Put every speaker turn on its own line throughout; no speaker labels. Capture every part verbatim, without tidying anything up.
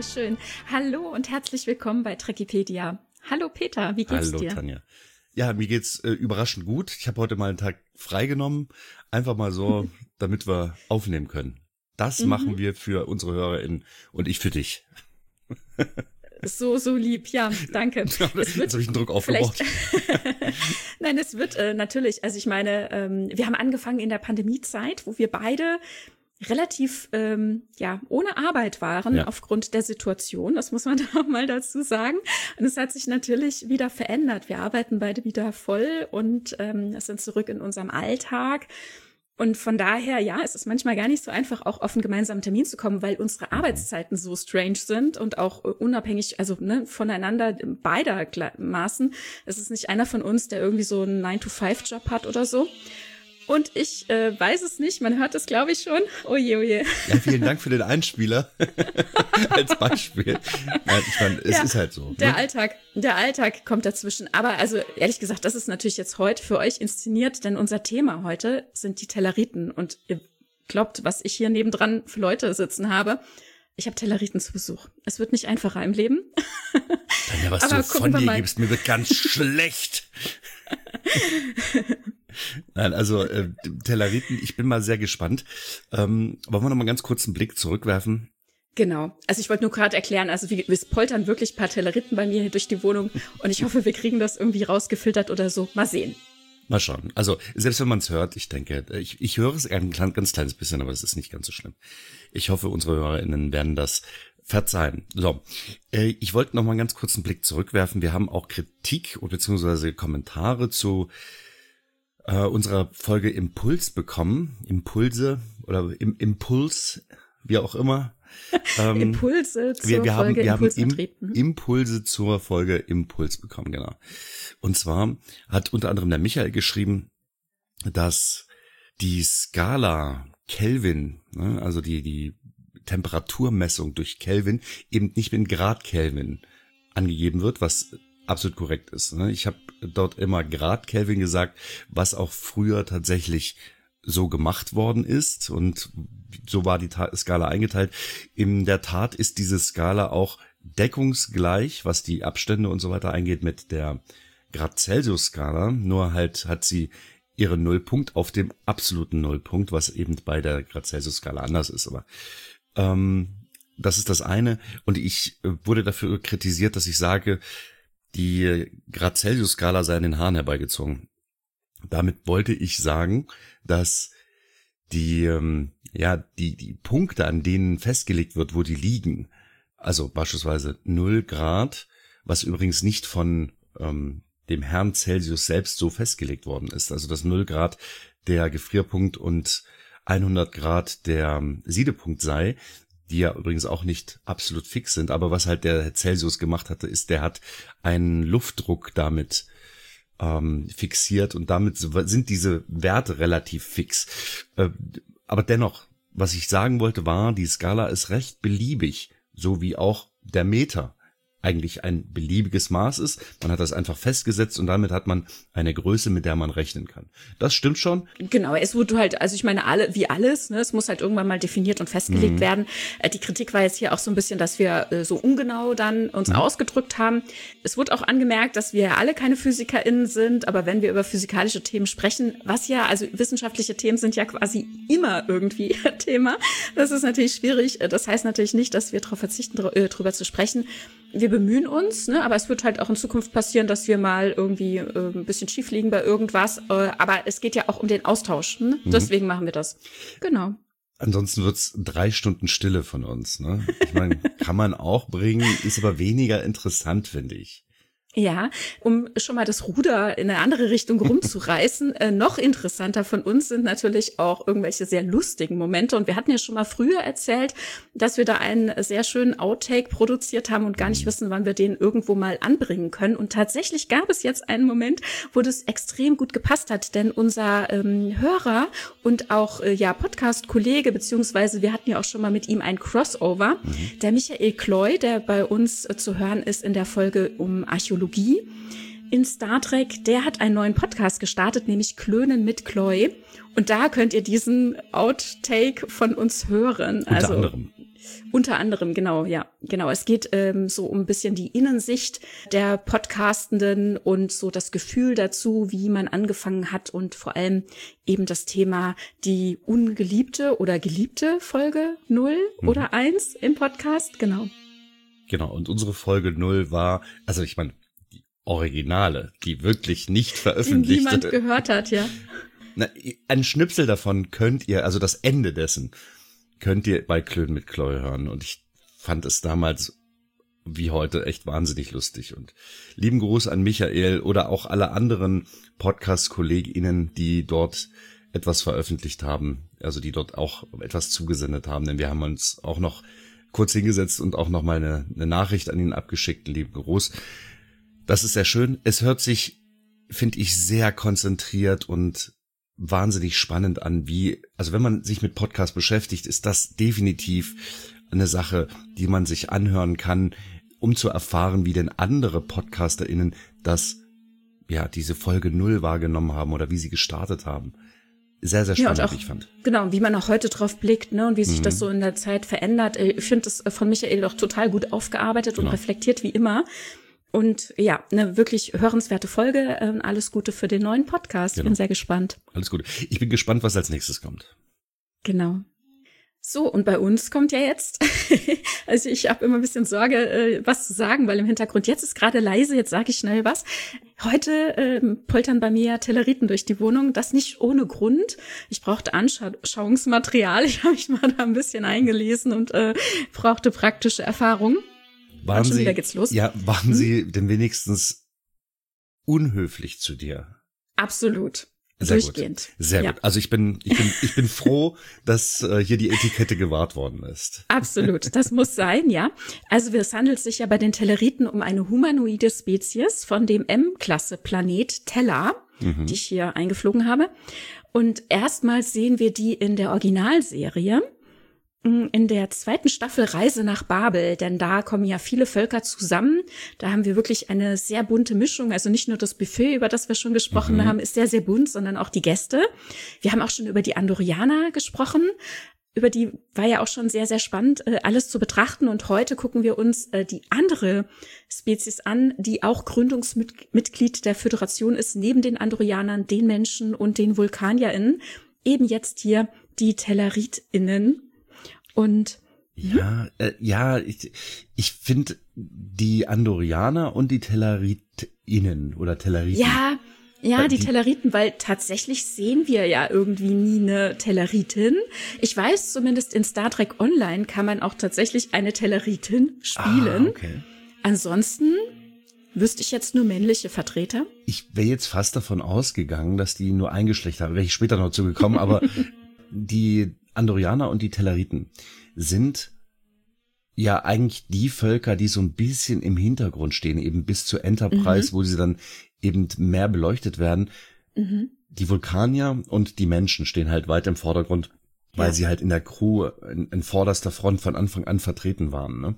schön. Hallo und herzlich willkommen bei Trekkipedia. Hallo Peter, wie geht's
Hallo,
dir?
Hallo Tanja. Ja, mir geht's äh, überraschend gut. Ich habe heute mal einen Tag freigenommen, einfach mal so, damit wir aufnehmen können. Das
Mhm.
machen wir für unsere HörerInnen und ich für dich.
So, so lieb, ja, danke.
Es wird Jetzt habe ich einen Druck aufgebaut.
Nein, es wird äh, natürlich, also ich meine, ähm, wir haben angefangen in der Pandemiezeit, wo wir beide relativ ähm, ja ohne Arbeit waren, ja. Aufgrund der Situation, das muss man da mal dazu sagen. Und es hat sich natürlich wieder verändert. Wir arbeiten beide wieder voll und ähm, sind zurück in unserem Alltag. Und von daher, ja, es ist manchmal gar nicht so einfach, auch auf einen gemeinsamen Termin zu kommen, weil unsere Arbeitszeiten so strange sind und auch unabhängig, also ne, voneinander beidermaßen. Es ist nicht einer von uns, der irgendwie so einen nine to five Job hat oder so. Und ich äh, weiß es nicht, man hört es, glaube ich, schon. Oje, oje.
Ja, vielen Dank für den Einspieler als Beispiel. Nein, ich meine, es ja, ist halt so.
Der
ne?
Alltag, der Alltag kommt dazwischen. Aber also ehrlich gesagt, das ist natürlich jetzt heute für euch inszeniert, denn unser Thema heute sind die Telleriten. Und ihr glaubt, was ich hier nebendran für Leute sitzen habe. Ich habe Telleriten zu Besuch. Es wird nicht einfacher im Leben.
Tanja, was Aber du von dir mal. gibst, mir wird ganz schlecht. Nein, also äh, Telleriten, ich bin mal sehr gespannt. Ähm, wollen wir noch mal ganz kurz einen Blick zurückwerfen?
Genau. Also ich wollte nur gerade erklären, also wir, wir poltern wirklich ein paar Telleriten bei mir hier durch die Wohnung und ich hoffe, wir kriegen das irgendwie rausgefiltert oder so. Mal sehen.
Mal schauen. Also selbst wenn man es hört, ich denke, ich, ich höre es ein ganz, ganz kleines bisschen, aber es ist nicht ganz so schlimm. Ich hoffe, unsere HörerInnen werden das verzeihen. So, äh, ich wollte noch mal ganz kurz einen Blick zurückwerfen. Wir haben auch Kritik oder beziehungsweise Kommentare zu äh, unserer Folge Impuls bekommen. Impulse oder im Impuls, wie auch immer.
Ähm, Impulse zur
wir, wir
Folge
haben, wir
Impuls
haben Im, Impulse zur Folge Impuls bekommen, genau. Und zwar hat unter anderem der Michael geschrieben, dass die Skala Kelvin, ne, also die die Temperaturmessung durch Kelvin eben nicht in Grad Kelvin angegeben wird, was absolut korrekt ist. Ne? Ich habe dort immer Grad Kelvin gesagt, was auch früher tatsächlich so gemacht worden ist und so war die Skala eingeteilt. In der Tat ist diese Skala auch deckungsgleich, was die Abstände und so weiter eingeht, mit der Grad-Celsius-Skala, nur halt hat sie ihren Nullpunkt auf dem absoluten Nullpunkt, was eben bei der Grad-Celsius-Skala anders ist. Aber ähm, das ist das eine. Und ich wurde dafür kritisiert, dass ich sage, die Grad-Celsius-Skala sei an den Haaren herbeigezogen. Damit wollte ich sagen, dass die ähm, ja die die Punkte, an denen festgelegt wird, wo die liegen, also beispielsweise null Grad, was übrigens nicht von ähm, dem Herrn Celsius selbst so festgelegt worden ist, also dass null Grad der Gefrierpunkt und hundert Grad der Siedepunkt sei, die ja übrigens auch nicht absolut fix sind, aber was halt der Celsius gemacht hatte, ist, der hat einen Luftdruck damit ähm, fixiert und damit sind diese Werte relativ fix. Äh, aber dennoch, was ich sagen wollte, war, die Skala ist recht beliebig, so wie auch der Meter eigentlich ein beliebiges Maß ist. Man hat das einfach festgesetzt und damit hat man eine Größe, mit der man rechnen kann. Das stimmt schon.
Genau, es wurde halt, also ich meine, alle wie alles, ne, es muss halt irgendwann mal definiert und festgelegt mhm. werden. Äh, die Kritik war jetzt hier auch so ein bisschen, dass wir äh, so ungenau dann uns mhm. ausgedrückt haben. Es wurde auch angemerkt, dass wir alle keine PhysikerInnen sind, aber wenn wir über physikalische Themen sprechen, was ja, also wissenschaftliche Themen sind ja quasi immer irgendwie Thema. Das ist natürlich schwierig. Das heißt natürlich nicht, dass wir darauf verzichten, drüber zu sprechen. Wir bemühen uns, ne, aber es wird halt auch in Zukunft passieren, dass wir mal irgendwie äh, ein bisschen schief liegen bei irgendwas. Äh, aber es geht ja auch um den Austausch. Ne? Mhm. Deswegen machen wir das. Genau.
Ansonsten wird's drei Stunden Stille von uns. Ne? Ich meine, kann man auch bringen, ist aber weniger interessant, finde ich.
Ja, um schon mal das Ruder in eine andere Richtung rumzureißen, äh, noch interessanter von uns sind natürlich auch irgendwelche sehr lustigen Momente. Und wir hatten ja schon mal früher erzählt, dass wir da einen sehr schönen Outtake produziert haben und gar nicht wissen, wann wir den irgendwo mal anbringen können. Und tatsächlich gab es jetzt einen Moment, wo das extrem gut gepasst hat, denn unser ähm, Hörer und auch äh, ja Podcast-Kollege, beziehungsweise wir hatten ja auch schon mal mit ihm ein Crossover, mhm. der Michael Kloy, der bei uns äh, zu hören ist in der Folge um Archäologie in Star Trek, der hat einen neuen Podcast gestartet, nämlich Klönen mit Kloy. Und da könnt ihr diesen Outtake von uns hören.
Unter
also
anderem.
Unter anderem, genau, ja, genau. Es geht ähm, so um ein bisschen die Innensicht der Podcastenden und so das Gefühl dazu, wie man angefangen hat und vor allem eben das Thema die ungeliebte oder geliebte Folge null mhm. oder eins im Podcast, genau.
Genau, und unsere Folge null war, also ich meine, die Originale, die wirklich nicht veröffentlichte.
Die niemand gehört hat, ja.
Na, ein Schnipsel davon könnt ihr, also das Ende dessen, könnt ihr bei Klön mit Kloy hören. Und ich fand es damals wie heute echt wahnsinnig lustig. Und lieben Gruß an Michael oder auch alle anderen Podcast-KollegInnen, die dort etwas veröffentlicht haben, also die dort auch etwas zugesendet haben. Denn wir haben uns auch noch kurz hingesetzt und auch noch mal eine, eine Nachricht an ihn abgeschickt. Lieben Gruß. Das ist sehr schön. Es hört sich, finde ich, sehr konzentriert und wahnsinnig spannend an, wie, also wenn man sich mit Podcast beschäftigt, ist das definitiv eine Sache, die man sich anhören kann, um zu erfahren, wie denn andere PodcasterInnen das, ja, diese Folge null wahrgenommen haben oder wie sie gestartet haben. Sehr, sehr spannend,
ja, auch,
wie ich fand.
Genau, wie man auch heute drauf blickt, ne, und wie sich
mhm. das
so in der Zeit verändert. Ich finde das von Michael auch total gut aufgearbeitet genau. und reflektiert wie immer. Und ja, eine wirklich hörenswerte Folge. Ähm, alles Gute für den neuen Podcast. Genau. Bin sehr gespannt.
Alles Gute. Ich bin gespannt, was als nächstes kommt.
Genau. So, und bei uns kommt ja jetzt, also ich habe immer ein bisschen Sorge, äh, was zu sagen, weil im Hintergrund, jetzt ist gerade leise, jetzt sage ich schnell was. Heute ähm, poltern bei mir Telleriten durch die Wohnung, das nicht ohne Grund. Ich brauchte Anschauungsmaterial, ich habe mich mal da ein bisschen eingelesen und äh, brauchte praktische Erfahrung.
Waren
schon
Sie,
wieder geht's los.
Ja, waren hm? Sie denn wenigstens unhöflich zu dir?
Absolut.
Sehr
Durchgehend.
Gut. Sehr ja. gut. Also ich bin, ich bin, ich bin froh, dass äh, hier die Etikette gewahrt worden ist.
Absolut. Das muss sein, ja. Also es handelt sich ja bei den Telleriten um eine humanoide Spezies von dem M-Klasse-Planet Tellar, mhm. die ich hier eingeflogen habe. Und erstmals sehen wir die in der Originalserie. In der zweiten Staffel Reise nach Babel, denn da kommen ja viele Völker zusammen. Da haben wir wirklich eine sehr bunte Mischung. Also nicht nur das Buffet, über das wir schon gesprochen mhm. haben, ist sehr, sehr bunt, sondern auch die Gäste. Wir haben auch schon über die Andorianer gesprochen. Über die war ja auch schon sehr, sehr spannend, alles zu betrachten. Und heute gucken wir uns die andere Spezies an, die auch Gründungsmitglied der Föderation ist, neben den Andorianern, den Menschen und den VulkanierInnen. Eben jetzt hier die TelleritInnen. Und
ja, äh, ja, ich, ich finde die Andorianer und die TelleritInnen oder Telleriten.
Ja, ja, die, die Telleriten, weil tatsächlich sehen wir ja irgendwie nie eine Telleritin. Ich weiß zumindest in Star Trek Online kann man auch tatsächlich eine Telleritin spielen.
Ah, okay.
Ansonsten wüsste ich jetzt nur männliche Vertreter.
Ich wäre jetzt fast davon ausgegangen, dass die nur ein Geschlecht haben. Wäre ich später noch zugekommen, aber die Andorianer und die Telleriten sind ja eigentlich die Völker, die so ein bisschen im Hintergrund stehen, eben bis zur Enterprise, mhm. wo sie dann eben mehr beleuchtet werden. Mhm. Die Vulkanier und die Menschen stehen halt weit im Vordergrund, weil ja. sie halt in der Crew in, in vorderster Front von Anfang an vertreten waren. Ne?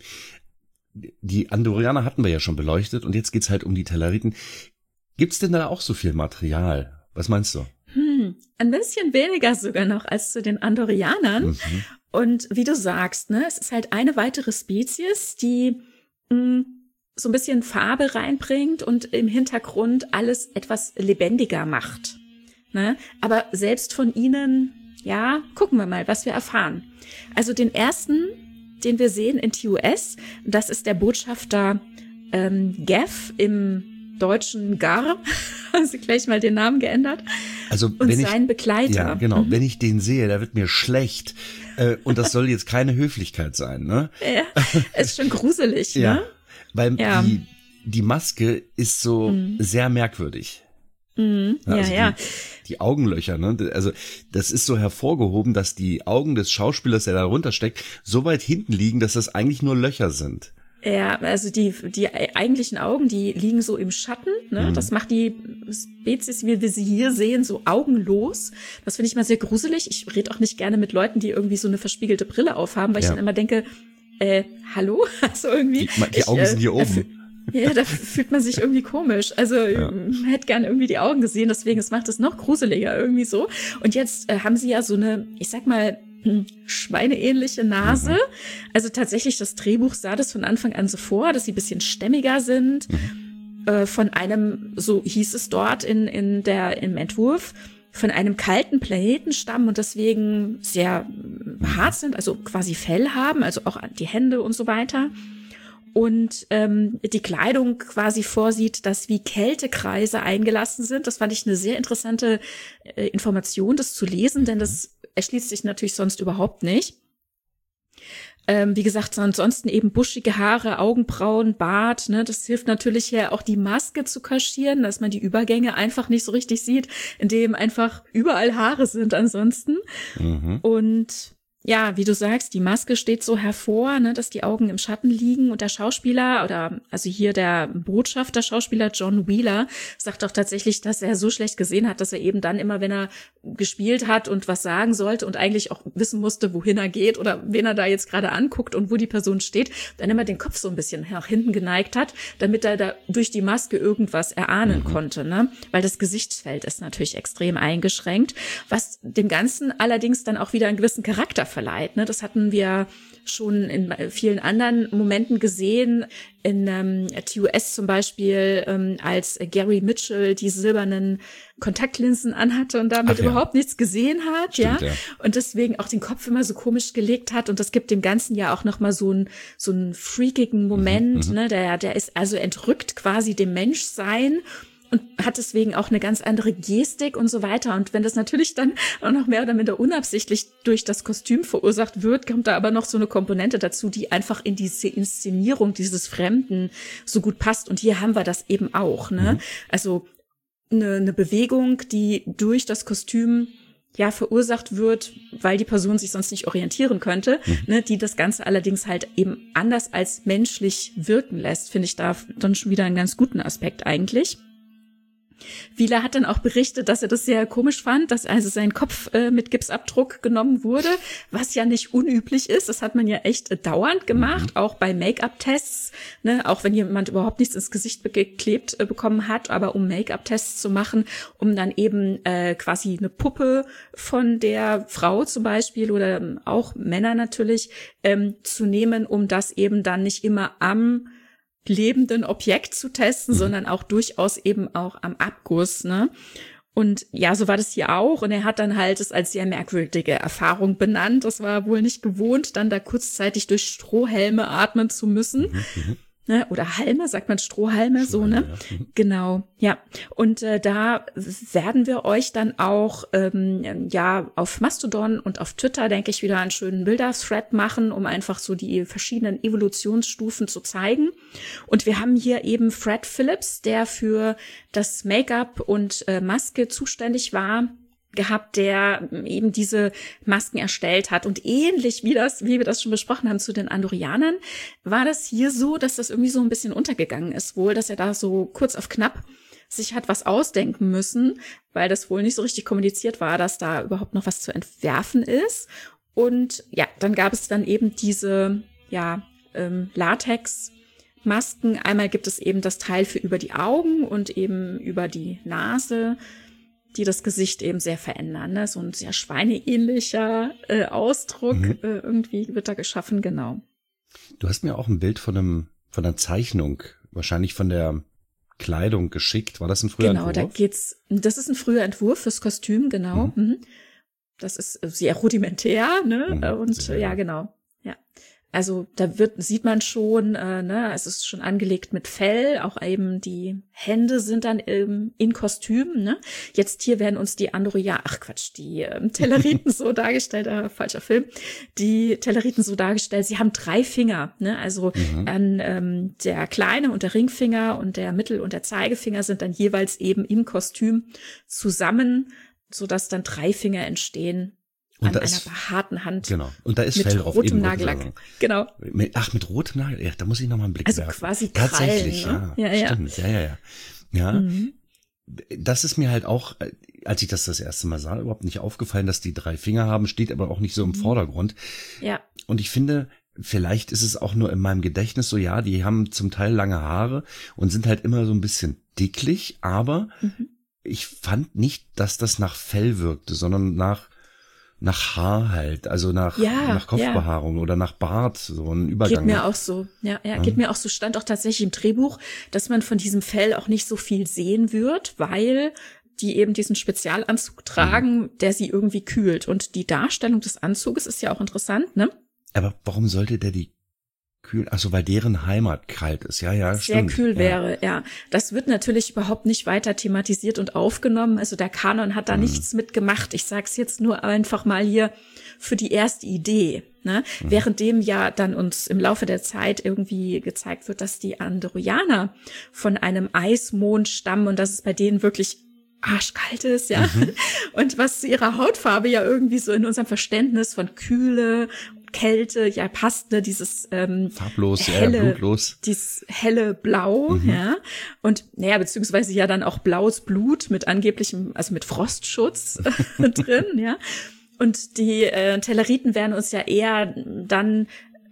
Die Andorianer hatten wir ja schon beleuchtet und jetzt geht's halt um die Telleriten. Gibt's denn da auch so viel Material? Was meinst du?
Hm, ein bisschen weniger sogar noch als zu den Andorianern. Mhm. Und wie du sagst, ne, es ist halt eine weitere Spezies, die mh, so ein bisschen Farbe reinbringt und im Hintergrund alles etwas lebendiger macht. Ne? Aber selbst von ihnen, ja, gucken wir mal, was wir erfahren. Also den ersten, den wir sehen in T O S, das ist der Botschafter ähm, Gav im deutschen Gar, also gleich mal den Namen geändert.
Also
und
wenn
sein
ich,
Begleiter.
Ja, genau. Mhm. Wenn ich den sehe, da wird mir schlecht. Äh, und das soll jetzt keine Höflichkeit sein, ne?
Ja, ist schon gruselig,
ja,
ne?
Weil
ja.
die, die Maske ist so mhm. sehr merkwürdig.
Mhm. Ja,
also
ja.
Die, die Augenlöcher, ne? Also das ist so hervorgehoben, dass die Augen des Schauspielers, der da runter steckt, so weit hinten liegen, dass das eigentlich nur Löcher sind.
Ja, also die die eigentlichen Augen, die liegen so im Schatten. Ne? Mhm. Das macht die Spezies, wie wir sie hier sehen, so augenlos. Das finde ich mal sehr gruselig. Ich rede auch nicht gerne mit Leuten, die irgendwie so eine verspiegelte Brille aufhaben, weil ja. ich dann immer denke, äh, hallo? Also irgendwie.
Die, die Augen ich, sind hier äh, oben.
Ja, da fühlt man sich irgendwie komisch. Also ja. man hätte gerne irgendwie die Augen gesehen, deswegen es macht es noch gruseliger irgendwie so. Und jetzt äh, haben sie ja so eine, ich sag mal, schweineähnliche Nase. Mhm. Also tatsächlich, das Drehbuch sah das von Anfang an so vor, dass sie ein bisschen stämmiger sind. Mhm. Äh, von einem, so hieß es dort in, in der, im Entwurf, von einem kalten Planeten stammen und deswegen sehr hart sind, also quasi Fell haben, also auch die Hände und so weiter. Und ähm, die Kleidung quasi vorsieht, dass wie Kältekreise eingelassen sind. Das fand ich eine sehr interessante äh, Information, das zu lesen, denn das erschließt sich natürlich sonst überhaupt nicht. Ähm, wie gesagt, ansonsten eben buschige Haare, Augenbrauen, Bart, ne, das hilft natürlich ja auch die Maske zu kaschieren, dass man die Übergänge einfach nicht so richtig sieht, indem einfach überall Haare sind ansonsten. Mhm. Und ja, wie du sagst, die Maske steht so hervor, ne, dass die Augen im Schatten liegen und der Schauspieler oder also hier der Botschafter, Schauspieler John Wheeler sagt auch tatsächlich, dass er so schlecht gesehen hat, dass er eben dann immer, wenn er gespielt hat und was sagen sollte und eigentlich auch wissen musste, wohin er geht oder wen er da jetzt gerade anguckt und wo die Person steht, dann immer den Kopf so ein bisschen nach hinten geneigt hat, damit er da durch die Maske irgendwas erahnen mhm. konnte, ne, weil das Gesichtsfeld ist natürlich extrem eingeschränkt, was dem Ganzen allerdings dann auch wieder einen gewissen Charakter verleiht, ne? Das hatten wir schon in vielen anderen Momenten gesehen, in ähm, T U S zum Beispiel, ähm, als Gary Mitchell die silbernen Kontaktlinsen anhatte und damit Ach, ja. überhaupt nichts gesehen hat, Stimmt, ja? ja, und deswegen auch den Kopf immer so komisch gelegt hat und das gibt dem Ganzen ja auch nochmal so einen so einen freakigen Moment, mhm, ne? Der, der ist also entrückt quasi dem Menschsein und hat deswegen auch eine ganz andere Gestik und so weiter. Und wenn das natürlich dann auch noch mehr oder minder unabsichtlich durch das Kostüm verursacht wird, kommt da aber noch so eine Komponente dazu, die einfach in diese Inszenierung dieses Fremden so gut passt. Und hier haben wir das eben auch, ne? Mhm. Also eine, eine Bewegung, die durch das Kostüm ja verursacht wird, weil die Person sich sonst nicht orientieren könnte, mhm. ne, die das Ganze allerdings halt eben anders als menschlich wirken lässt, finde ich da dann schon wieder einen ganz guten Aspekt eigentlich. Wheeler hat dann auch berichtet, dass er das sehr komisch fand, dass also sein Kopf äh, mit Gipsabdruck genommen wurde, was ja nicht unüblich ist. Das hat man ja echt äh, dauernd gemacht, mhm. auch bei Make-up-Tests, ne, auch wenn jemand überhaupt nichts ins Gesicht geklebt äh, bekommen hat, aber um Make-up-Tests zu machen, um dann eben äh, quasi eine Puppe von der Frau zum Beispiel oder ähm, auch Männer natürlich ähm, zu nehmen, um das eben dann nicht immer am lebenden Objekt zu testen, mhm. sondern auch durchaus eben auch am Abguss, ne? Und ja, so war das hier auch. Und er hat dann halt es als sehr merkwürdige Erfahrung benannt. Das war wohl nicht gewohnt, dann da kurzzeitig durch Strohhelme atmen zu müssen. Mhm. Ne, oder Halme, sagt man Strohhalme, so, ne? Ja. Genau, ja. Und äh, da werden wir euch dann auch ähm, ja auf Mastodon und auf Twitter, denke ich, wieder einen schönen Bilder-Thread machen, um einfach so die verschiedenen Evolutionsstufen zu zeigen. Und wir haben hier eben Fred Phillips, der für das Make-up und äh, Maske zuständig war, gehabt, der eben diese Masken erstellt hat. Und ähnlich wie das, wie wir das schon besprochen haben zu den Andorianern, war das hier so, dass das irgendwie so ein bisschen untergegangen ist wohl, dass er da so kurz auf knapp sich hat was ausdenken müssen, weil das wohl nicht so richtig kommuniziert war, dass da überhaupt noch was zu entwerfen ist. Und ja, dann gab es dann eben diese, ja, ähm, Latex Masken. Einmal gibt es eben das Teil für über die Augen und eben über die Nase, die das Gesicht eben sehr verändern, ne? So ein sehr schweineähnlicher äh, Ausdruck mhm. äh, irgendwie wird da geschaffen, genau.
Du hast mir auch ein Bild von einem von einer Zeichnung, wahrscheinlich von der Kleidung geschickt. War das ein früher
genau,
Entwurf? Genau,
da geht's. Das ist ein früher Entwurf fürs Kostüm, genau. Mhm. Mhm. Das ist sehr rudimentär, ne? Mhm, Und sehr, ja, genau. Ja. Also da wird sieht man schon, äh, ne, es ist schon angelegt mit Fell, auch eben die Hände sind dann ähm, in Kostümen, ne? Jetzt hier werden uns die Andorianer, ach Quatsch, die ähm, Telleriten so dargestellt, äh, falscher Film, die Telleriten so dargestellt, sie haben drei Finger, ne? Also mhm. an ähm, der kleine und der Ringfinger und der Mittel- und der Zeigefinger sind dann jeweils eben im Kostüm zusammen, sodass dann drei Finger entstehen. Und an einer ist, behaarten Hand.
Genau. Und da ist
mit
Fell drauf.
Rotem Nagellack. Genau.
Ach, mit rotem Nagellack. Ja, da muss ich noch mal einen Blick
also
werfen.
Also quasi
Tatsächlich,
Krallen,
ja.
Ne? Ja,
Stimmt. Ja, ja, ja. Ja. Mhm. Das ist mir halt auch, als ich das das erste Mal sah, überhaupt nicht aufgefallen, dass die drei Finger haben, steht aber auch nicht so im mhm. Vordergrund.
Ja.
Und ich finde, vielleicht ist es auch nur in meinem Gedächtnis so, ja, die haben zum Teil lange Haare und sind halt immer so ein bisschen dicklich, aber mhm. ich fand nicht, dass das nach Fell wirkte, sondern nach nach Haar halt, also nach,
ja,
nach Kopfbehaarung
ja.
oder nach Bart, so ein Übergang.
Geht mir auch so, ja, ja, geht ja. mir auch so, stand auch tatsächlich im Drehbuch, dass man von diesem Fell auch nicht so viel sehen wird, weil die eben diesen Spezialanzug tragen, mhm. der sie irgendwie kühlt. Und die Darstellung des Anzuges ist ja auch interessant, ne?
Aber warum sollte der die kühl? Ach so, weil deren Heimat kalt ist. Ja, ja,
Sehr
stimmt.
kühl
ja.
wäre, ja. Das wird natürlich überhaupt nicht weiter thematisiert und aufgenommen. Also der Kanon hat da mhm. nichts mitgemacht. Ich sag's jetzt nur einfach mal hier für die erste Idee. Ne? Mhm. Währenddem ja dann uns im Laufe der Zeit irgendwie gezeigt wird, dass die Andorianer von einem Eismond stammen und dass es bei denen wirklich arschkalt ist, ja. Mhm. Und was zu ihrer Hautfarbe ja irgendwie so in unserem Verständnis von Kühle, Kälte, ja, passt, ne, dieses ähm,
farblos,
helle,
ja, blutlos.
Dieses helle Blau, mhm. ja. Und naja, beziehungsweise ja dann auch blaues Blut mit angeblichem, also mit Frostschutz drin, ja. Und die äh, Telleriten werden uns ja eher dann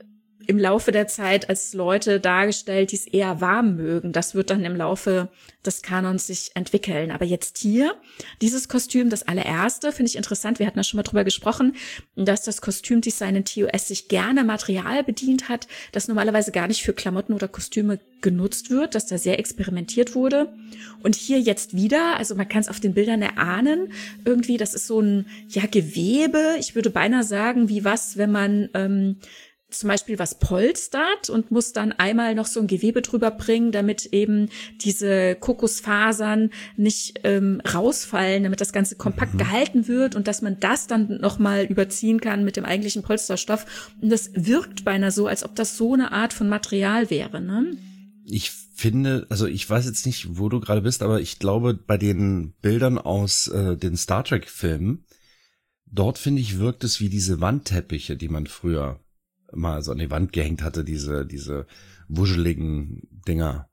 im Laufe der Zeit als Leute dargestellt, die es eher warm mögen. Das wird dann im Laufe des Kanons sich entwickeln. Aber jetzt hier, dieses Kostüm, das allererste, finde ich interessant. Wir hatten ja schon mal drüber gesprochen, dass das Kostümdesign in T O S sich gerne Material bedient hat, das normalerweise gar nicht für Klamotten oder Kostüme genutzt wird, dass da sehr experimentiert wurde. Und hier jetzt wieder, also man kann es auf den Bildern erahnen, irgendwie, das ist so ein, ja, Gewebe. Ich würde beinahe sagen, wie was, wenn man ähm, zum Beispiel was polstert und muss dann einmal noch so ein Gewebe drüber bringen, damit eben diese Kokosfasern nicht ähm, rausfallen, damit das Ganze kompakt mhm. gehalten wird und dass man das dann nochmal überziehen kann mit dem eigentlichen Polsterstoff. Und das wirkt beinahe so, als ob das so eine Art von Material wäre, ne?
Ich finde, also ich weiß jetzt nicht, wo du gerade bist, aber ich glaube, bei den Bildern aus äh, den Star Trek-Filmen, dort finde ich, wirkt es wie diese Wandteppiche, die man früher mal so an die Wand gehängt hatte, diese, diese wuscheligen Dinger.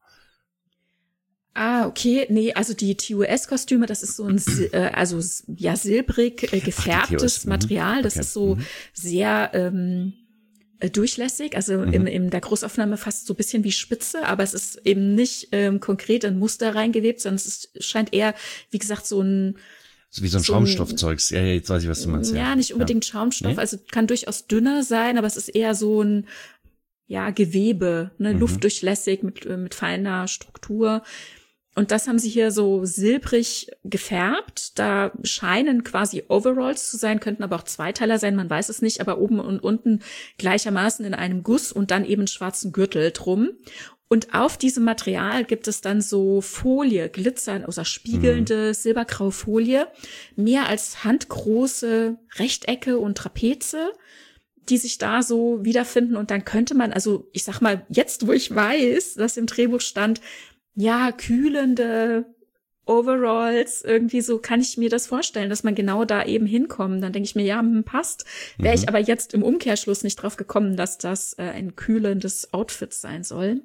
Ah, okay. Nee, also die T O S-Kostüme, das ist so ein, äh, also ja, silbrig äh, gefärbtes Ach, Material. Das okay. ist so mhm. sehr ähm, durchlässig, also mhm. in, in der Großaufnahme fast so ein bisschen wie Spitze, aber es ist eben nicht ähm, konkret in Muster reingewebt, sondern es ist, scheint eher, wie gesagt, so ein
So wie so ein so Schaumstoffzeugs. Ja, ja, jetzt weiß ich, was du meinst.
Ja, ja nicht unbedingt ja. Schaumstoff, nee? Also kann durchaus dünner sein, aber es ist eher so ein, ja, Gewebe, ne, mhm. luftdurchlässig mit, mit feiner Struktur. Und das haben sie hier so silbrig gefärbt. Da scheinen quasi Overalls zu sein, könnten aber auch Zweiteiler sein, man weiß es nicht, aber oben und unten gleichermaßen in einem Guss und dann eben schwarzen Gürtel drum. Und auf diesem Material gibt es dann so Folie, glitzern, oder spiegelnde, mhm. silbergraue Folie, mehr als handgroße Rechtecke und Trapeze, die sich da so wiederfinden. Und dann könnte man, also ich sag mal, jetzt wo ich weiß, dass im Drehbuch stand, ja, kühlende Overalls, irgendwie so kann ich mir das vorstellen, dass man genau da eben hinkommt. Dann denke ich mir, ja, passt. Wäre mhm. ich aber jetzt im Umkehrschluss nicht drauf gekommen, dass das äh, ein kühlendes Outfit sein soll.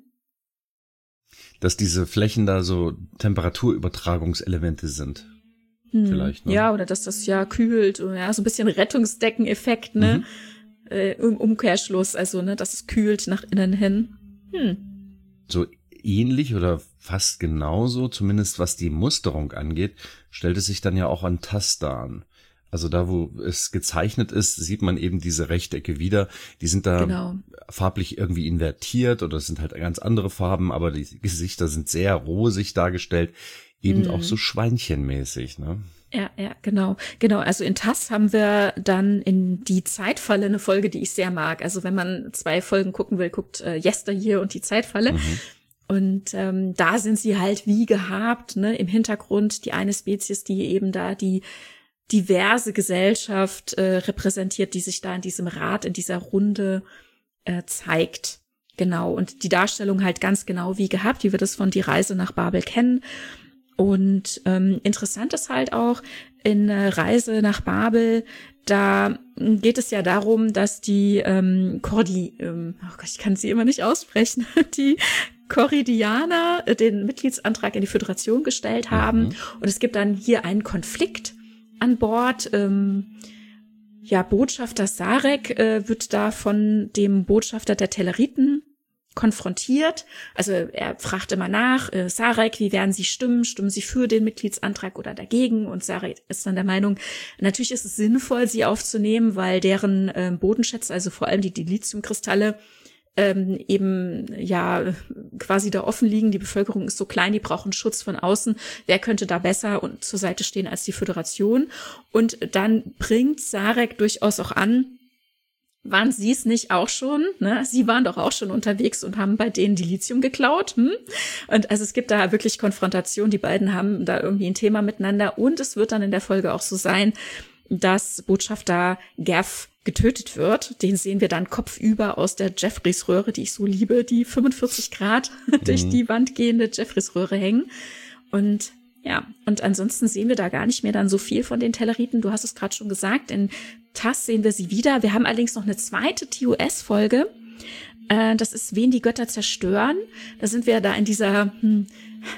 Dass diese Flächen da so Temperaturübertragungselemente sind. Hm. Vielleicht, ne?
Ja, oder dass das ja kühlt, ja, so ein bisschen Rettungsdeckeneffekt, ne? Mhm. Äh, im Umkehrschluss, also, ne, dass es kühlt nach innen hin. Hm.
So ähnlich oder fast genauso, zumindest was die Musterung angeht, stellt es sich dann ja auch an Taster an. Also da, wo es gezeichnet ist, sieht man eben diese Rechtecke wieder. Die sind da genau. farblich irgendwie invertiert oder es sind halt ganz andere Farben, aber die Gesichter sind sehr rosig dargestellt, eben mm. auch so schweinchenmäßig, ne?
Ja, ja, genau. Genau, also in T A S haben wir dann in die Zeitfalle eine Folge, die ich sehr mag. Also wenn man zwei Folgen gucken will, guckt äh, Yesteryear und die Zeitfalle. Mhm. Und ähm, da sind sie halt wie gehabt, ne, im Hintergrund die eine Spezies, die eben da die diverse Gesellschaft äh, repräsentiert, die sich da in diesem Rad, in dieser Runde äh, zeigt. Genau. Und die Darstellung halt ganz genau wie gehabt, wie wir das von Die Reise nach Babel kennen. Und ähm, interessant ist halt auch in äh, Reise nach Babel, da geht es ja darum, dass die ähm, Kordi, ähm, oh Gott, ich kann sie immer nicht aussprechen, die Koridianer den Mitgliedsantrag in die Föderation gestellt haben. Mhm. Und es gibt dann hier einen Konflikt an Bord. Ähm, ja, Botschafter Sarek äh, wird da von dem Botschafter der Telleriten konfrontiert. Also er fragt immer nach, äh, Sarek, wie werden Sie stimmen? Stimmen Sie für den Mitgliedsantrag oder dagegen? Und Sarek ist dann der Meinung, natürlich ist es sinnvoll, sie aufzunehmen, weil deren äh, Bodenschätze, also vor allem die Dilithiumkristalle, ähm, eben ja quasi da offen liegen. Die Bevölkerung ist so klein, die brauchen Schutz von außen. Wer könnte da besser und zur Seite stehen als die Föderation? Und dann bringt Sarek durchaus auch an, waren Sie es nicht auch schon? Ne? Sie waren doch auch schon unterwegs und haben bei denen Dilithium geklaut. Hm? Und also es gibt da wirklich Konfrontation. Die beiden haben da irgendwie ein Thema miteinander. Und es wird dann in der Folge auch so sein, dass Botschafter Gav getötet wird. Den sehen wir dann kopfüber aus der Jeffreys-Röhre, die ich so liebe, die fünfundvierzig Grad mhm. durch die Wand gehende Jeffreys-Röhre hängen. Und ja, und ansonsten sehen wir da gar nicht mehr dann so viel von den Telleriten. Du hast es gerade schon gesagt, in T A S sehen wir sie wieder. Wir haben allerdings noch eine zweite T O S-Folge. Äh, das ist Wen die Götter zerstören. Da sind wir da in dieser hm,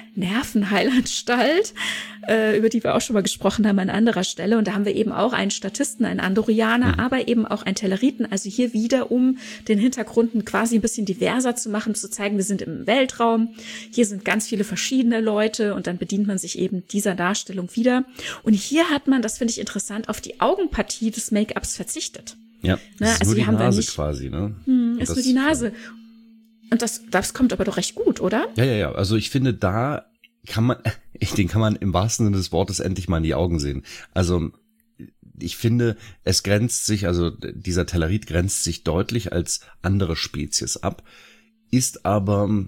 Nervenheilanstalt, äh, über die wir auch schon mal gesprochen haben an anderer Stelle. Und da haben wir eben auch einen Statisten, einen Andorianer, mhm. aber eben auch einen Telleriten. Also hier wieder, um den Hintergrund quasi ein bisschen diverser zu machen, zu zeigen, wir sind im Weltraum. Hier sind ganz viele verschiedene Leute und dann bedient man sich eben dieser Darstellung wieder. Und hier hat man, das finde ich interessant, auf die Augenpartie des Make-ups verzichtet.
Ja, das
ne?
ist
Also
nur die
haben
Nase
nicht,
quasi, ne?
Hm, ist nur die Nase. Und das, das kommt aber doch recht gut, oder?
Ja, ja, ja. Also ich finde, da kann man, den kann man im wahrsten Sinne des Wortes endlich mal in die Augen sehen. Also ich finde, es grenzt sich, also dieser Tellerit grenzt sich deutlich als andere Spezies ab, ist aber,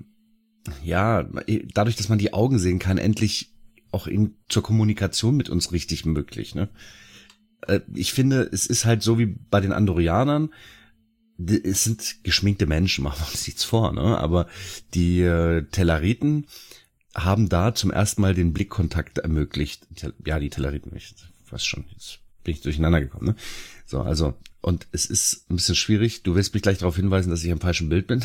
ja, dadurch, dass man die Augen sehen kann, endlich auch in, zur Kommunikation mit uns richtig möglich, ne? Ich finde, es ist halt so wie bei den Andorianern, es sind geschminkte Menschen, machen wir uns nichts vor, ne? Aber die äh, Telleriten haben da zum ersten Mal den Blickkontakt ermöglicht. Ja, die Telleriten, ich weiß schon, jetzt bin ich durcheinander gekommen, ne? So, also, und es ist ein bisschen schwierig. Du willst mich gleich darauf hinweisen, dass ich am falschen Bild bin?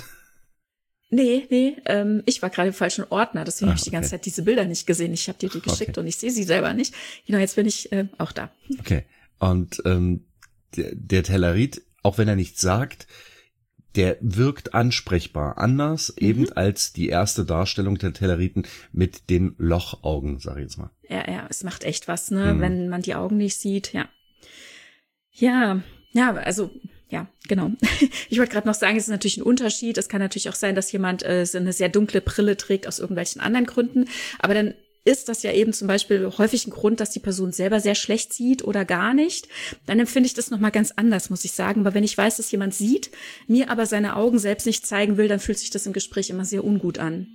Nee, nee, ähm, ich war gerade im falschen Ordner, deswegen ah, habe ich die ganze
okay.
Zeit diese Bilder nicht gesehen. Ich habe dir die geschickt okay. und ich sehe sie selber nicht. Genau, jetzt bin ich äh, auch da.
Okay, und ähm, der, der Tellerit, auch wenn er nichts sagt, der wirkt ansprechbar, anders mhm. eben als die erste Darstellung der Telleriten mit den Lochaugen, sag ich jetzt mal.
Ja, ja, es macht echt was, ne, mhm. wenn man die Augen nicht sieht, ja. Ja, ja, also, ja, genau. Ich wollte gerade noch sagen, es ist natürlich ein Unterschied. Es kann natürlich auch sein, dass jemand äh, so eine sehr dunkle Brille trägt aus irgendwelchen anderen Gründen, aber dann ist das ja eben zum Beispiel häufig ein Grund, dass die Person selber sehr schlecht sieht oder gar nicht. Dann empfinde ich das nochmal ganz anders, muss ich sagen. Aber wenn ich weiß, dass jemand sieht, mir aber seine Augen selbst nicht zeigen will, dann fühlt sich das im Gespräch immer sehr ungut an.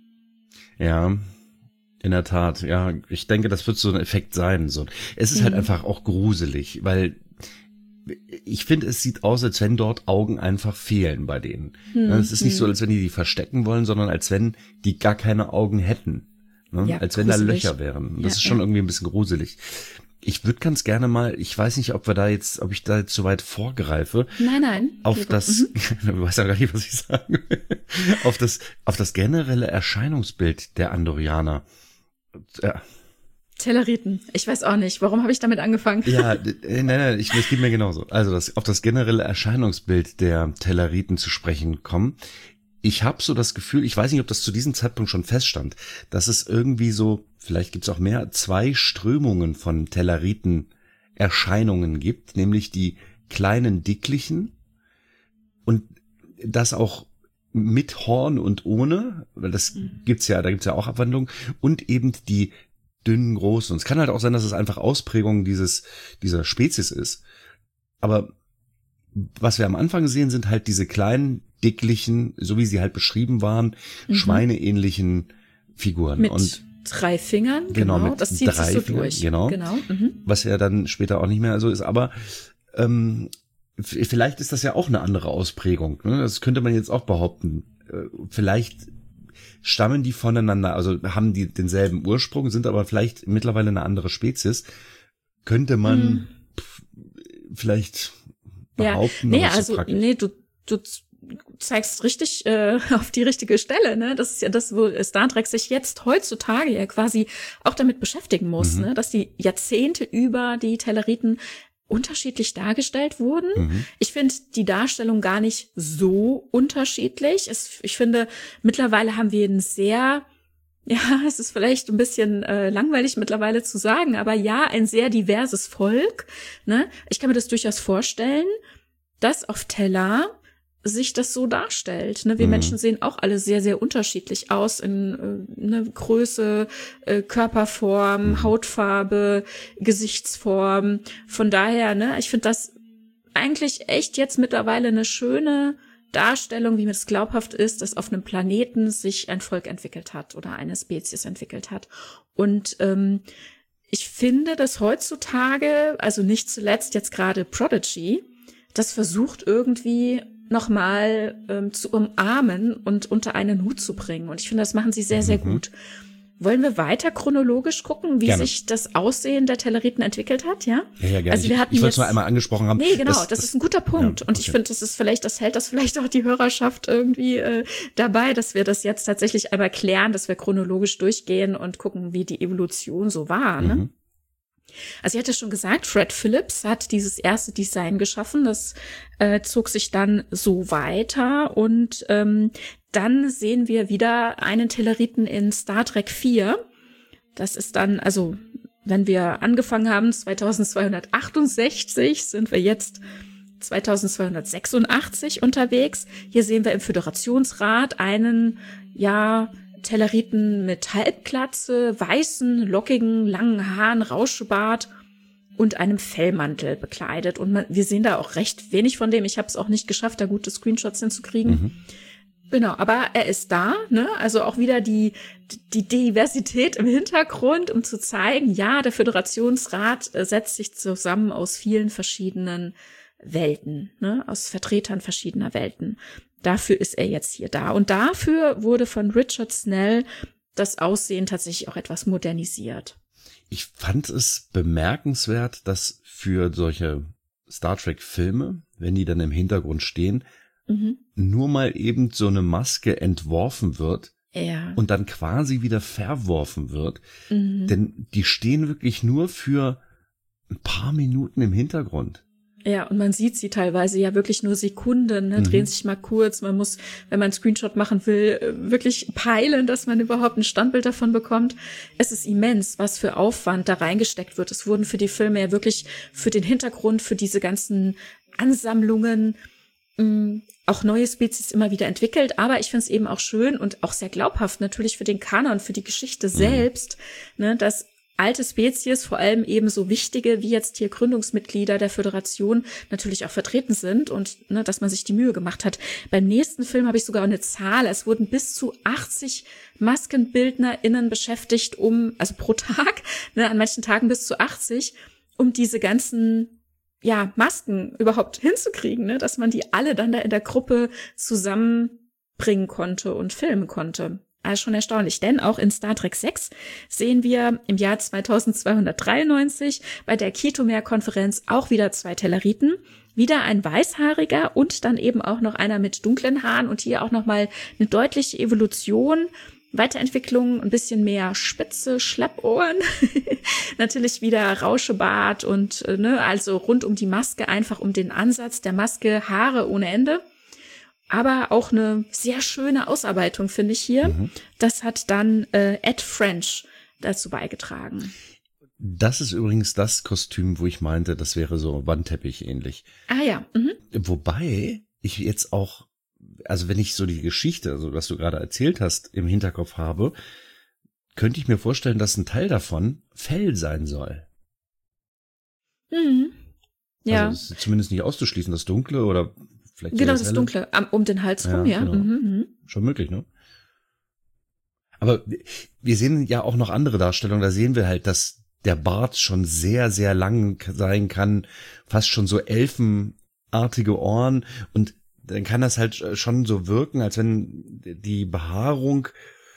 Ja, in der Tat. Ja, ich denke, das wird so ein Effekt sein. So, es ist mhm. halt einfach auch gruselig, weil ich finde, es sieht aus, als wenn dort Augen einfach fehlen bei denen. Mhm. Es ist nicht so, als wenn die die verstecken wollen, sondern als wenn die gar keine Augen hätten. Ne? Ja, als wenn gruselig. Da Löcher wären. Das ja, ist schon ja. irgendwie ein bisschen gruselig. Ich würde ganz gerne mal, ich weiß nicht, ob wir da jetzt, ob ich da jetzt so weit vorgreife.
Nein, nein.
Auf lieber. das, mhm. du weißt ja gar nicht, was ich sagen will. auf das, auf das generelle Erscheinungsbild der Andorianer. Ja.
Telleriten. Ich weiß auch nicht. Warum habe ich damit angefangen?
Ja, nein, nein, ich, das geht mir genauso. Also das, auf das generelle Erscheinungsbild der Telleriten zu sprechen kommen. Ich habe so das Gefühl, ich weiß nicht, ob das zu diesem Zeitpunkt schon feststand, dass es irgendwie so, vielleicht gibt's auch mehr, zwei Strömungen von Telleriten-Erscheinungen gibt, nämlich die kleinen Dicklichen und das auch mit Horn und ohne, weil das mhm. gibt's ja, da gibt's ja auch Abwandlungen, und eben die dünnen Großen. Und es kann halt auch sein, dass es einfach Ausprägung dieses dieser Spezies ist. Aber was wir am Anfang sehen, sind halt diese kleinen, dicklichen, so wie sie halt beschrieben waren, mhm. schweineähnlichen Figuren.
Mit
und
drei Fingern,
genau,
genau.
Mit
das zieht
drei
sich so
Fingern,
durch.
Genau,
genau. Mhm.
Was ja dann später auch nicht mehr so ist. Aber ähm, vielleicht ist das ja auch eine andere Ausprägung. Ne? Das könnte man jetzt auch behaupten. Äh, vielleicht stammen die voneinander, also haben die denselben Ursprung, sind aber vielleicht mittlerweile eine andere Spezies. Könnte man mhm. pf, vielleicht behaupten.
Ja, nee, also, nee, du, du zeigst richtig äh, auf die richtige Stelle, ne? Das ist ja das, wo Star Trek sich jetzt heutzutage ja quasi auch damit beschäftigen muss, mhm. ne? Dass die Jahrzehnte über die Telleriten unterschiedlich dargestellt wurden.
Mhm.
Ich finde die Darstellung gar nicht so unterschiedlich. Es, ich finde, mittlerweile haben wir ein sehr, ja, es ist vielleicht ein bisschen äh, langweilig mittlerweile zu sagen, aber ja, ein sehr diverses Volk. Ne? Ich kann mir das durchaus vorstellen, dass auf Tellar sich das so darstellt. Ne? Wir
Mhm.
Menschen sehen auch alle sehr, sehr unterschiedlich aus in äh, ne, Größe, äh, Körperform,
Mhm.
Hautfarbe, Gesichtsform. Von daher, ne, ich finde das eigentlich echt jetzt mittlerweile eine schöne Darstellung, wie mir das glaubhaft ist, dass auf einem Planeten sich ein Volk entwickelt hat oder eine Spezies entwickelt hat. Und ähm, ich finde, dass heutzutage, also nicht zuletzt jetzt gerade Prodigy, das versucht irgendwie nochmal ähm, zu umarmen und unter einen Hut zu bringen. Und ich finde, das machen sie sehr, sehr
Mhm.
gut. Wollen wir weiter chronologisch gucken, wie
Gerne.
sich das Aussehen der Telleriten entwickelt hat, ja?
Ja, ja, gerne.
Also wir
ich
hatten
ich wollte es
jetzt-
nur einmal angesprochen haben.
Nee, genau, das,
Das-
ist ein guter Punkt.
ja,
Und ich
okay.
finde, das ist vielleicht, das hält das vielleicht auch die Hörerschaft irgendwie äh, dabei, dass wir das jetzt tatsächlich einmal klären, dass wir chronologisch durchgehen und gucken, wie die Evolution so war, ne?
Mhm.
Also ich hatte schon gesagt, Fred Phillips hat dieses erste Design geschaffen. Das äh, zog sich dann so weiter. Und ähm, dann sehen wir wieder einen Telleriten in Star Trek vier. Das ist dann, also wenn wir angefangen haben, zweitausendzweihundertachtundsechzig, sind wir jetzt zweitausendzweihundertsechsundachtzig unterwegs. Hier sehen wir im Föderationsrat einen, ja, Telleriten mit Halbglatze, weißen, lockigen, langen Haaren, Rauschebart und einem Fellmantel bekleidet. Und man, wir sehen da auch recht wenig von dem. Ich habe es auch nicht geschafft, da gute Screenshots hinzukriegen.
Mhm.
Genau, aber er ist da, ne? Also auch wieder die, die Diversität im Hintergrund, um zu zeigen, ja, der Föderationsrat äh, setzt sich zusammen aus vielen verschiedenen Welten, ne? Aus Vertretern verschiedener Welten. Dafür ist er jetzt hier da. Und dafür wurde von Richard Snell das Aussehen tatsächlich auch etwas modernisiert.
Ich fand es bemerkenswert, dass für solche Star Trek Filme, wenn die dann im Hintergrund stehen,
Mhm.
nur mal eben so eine Maske entworfen wird
Ja.
und dann quasi wieder verworfen wird.
Mhm.
Denn die stehen wirklich nur für ein paar Minuten im Hintergrund.
Ja, und man sieht sie teilweise ja wirklich nur Sekunden, ne?
Mhm.
Drehen sich mal kurz. Man muss, wenn man einen Screenshot machen will, äh, wirklich peilen, dass man überhaupt ein Standbild davon bekommt. Es ist immens, was für Aufwand da reingesteckt wird. Es wurden für die Filme ja wirklich für den Hintergrund, für diese ganzen Ansammlungen mh, auch neue Spezies immer wieder entwickelt. Aber ich finde es eben auch schön und auch sehr glaubhaft natürlich für den Kanon, für die Geschichte selbst, ne, dass alte Spezies, vor allem eben so wichtige, wie jetzt hier Gründungsmitglieder der Föderation, natürlich auch vertreten sind und ne, dass man sich die Mühe gemacht hat. Beim nächsten Film habe ich sogar eine Zahl. Es wurden bis zu achtzig MaskenbildnerInnen beschäftigt, um, also pro Tag, ne, an manchen Tagen bis zu achtzig, um diese ganzen ja Masken überhaupt hinzukriegen, ne, dass man die alle dann da in der Gruppe zusammenbringen konnte und filmen konnte. Also schon erstaunlich, denn auch in Star Trek sechs sehen wir im Jahr zweitausendzweihundertdreiundneunzig bei der Ketomer-Konferenz auch wieder zwei Telleriten, wieder ein weißhaariger und dann eben auch noch einer mit dunklen Haaren und hier auch nochmal eine deutliche Evolution, Weiterentwicklung, ein bisschen mehr Spitze, Schlappohren, natürlich wieder Rauschebart und ne, also rund um die Maske, einfach um den Ansatz der Maske, Haare ohne Ende. Aber auch eine sehr schöne Ausarbeitung, finde ich hier.
Mhm.
Das hat dann äh, Ed French dazu beigetragen.
Das ist übrigens das Kostüm, wo ich meinte, das wäre so Wandteppich ähnlich.
Ah ja. Mhm.
Wobei ich jetzt auch, also wenn ich so die Geschichte, also was du gerade erzählt hast, im Hinterkopf habe, könnte ich mir vorstellen, dass ein Teil davon Fell sein soll.
Mhm. Ja.
Also es ist zumindest nicht auszuschließen, das Dunkle oder vielleicht
Genau,
das
das
Helle.
Dunkle, am, um den Hals rum, ja.
Ja, genau.
Mhm, mhm.
Schon möglich, ne? Aber wir sehen ja auch noch andere Darstellungen, da sehen wir halt, dass der Bart schon sehr, sehr lang sein kann, fast schon so elfenartige Ohren und dann kann das halt schon so wirken, als wenn die Behaarung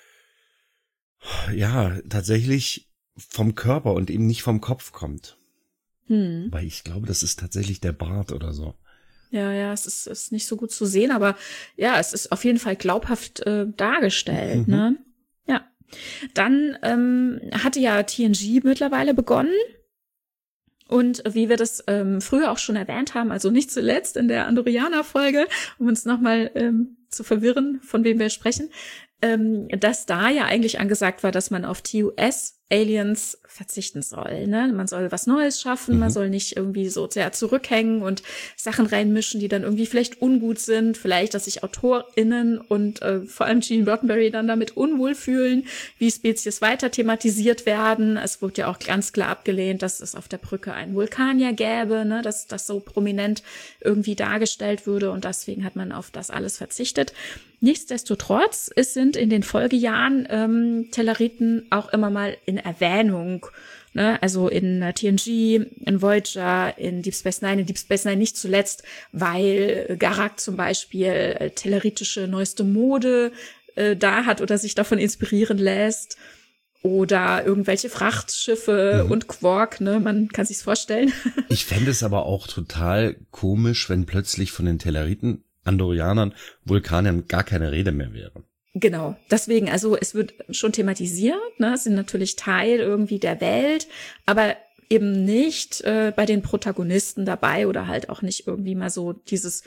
ja tatsächlich vom Körper und eben nicht vom Kopf kommt.
Hm.
Weil ich glaube, das ist tatsächlich der Bart oder so.
Ja, ja, es ist, ist nicht so gut zu sehen, aber ja, es ist auf jeden Fall glaubhaft äh, dargestellt,
Mhm.
ne? Ja. Dann ähm, hatte ja T N G mittlerweile begonnen Und wie wir das ähm, früher auch schon erwähnt haben, also nicht zuletzt in der Andorianer-Folge, um uns nochmal ähm, zu verwirren, von wem wir sprechen, ähm, dass da ja eigentlich angesagt war, dass man auf T U S-Aliens verzichten soll. Ne? Man soll was Neues schaffen, mhm. man soll nicht irgendwie so sehr zurückhängen und Sachen reinmischen, die dann irgendwie vielleicht ungut sind, vielleicht, dass sich AutorInnen und äh, vor allem Gene Roddenberry dann damit unwohl fühlen, wie Spezies weiter thematisiert werden. Es wurde ja auch ganz klar abgelehnt, dass es auf der Brücke einen Vulkanier gäbe, ne? dass das so prominent irgendwie dargestellt würde und deswegen hat man auf das alles verzichtet. Nichtsdestotrotz, es sind in den Folgejahren ähm, Telleriten auch immer mal in Erwähnung, ne? Also in äh, T N G, in Voyager, in Deep Space Nine, in Deep Space Nine nicht zuletzt, weil Garak zum Beispiel äh, telleritische neueste Mode äh, da hat oder sich davon inspirieren lässt oder irgendwelche Frachtschiffe mhm. und Quark, ne? Man kann sich's vorstellen.
Ich fände es aber auch total komisch, wenn plötzlich von den Telleriten, Andorianern, Vulkaniern gar keine Rede mehr wäre.
Genau, deswegen, also es wird schon thematisiert, ne, es sind natürlich Teil irgendwie der Welt, aber eben nicht äh, bei den Protagonisten dabei oder halt auch nicht irgendwie mal so dieses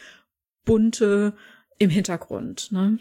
Bunte im Hintergrund, ne.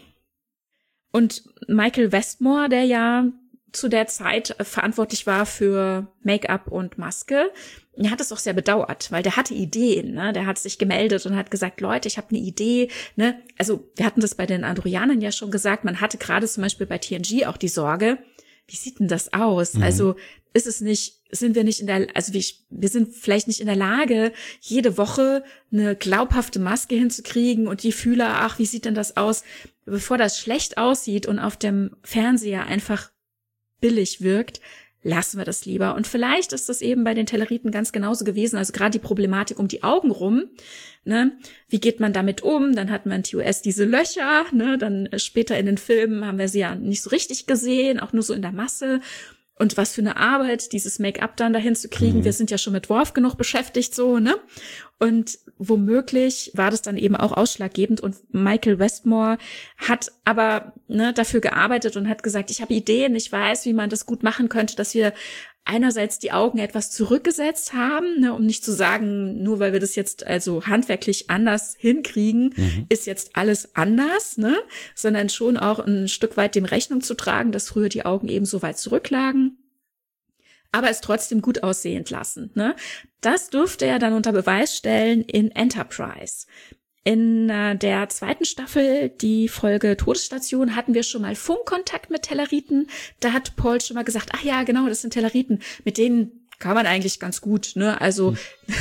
Und Michael Westmore, der ja zu der Zeit verantwortlich war für Make-up und Maske, er hat es auch sehr bedauert, weil der hatte Ideen, ne? Der hat sich gemeldet und hat gesagt, Leute, ich habe eine Idee, ne? Also wir hatten das bei den Andorianern ja schon gesagt, man hatte gerade zum Beispiel bei T N G auch die Sorge, wie sieht denn das aus? Mhm. Also ist es nicht, sind wir nicht in der, also wir, wir sind vielleicht nicht in der Lage, jede Woche eine glaubhafte Maske hinzukriegen und die Fühler, ach, wie sieht denn das aus? Bevor das schlecht aussieht und auf dem Fernseher einfach billig wirkt, lassen wir das lieber. Und vielleicht ist das eben bei den Telleriten ganz genauso gewesen. Also gerade die Problematik um die Augen rum. Ne? Wie geht man damit um? Dann hat man in T U S diese Löcher. Ne? Dann später in den Filmen haben wir sie ja nicht so richtig gesehen, auch nur so in der Masse. Und was für eine Arbeit, dieses Make-up dann dahin zu kriegen. Mhm. Wir sind ja schon mit Worf genug beschäftigt, so, ne? Und womöglich war das dann eben auch ausschlaggebend. Und Michael Westmore hat aber ne, dafür gearbeitet und hat gesagt, ich habe Ideen, ich weiß, wie man das gut machen könnte, dass wir einerseits die Augen etwas zurückgesetzt haben, ne, um nicht zu sagen, nur weil wir das jetzt also handwerklich anders hinkriegen, mhm. ist jetzt alles anders, ne, sondern schon auch ein Stück weit dem Rechnung zu tragen, dass früher die Augen eben so weit zurücklagen, aber es trotzdem gut aussehend lassen, ne. Das dürfte er dann unter Beweis stellen in Enterprise. In äh, der zweiten Staffel, die Folge Todesstation, hatten wir schon mal Funkkontakt mit Telleriten. Da hat Paul schon mal gesagt, ach ja, genau, das sind Telleriten. Mit denen kann man eigentlich ganz gut, ne? Also, hm.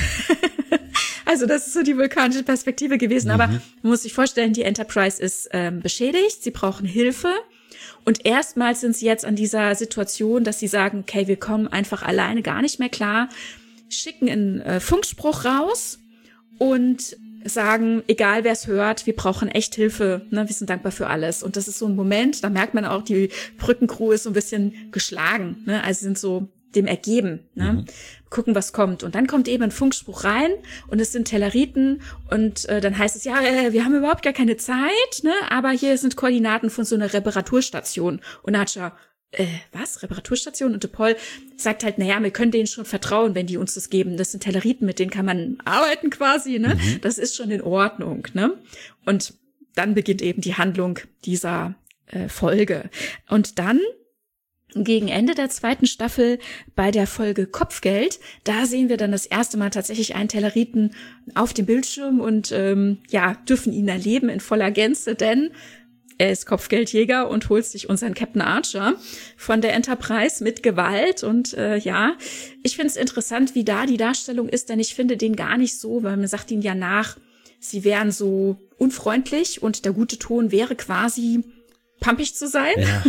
also das ist so die vulkanische Perspektive gewesen. Mhm. Aber man muss sich vorstellen, die Enterprise ist ähm, beschädigt. Sie brauchen Hilfe. Und erstmals sind sie jetzt an dieser Situation, dass sie sagen, okay, wir kommen einfach alleine gar nicht mehr klar, schicken einen äh, Funkspruch raus und sagen, egal wer es hört, wir brauchen echt Hilfe, ne, wir sind dankbar für alles. Und das ist so ein Moment, da merkt man auch, die Brückencrew ist so ein bisschen geschlagen, ne, also sind so dem ergeben, ne, mhm. gucken, was kommt. Und dann kommt eben ein Funkspruch rein und es sind Telleriten und äh, dann heißt es, ja, äh, wir haben überhaupt gar keine Zeit, ne, aber hier sind Koordinaten von so einer Reparaturstation. Und Nacha, äh, was? Reparaturstation? Und de Paul sagt halt, naja, wir können denen schon vertrauen, wenn die uns das geben. Das sind Telleriten, mit denen kann man arbeiten quasi, ne? Mhm. Das ist schon in Ordnung, ne? Und dann beginnt eben die Handlung dieser äh, Folge. Und dann gegen Ende der zweiten Staffel bei der Folge Kopfgeld, da sehen wir dann das erste Mal tatsächlich einen Telleriten auf dem Bildschirm und ähm, ja, dürfen ihn erleben in voller Gänze, denn er ist Kopfgeldjäger und holt sich unseren Captain Archer von der Enterprise mit Gewalt. Und äh, ja, ich finde es interessant, wie da die Darstellung ist, denn ich finde den gar nicht so, weil man sagt ihnen ja nach, sie wären so unfreundlich und der gute Ton wäre quasi pampig zu sein. Ja.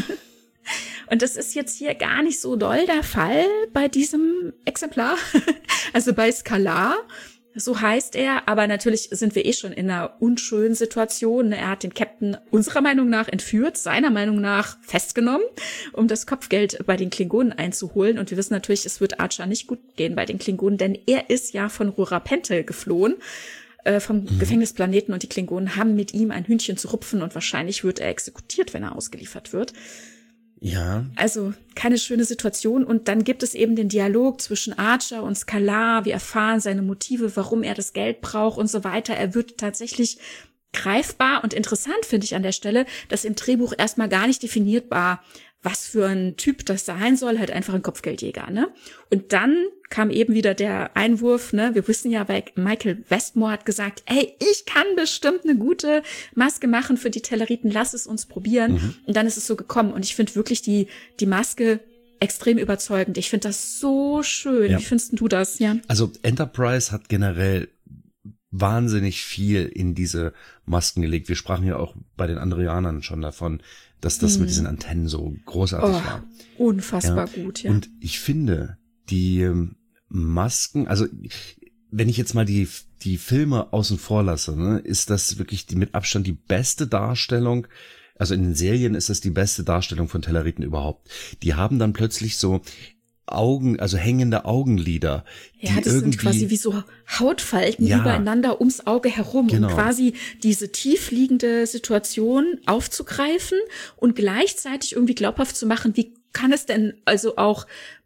Und das ist jetzt hier gar nicht so doll der Fall bei diesem Exemplar. Also bei Skalar. So heißt er, aber natürlich sind wir eh schon in einer unschönen Situation. Er hat den Captain unserer Meinung nach entführt, seiner Meinung nach festgenommen, um das Kopfgeld bei den Klingonen einzuholen. Und wir wissen natürlich, es wird Archer nicht gut gehen bei den Klingonen, denn er ist ja von Rurapente geflohen, äh, vom mhm. Gefängnisplaneten. Und die Klingonen haben mit ihm ein Hühnchen zu rupfen und wahrscheinlich wird er exekutiert, wenn er ausgeliefert wird.
Ja.
Also keine schöne Situation. Und dann gibt es eben den Dialog zwischen Archer und Skalar. Wir erfahren seine Motive, warum er das Geld braucht und so weiter. Er wird tatsächlich greifbar und interessant, finde ich an der Stelle, dass im Drehbuch erstmal gar nicht definiert war, was für ein Typ das sein soll, halt einfach ein Kopfgeldjäger, ne? Und dann kam eben wieder der Einwurf, ne? Wir wissen ja, weil Michael Westmore hat gesagt, ey, ich kann bestimmt eine gute Maske machen für die Telleriten, lass es uns probieren. Mhm. Und dann ist es so gekommen. Und ich finde wirklich die, die Maske extrem überzeugend. Ich finde das so schön. Ja. Wie findest du das, Jan?
Also Enterprise hat generell wahnsinnig viel in diese Masken gelegt. Wir sprachen ja auch bei den Andorianern schon davon, dass das hm. mit diesen Antennen so großartig oh, war.
Unfassbar ja. gut, ja.
Und ich finde, die Masken, also wenn ich jetzt mal die die Filme außen vor lasse, ne, ist das wirklich die mit Abstand die beste Darstellung. Also in den Serien ist das die beste Darstellung von Telleriten überhaupt. Die haben dann plötzlich so Augen, also hängende Augenlider.
Ja, die das sind quasi wie so Hautfalten ja, übereinander ums Auge herum, genau. um quasi diese tiefliegende Situation aufzugreifen und gleichzeitig irgendwie glaubhaft zu machen, wie kann es denn also auch,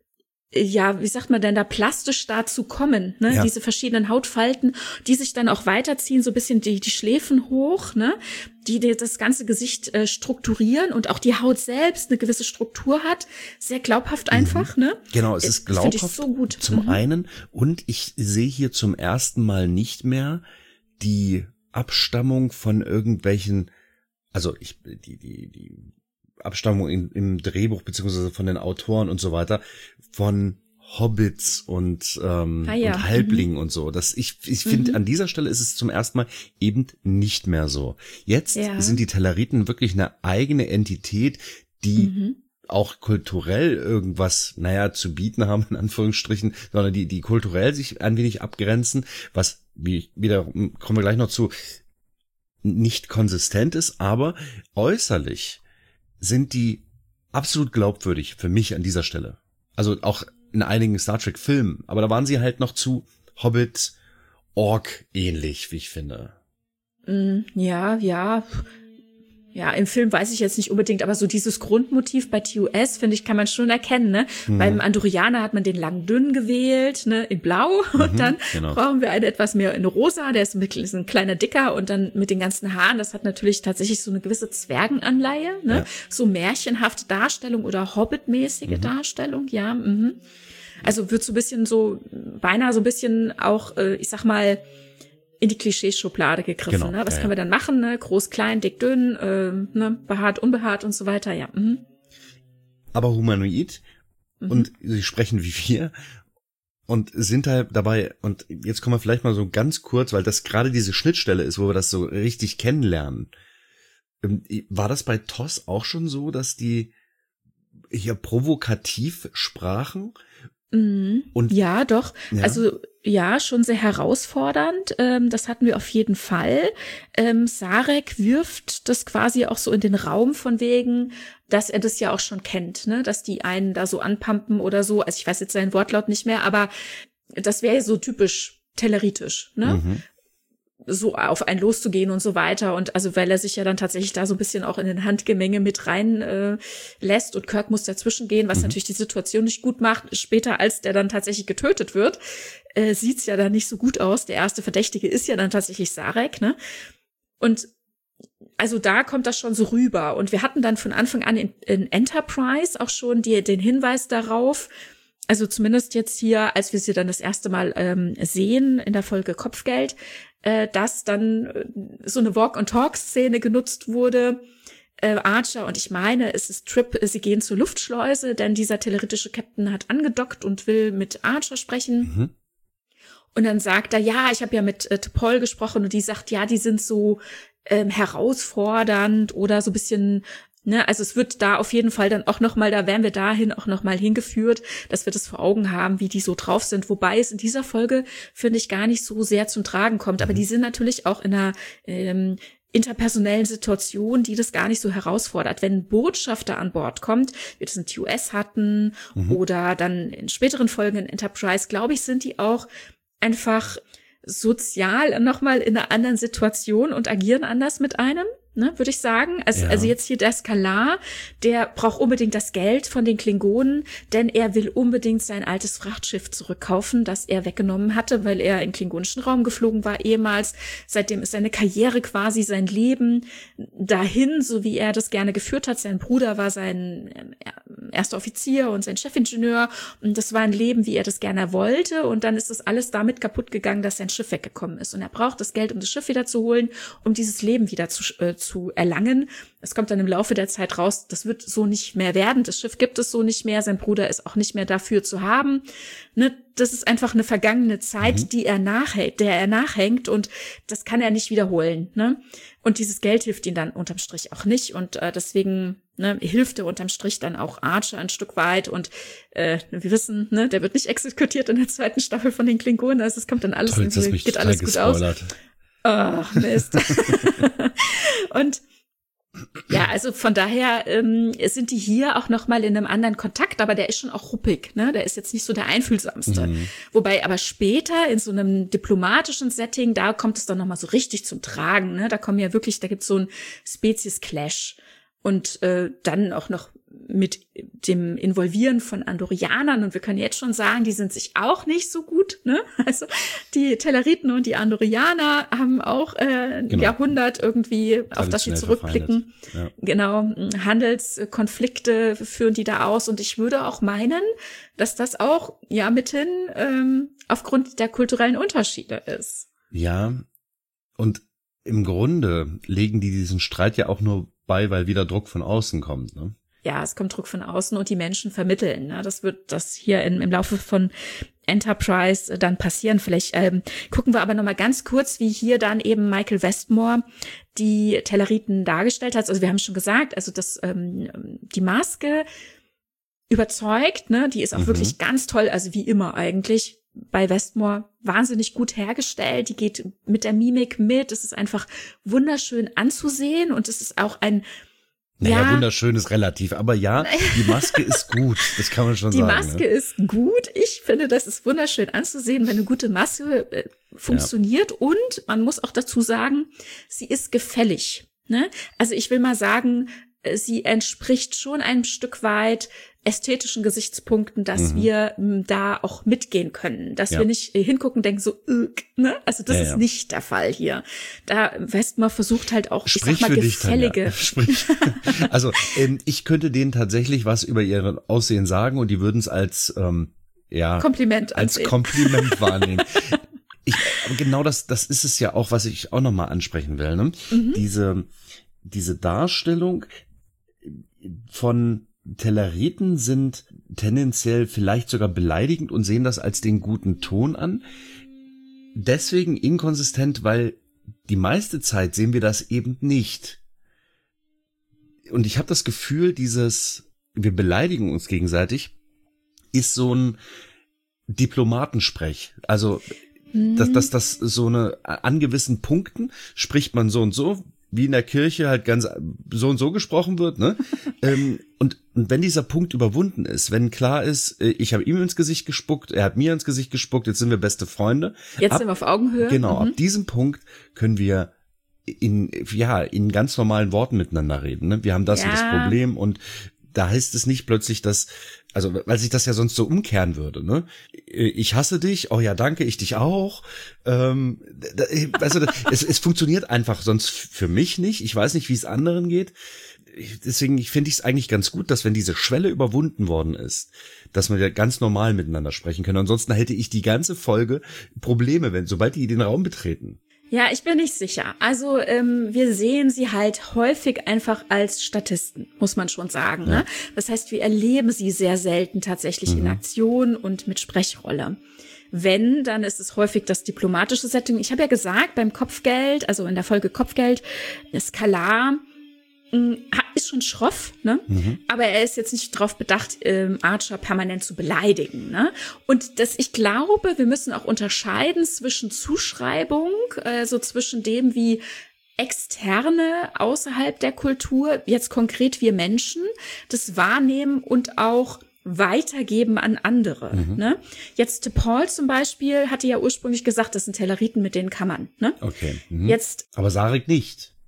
ja, wie sagt man denn da, plastisch dazu kommen, ne? Ja. Diese verschiedenen Hautfalten, die sich dann auch weiterziehen, so ein bisschen die, die Schläfen hoch, ne? Die, die das ganze Gesicht äh, strukturieren und auch die Haut selbst eine gewisse Struktur hat. Sehr glaubhaft einfach, mhm. ne?
Genau, es ist glaubhaft
ich so gut.
zum
mhm.
einen und ich sehe hier zum ersten Mal nicht mehr die Abstammung von irgendwelchen, also ich, die, die, die Abstammung im, im Drehbuch beziehungsweise von den Autoren und so weiter, von Hobbits und, ähm, ah, ja. und Halblingen mhm. und so. Das, ich ich finde, mhm. an dieser Stelle ist es zum ersten Mal eben nicht mehr so. Jetzt ja. sind die Telleriten wirklich eine eigene Entität, die mhm. auch kulturell irgendwas, naja, zu bieten haben, in Anführungsstrichen, sondern die, die kulturell sich ein wenig abgrenzen, was, wie wieder, kommen wir gleich noch zu, nicht konsistent ist, aber äußerlich sind die absolut glaubwürdig für mich an dieser Stelle. Also auch in einigen Star Trek Filmen, aber da waren sie halt noch zu Hobbit, Ork ähnlich, wie ich finde.
Ja, ja. Ja, im Film weiß ich jetzt nicht unbedingt, aber so dieses Grundmotiv bei T O S, finde ich, kann man schon erkennen, ne? Mhm. Beim Andorianer hat man den lang dünn gewählt, ne, in blau. Mhm, und dann genau. brauchen wir einen etwas mehr in rosa, der ist ein, ist ein kleiner dicker und dann mit den ganzen Haaren, das hat natürlich tatsächlich so eine gewisse Zwergenanleihe, ne? Ja. So märchenhafte Darstellung oder Hobbit-mäßige mhm. Darstellung, ja. Mhm. Also wird so ein bisschen so, beinahe so ein bisschen auch, äh, ich sag mal, in die Klischeeschublade gegriffen. Genau, ne? Was ja, können wir dann machen? Ne? Groß, klein, dick, dünn, äh, ne? Behaart, unbehaart und so weiter. Ja. Mhm.
Aber humanoid mhm. und sie sprechen wie wir und sind halt dabei, und jetzt kommen wir vielleicht mal so ganz kurz, weil das gerade diese Schnittstelle ist, wo wir das so richtig kennenlernen. War das bei T O S auch schon so, dass die hier provokativ sprachen?
Mhm. Und ja, doch. Ja. Also ja, schon sehr herausfordernd. Ähm, das hatten wir auf jeden Fall. Ähm, Sarek wirft das quasi auch so in den Raum von wegen, dass er das ja auch schon kennt, ne, dass die einen da so anpumpen oder so. Also ich weiß jetzt seinen Wortlaut nicht mehr, aber das wäre so typisch telleritisch, ne? Mhm. So auf einen loszugehen und so weiter. Und also weil er sich ja dann tatsächlich da so ein bisschen auch in den Handgemenge mit rein äh, lässt und Kirk muss dazwischen gehen, was mhm. natürlich die Situation nicht gut macht. Später, als der dann tatsächlich getötet wird, äh, sieht's ja dann nicht so gut aus. Der erste Verdächtige ist ja dann tatsächlich Sarek, ne? Und also da kommt das schon so rüber. Und wir hatten dann von Anfang an in, in Enterprise auch schon die, den Hinweis darauf, also zumindest jetzt hier, als wir sie dann das erste Mal ähm, sehen in der Folge Kopfgeld, äh, dass dann äh, so eine Walk-and-Talk-Szene genutzt wurde. Äh, Archer und ich meine, es ist Trip, sie gehen zur Luftschleuse, denn dieser telleritische Captain hat angedockt und will mit Archer sprechen. Mhm. Und dann sagt er, ja, ich habe ja mit äh, T'Pol gesprochen und die sagt, ja, die sind so ähm, herausfordernd oder so ein bisschen. Ne, also es wird da auf jeden Fall dann auch nochmal, da werden wir dahin auch nochmal hingeführt, dass wir das vor Augen haben, wie die so drauf sind. Wobei es in dieser Folge, finde ich, gar nicht so sehr zum Tragen kommt. Aber die sind natürlich auch in einer ähm, interpersonellen Situation, die das gar nicht so herausfordert. Wenn ein Botschafter an Bord kommt, wir das in T O S hatten mhm. oder dann in späteren Folgen in Enterprise, glaube ich, sind die auch einfach sozial nochmal in einer anderen Situation und agieren anders mit einem. ne, würde ich sagen. Also,
Ja.
also jetzt hier der Skalar, der braucht unbedingt das Geld von den Klingonen, denn er will unbedingt sein altes Frachtschiff zurückkaufen, das er weggenommen hatte, weil er im klingonischen Raum geflogen war ehemals. Seitdem ist seine Karriere quasi, sein Leben dahin, so wie er das gerne geführt hat. Sein Bruder war sein erster Offizier und sein Chefingenieur und das war ein Leben, wie er das gerne wollte, und dann ist das alles damit kaputt gegangen, dass sein Schiff weggekommen ist, und er braucht das Geld, um das Schiff wieder zu holen, um dieses Leben wieder zu, äh, zu erlangen. Es kommt dann im Laufe der Zeit raus, das wird so nicht mehr werden, das Schiff gibt es so nicht mehr, sein Bruder ist auch nicht mehr dafür zu haben. Ne? Das ist einfach eine vergangene Zeit, mhm. die er nachhängt, der er nachhängt, und das kann er nicht wiederholen. Ne? Und dieses Geld hilft ihm dann unterm Strich auch nicht, und äh, deswegen ne, hilft er unterm Strich dann auch Archer ein Stück weit, und äh, wir wissen, ne, der wird nicht exekutiert in der zweiten Staffel von den Klingonen, also es kommt dann alles,
Toll,
irgendwie, geht alles gut aus. Ach, Mist. Und ja, also von daher ähm, sind die hier auch noch mal in einem anderen Kontakt, aber der ist schon auch ruppig, ne? Der ist jetzt nicht so der einfühlsamste. Mhm. Wobei aber später in so einem diplomatischen Setting, da kommt es dann noch mal so richtig zum Tragen, ne? Da kommen ja wirklich, da gibt's so ein Spezies-Clash. Und äh, dann auch noch mit dem Involvieren von Andorianern. Und wir können jetzt schon sagen, die sind sich auch nicht so gut. Ne? Also die Telleriten und die Andorianer haben auch äh, ein genau. Jahrhundert irgendwie, auf das sie zurückblicken. Ja. Genau, Handelskonflikte führen die da aus. Und ich würde auch meinen, dass das auch ja mithin ähm, aufgrund der kulturellen Unterschiede ist.
Ja, und im Grunde legen die diesen Streit ja auch nur bei, weil wieder Druck von außen kommt, ne?
Ja, es kommt Druck von außen und die Menschen vermitteln. Ne? Das wird das hier in, im Laufe von Enterprise dann passieren. Vielleicht ähm, gucken wir aber noch mal ganz kurz, wie hier dann eben Michael Westmore die Telleriten dargestellt hat. Also wir haben schon gesagt, also dass ähm, die Maske überzeugt, ne? Die ist auch mhm. wirklich ganz toll, also wie immer eigentlich. Bei Westmore wahnsinnig gut hergestellt, die geht mit der Mimik mit, es ist einfach wunderschön anzusehen, und es ist auch ein
Naja,
ja,
wunderschön ist relativ, aber ja, die Maske ist gut, das kann man schon
die
sagen.
Die Maske
ne?
ist gut, ich finde, das ist wunderschön anzusehen, wenn eine gute Maske äh, funktioniert, ja. Und man muss auch dazu sagen, sie ist gefällig. Ne? Also ich will mal sagen, sie entspricht schon ein Stück weit ästhetischen Gesichtspunkten, dass mhm. wir m, da auch mitgehen können, dass ja. wir nicht äh, hingucken, denken so, äh, ne? Also das ja, ist ja. nicht der Fall hier. Da Westmore versucht halt auch,
Sprich
ich sag mal,
für
gefällige.
Dich, Sprich. Also ähm, ich könnte denen tatsächlich was über ihr Aussehen sagen, und die würden es als ähm, ja
Kompliment
als
ansehen.
Kompliment wahrnehmen. Ich, aber genau das, das ist es ja auch, was ich auch nochmal ansprechen will. Ne? Mhm. Diese diese Darstellung von Telleriten sind tendenziell vielleicht sogar beleidigend und sehen das als den guten Ton an. Deswegen inkonsistent, weil die meiste Zeit sehen wir das eben nicht. Und ich habe das Gefühl, dieses, wir beleidigen uns gegenseitig, ist so ein Diplomatensprech. Also, mhm. dass das, das so eine, an gewissen Punkten spricht man so und so, wie in der Kirche halt ganz so und so gesprochen wird, ne? ähm, und, und wenn dieser Punkt überwunden ist, wenn klar ist, ich habe ihm ins Gesicht gespuckt, er hat mir ins Gesicht gespuckt, jetzt sind wir beste Freunde.
Jetzt
ab,
sind wir auf Augenhöhe.
Genau,
mhm.
ab diesem Punkt können wir in, ja, in ganz normalen Worten miteinander reden, ne? Wir haben das
ja.
und das Problem, und da heißt es nicht plötzlich, dass, also weil sich das ja sonst so umkehren würde, ne? Ich hasse dich, oh ja, danke, ich dich auch. Ähm, also es, es funktioniert einfach sonst für mich nicht. Ich weiß nicht, wie es anderen geht. Deswegen finde ich es eigentlich ganz gut, dass wenn diese Schwelle überwunden worden ist, dass wir ganz normal miteinander sprechen können. Ansonsten hätte ich die ganze Folge Probleme, wenn sobald die den Raum betreten.
Ja, ich bin nicht sicher. Also ähm, wir sehen sie halt häufig einfach als Statisten, muss man schon sagen. Ja. Ne? Das heißt, wir erleben sie sehr selten tatsächlich mhm. in Aktion und mit Sprechrolle. Wenn, dann ist es häufig das diplomatische Setting. Ich habe ja gesagt, beim Kopfgeld, also in der Folge Kopfgeld, Skalar ist schon schroff, ne? Mhm. Aber er ist jetzt nicht darauf bedacht, ähm, Archer permanent zu beleidigen, ne? Und das, ich glaube, wir müssen auch unterscheiden zwischen Zuschreibung, also zwischen dem, wie Externe außerhalb der Kultur, jetzt konkret wir Menschen, das wahrnehmen und auch weitergeben an andere. Mhm. Ne? Jetzt Paul zum Beispiel hatte ja ursprünglich gesagt, das sind Telleriten, mit denen kann man. Ne?
Okay. Mhm.
Jetzt,
aber Sarek nicht.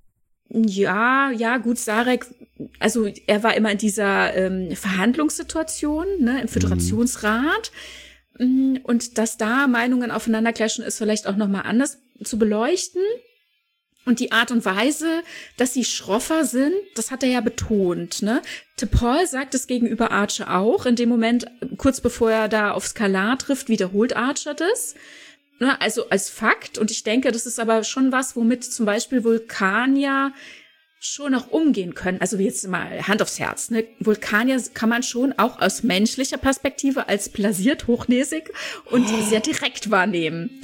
Ja, ja, gut, Sarek, also er war immer in dieser ähm, Verhandlungssituation, ne, im Föderationsrat. Mhm. Und dass da Meinungen aufeinanderclashen, ist vielleicht auch nochmal anders zu beleuchten. Und die Art und Weise, dass sie schroffer sind, das hat er ja betont, ne? T'Pol sagt es gegenüber Archer auch. In dem Moment, kurz bevor er da auf Skalar trifft, wiederholt Archer das. Ne? Also als Fakt. Und ich denke, das ist aber schon was, womit zum Beispiel Vulkanier schon noch umgehen können. Also wie jetzt mal Hand aufs Herz, ne? Vulkanier kann man schon auch aus menschlicher Perspektive als blasiert, hochnäsig und oh. sehr direkt wahrnehmen.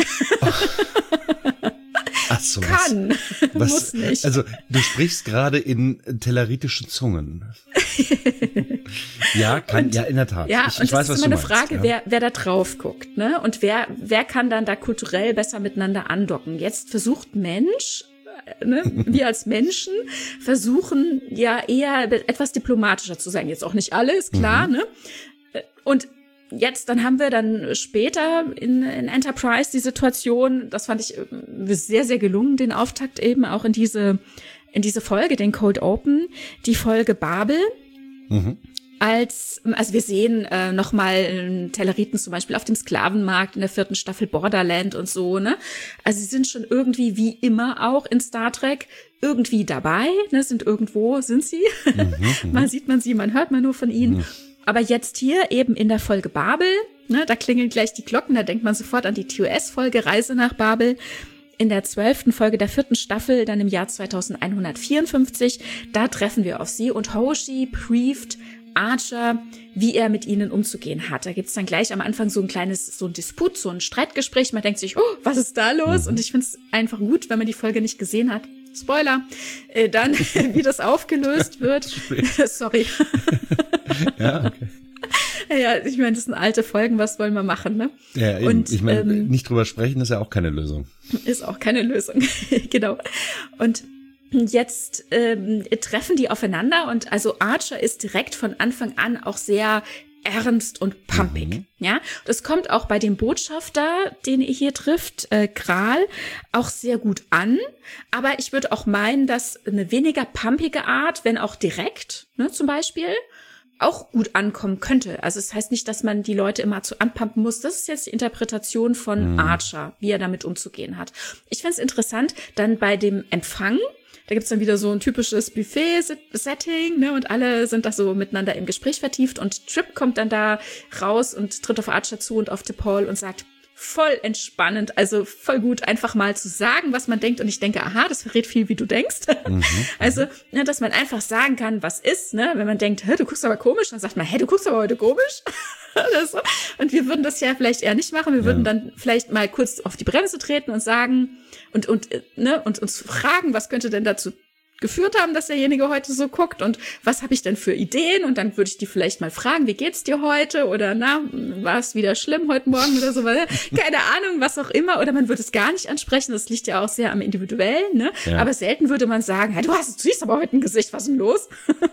Ach so,
kann,
was,
muss nicht.
Also du sprichst gerade in telleritischen Zungen. Ja, kann, und, ja, in der Tat.
Ja,
ich,
und
ich
das
weiß,
ist
was
immer
du
eine
meinst,
Frage,
ja.
wer, wer da drauf guckt, ne? Und wer, wer kann dann da kulturell besser miteinander andocken? Jetzt versucht Mensch, ne? Wir als Menschen versuchen ja eher etwas diplomatischer zu sein. Jetzt auch nicht alle, ist klar, mhm. ne? Und jetzt, dann haben wir dann später in, in Enterprise die Situation, das fand ich sehr, sehr gelungen, den Auftakt eben auch in diese, in diese Folge, den Cold Open, die Folge Babel. Mhm. Als, also wir sehen äh, nochmal Telleriten zum Beispiel auf dem Sklavenmarkt in der vierten Staffel Borderland und so, ne? Also sie sind schon irgendwie, wie immer auch in Star Trek, irgendwie dabei, ne? Sind irgendwo, sind sie. Mhm, mal sieht man sie, man hört man nur von ihnen. Mhm. Aber jetzt hier eben in der Folge Babel, ne, da klingeln gleich die Glocken, da denkt man sofort an die T O S-Folge Reise nach Babel. In der zwölften Folge der vierten Staffel, dann im Jahr zweitausendeinhundertvierundfünfzig, da treffen wir auf sie und Hoshi brieft Archer, wie er mit ihnen umzugehen hat. Da gibt's dann gleich am Anfang so ein kleines, so ein Disput, so ein Streitgespräch. Man denkt sich, oh, was ist da los? Und ich find's einfach gut, wenn man die Folge nicht gesehen hat. Spoiler. Äh, dann, wie das aufgelöst wird. Sorry. Ja, okay. Ja, ich meine, das sind alte Folgen, was wollen wir machen, ne?
Ja, eben. Und ich meine, ähm, nicht drüber sprechen ist ja auch keine Lösung.
Ist auch keine Lösung, genau. Und jetzt ähm, treffen die aufeinander und also Archer ist direkt von Anfang an auch sehr ernst und pumpig, mhm. ja. Das kommt auch bei dem Botschafter, den ihr hier trifft, äh, Kral, auch sehr gut an. Aber ich würde auch meinen, dass eine weniger pumpige Art, wenn auch direkt, ne, zum Beispiel, auch gut ankommen könnte. Also es das heißt nicht, dass man die Leute immer zu anpumpen muss. Das ist jetzt die Interpretation von mhm. Archer, wie er damit umzugehen hat. Ich finde es interessant, dann bei dem Empfang, da gibt's dann wieder so ein typisches Buffet-Setting, ne, und alle sind da so miteinander im Gespräch vertieft und Trip kommt dann da raus und tritt auf Archer zu und auf T'Pol und sagt, voll entspannend, also voll gut, einfach mal zu sagen, was man denkt. Und ich denke, aha, das verrät viel, wie du denkst. Mhm. Also, ne, dass man einfach sagen kann, was ist, ne, wenn man denkt, hä, du guckst aber komisch, dann sagt man, hä, du guckst aber heute komisch. Oder so. Und wir würden das ja vielleicht eher nicht machen. Wir ja. würden dann vielleicht mal kurz auf die Bremse treten und sagen und, und, ne, und uns fragen, was könnte denn dazu geführt haben, dass derjenige heute so guckt und was habe ich denn für Ideen? Und dann würde ich die vielleicht mal fragen, wie geht's dir heute? Oder na, war es wieder schlimm heute Morgen oder so? Keine Ahnung, was auch immer. Oder man würde es gar nicht ansprechen. Das liegt ja auch sehr am Individuellen, ne? Ja. Aber selten würde man sagen, hey, du hast, du siehst aber heute ein Gesicht, was ist denn los?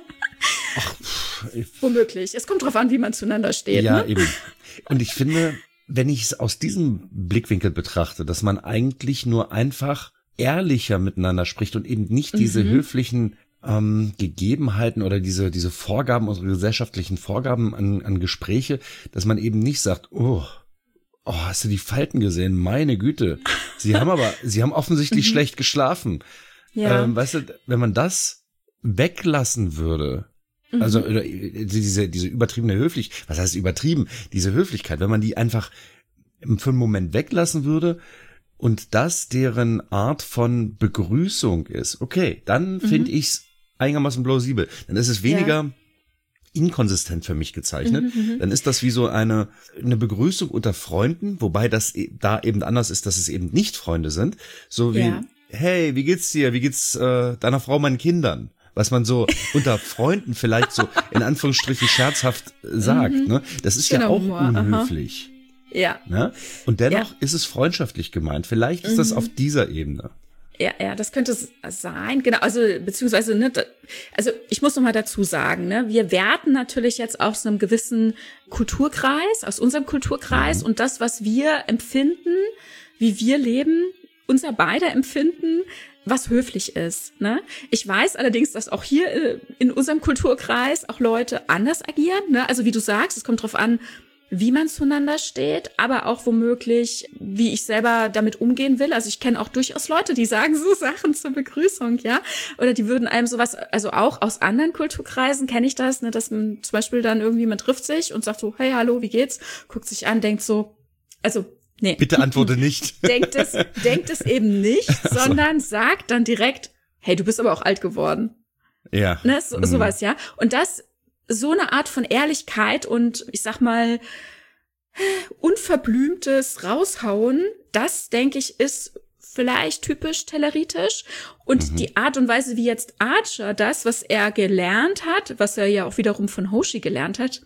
Ach, womöglich. Es kommt drauf an, wie man zueinander steht.
Ja,
ne?
eben. Und ich finde, wenn ich es aus diesem Blickwinkel betrachte, dass man eigentlich nur einfach ehrlicher miteinander spricht und eben nicht diese mhm. höflichen ähm, Gegebenheiten oder diese diese Vorgaben, unsere gesellschaftlichen Vorgaben an, an Gespräche, dass man eben nicht sagt, oh, oh, hast du die Falten gesehen? Meine Güte. Sie haben aber, sie haben offensichtlich mhm. schlecht geschlafen. Ja. Ähm, weißt du, wenn man das weglassen würde, mhm. also oder, diese diese übertriebene Höflichkeit, was heißt übertrieben? Diese Höflichkeit, wenn man die einfach für einen Moment weglassen würde, und das deren Art von Begrüßung ist, okay, dann mhm. finde ich's einigermaßen plausibel. Dann ist es weniger ja. inkonsistent für mich gezeichnet. Mhm, dann ist das wie so eine eine Begrüßung unter Freunden, wobei das da eben anders ist, dass es eben nicht Freunde sind. So wie, ja. hey, wie geht's dir? Wie geht's äh, deiner Frau, meinen Kindern? Was man so unter Freunden vielleicht so in Anführungsstrichen scherzhaft sagt. Mhm. Ne? Das ist genau, ja auch unhöflich. Aha.
Ja.
Ne? Und dennoch ja. ist es freundschaftlich gemeint. Vielleicht ist mhm. das auf dieser Ebene.
Ja, ja, das könnte es sein. Genau, also beziehungsweise, ne, da, also ich muss noch mal dazu sagen, ne, wir werten natürlich jetzt aus einem gewissen Kulturkreis, aus unserem Kulturkreis mhm. und das, was wir empfinden, wie wir leben, unser beider Empfinden, was höflich ist. Ne? Ich weiß allerdings, dass auch hier äh, in unserem Kulturkreis auch Leute anders agieren. Ne? Also wie du sagst, es kommt drauf an, wie man zueinander steht, aber auch womöglich, wie ich selber damit umgehen will. Also ich kenne auch durchaus Leute, die sagen so Sachen zur Begrüßung, ja. Oder die würden einem sowas, also auch aus anderen Kulturkreisen kenne ich das, ne, dass man zum Beispiel dann irgendwie, man trifft sich und sagt so, hey, hallo, wie geht's? Guckt sich an, denkt so, also, nee.
Bitte antworte nicht.
denkt es, denkt es eben nicht, sondern sagt dann direkt, hey, du bist aber auch alt geworden.
Ja.
Ne, so, sowas, ja. Und das so eine Art von Ehrlichkeit und ich sag mal unverblümtes Raushauen, das, denke ich, ist vielleicht typisch telluritisch. Und mhm. die Art und Weise, wie jetzt Archer das, was er gelernt hat, was er ja auch wiederum von Hoshi gelernt hat,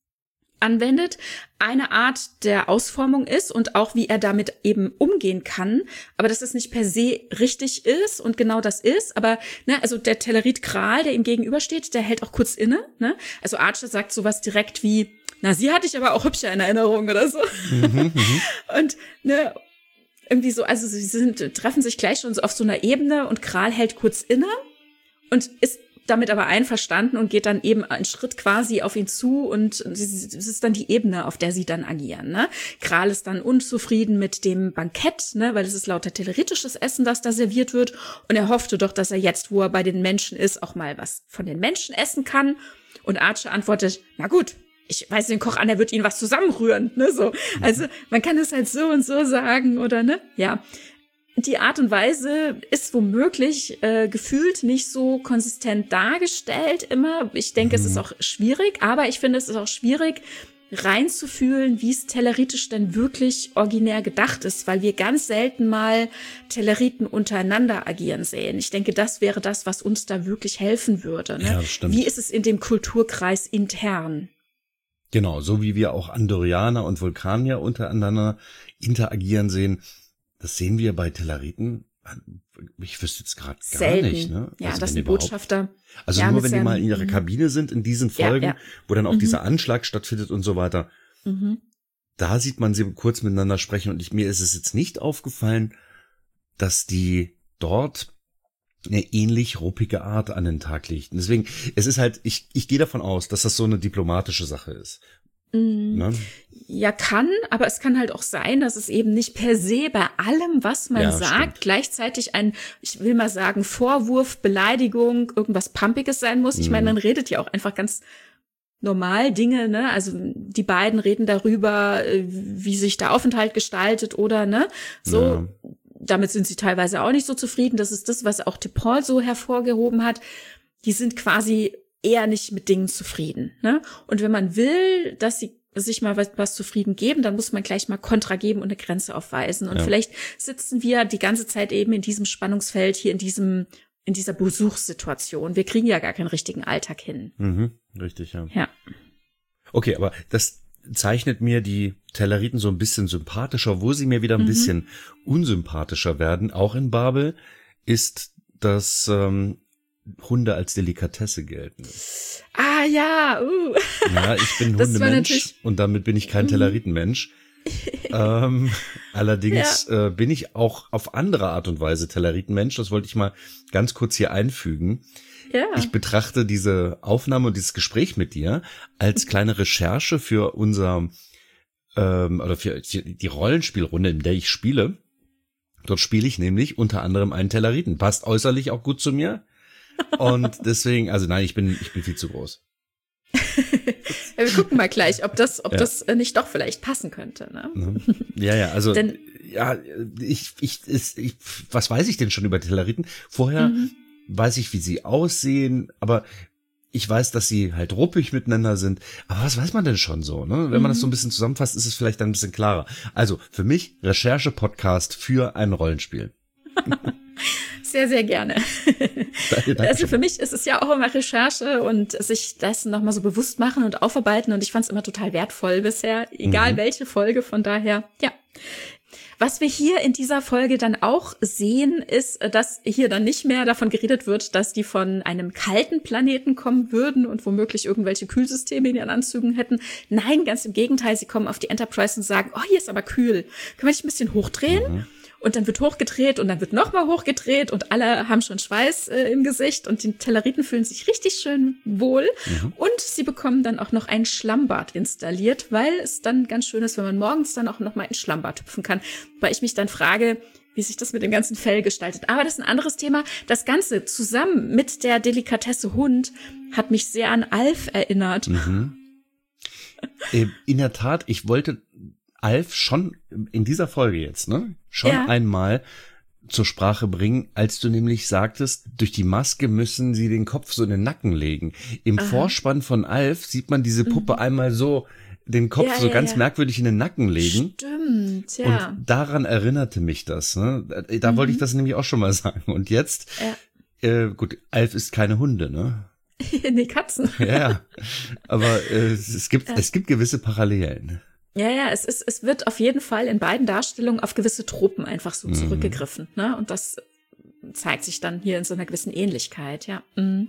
anwendet, eine Art der Ausformung ist und auch wie er damit eben umgehen kann, aber dass es nicht per se richtig ist und genau das ist, aber ne, also der Tellerit Kral, der ihm gegenübersteht, der hält auch kurz inne, ne? Also Archer sagt sowas direkt wie, na, sie hatte ich aber auch hübscher in Erinnerung oder so. Mhm, und ne, irgendwie so, also sie sind treffen sich gleich schon so auf so einer Ebene und Kral hält kurz inne und ist damit aber einverstanden und geht dann eben einen Schritt quasi auf ihn zu und es ist dann die Ebene, auf der sie dann agieren. Ne? Kral ist dann unzufrieden mit dem Bankett, ne, weil es ist lauter telluritisches Essen, das da serviert wird und er hoffte doch, dass er jetzt, wo er bei den Menschen ist, auch mal was von den Menschen essen kann und Archer antwortet, na gut, ich weiß den Koch an, er wird ihnen was zusammenrühren, ne, so. Also man kann es halt so und so sagen oder ne, ja. Die Art und Weise ist womöglich äh, gefühlt nicht so konsistent dargestellt immer. Ich denke, mhm. es ist auch schwierig, aber ich finde, es ist auch schwierig, reinzufühlen, wie es telluritisch denn wirklich originär gedacht ist, weil wir ganz selten mal Telleriten untereinander agieren sehen. Ich denke, das wäre das, was uns da wirklich helfen würde. Ne?
Ja, das stimmt.
Wie ist es in dem Kulturkreis intern?
Genau, so wie wir auch Andorianer und Vulkanier untereinander interagieren sehen, das sehen wir bei Telleriten, ich wüsste jetzt gerade gar
Selten.
nicht. Ne?
Ja,
also
das sind Botschafter.
Also
ja,
nur wenn die
ja,
mal in ihrer Kabine sind, in diesen Folgen, ja, ja. wo dann auch mhm. dieser Anschlag stattfindet und so weiter, mhm. da sieht man sie kurz miteinander sprechen und ich, mir ist es jetzt nicht aufgefallen, dass die dort eine ähnlich ruppige Art an den Tag legt. Und deswegen, es ist halt, ich, ich gehe davon aus, dass das so eine diplomatische Sache ist.
Mm. Ne? Ja, kann, aber es kann halt auch sein, dass es eben nicht per se bei allem, was man ja, sagt, stimmt. gleichzeitig ein, ich will mal sagen, Vorwurf, Beleidigung, irgendwas Pumpiges sein muss. Ich mm. meine, man redet ja auch einfach ganz normal Dinge, ne? Also die beiden reden darüber, wie sich der Aufenthalt gestaltet oder ne, so. Ja. Damit sind sie teilweise auch nicht so zufrieden. Das ist das, was auch T'Pol so hervorgehoben hat. Die sind quasi eher nicht mit Dingen zufrieden, ne? Und wenn man will, dass sie sich mal was, was zufrieden geben, dann muss man gleich mal Kontra geben und eine Grenze aufweisen. Und ja. vielleicht sitzen wir die ganze Zeit eben in diesem Spannungsfeld hier, in diesem, in dieser Besuchssituation. Wir kriegen ja gar keinen richtigen Alltag hin.
Mhm, richtig, ja.
Ja.
Okay, aber das zeichnet mir die Telleriten so ein bisschen sympathischer. Wo sie mir wieder ein mhm. bisschen unsympathischer werden, auch in Babel, ist, dass ähm, Hunde als Delikatesse gelten.
Ah ja, uh.
Ja, ich bin Hundemensch und damit bin ich kein Telleritenmensch. ähm, allerdings ja. äh, bin ich auch auf andere Art und Weise Telleritenmensch. Das wollte ich mal ganz kurz hier einfügen. Ja. Ich betrachte diese Aufnahme und dieses Gespräch mit dir als kleine Recherche für unser ähm, oder für die Rollenspielrunde, in der ich spiele. Dort spiele ich nämlich unter anderem einen Telleriten. Passt äußerlich auch gut zu mir. Und deswegen, also nein, ich bin ich bin viel zu groß.
Ja, wir gucken mal gleich, ob das ob ja. das nicht doch vielleicht passen könnte. Ne?
Ja, ja, also denn, ja, ich, ich, ich, was weiß ich denn schon über Telleriten? Vorher mhm. weiß ich, wie sie aussehen, aber ich weiß, dass sie halt ruppig miteinander sind. Aber was weiß man denn schon so, ne? Wenn man mhm. das so ein bisschen zusammenfasst, ist es vielleicht dann ein bisschen klarer. Also für mich Recherche-Podcast für ein Rollenspiel.
Sehr, sehr gerne. Danke, also für mich ist es ja auch immer Recherche und sich dessen nochmal so bewusst machen und aufarbeiten und ich fand es immer total wertvoll bisher, egal mhm. welche Folge, von daher, ja. Was wir hier in dieser Folge dann auch sehen, ist, dass hier dann nicht mehr davon geredet wird, dass die von einem kalten Planeten kommen würden und womöglich irgendwelche Kühlsysteme in ihren Anzügen hätten. Nein, ganz im Gegenteil, sie kommen auf die Enterprise und sagen, oh, hier ist aber kühl. Können wir dich ein bisschen hochdrehen? Mhm. und dann wird hochgedreht und dann wird nochmal hochgedreht und alle haben schon Schweiß äh, im Gesicht und die Telleriten fühlen sich richtig schön wohl. Mhm. Und sie bekommen dann auch noch ein Schlammbad installiert, weil es dann ganz schön ist, wenn man morgens dann auch nochmal ins Schlammbad hüpfen kann. Weil ich mich dann frage, wie sich das mit dem ganzen Fell gestaltet. Aber das ist ein anderes Thema. Das Ganze zusammen mit der Delikatesse Hund hat mich sehr an Alf erinnert.
Mhm. In der Tat, ich wollte Alf schon in dieser Folge jetzt, ne, schon ja. einmal zur Sprache bringen, als du nämlich sagtest, durch die Maske müssen sie den Kopf so in den Nacken legen. Im Aha. Vorspann von Alf sieht man diese Puppe mhm. einmal so den Kopf ja, so ja, ganz ja. merkwürdig in den Nacken legen.
Stimmt, ja.
Und daran erinnerte mich das. Ne? Da mhm. wollte ich das nämlich auch schon mal sagen. Und jetzt, ja. äh, gut, Alf ist keine Hunde, ne?
Nee, Katzen.
Ja, aber äh, es gibt ja. es gibt gewisse Parallelen.
Ja, ja, es ist es wird auf jeden Fall in beiden Darstellungen auf gewisse Tropen einfach so mhm. zurückgegriffen, ne? Und das zeigt sich dann hier in so einer gewissen Ähnlichkeit, ja. Mhm.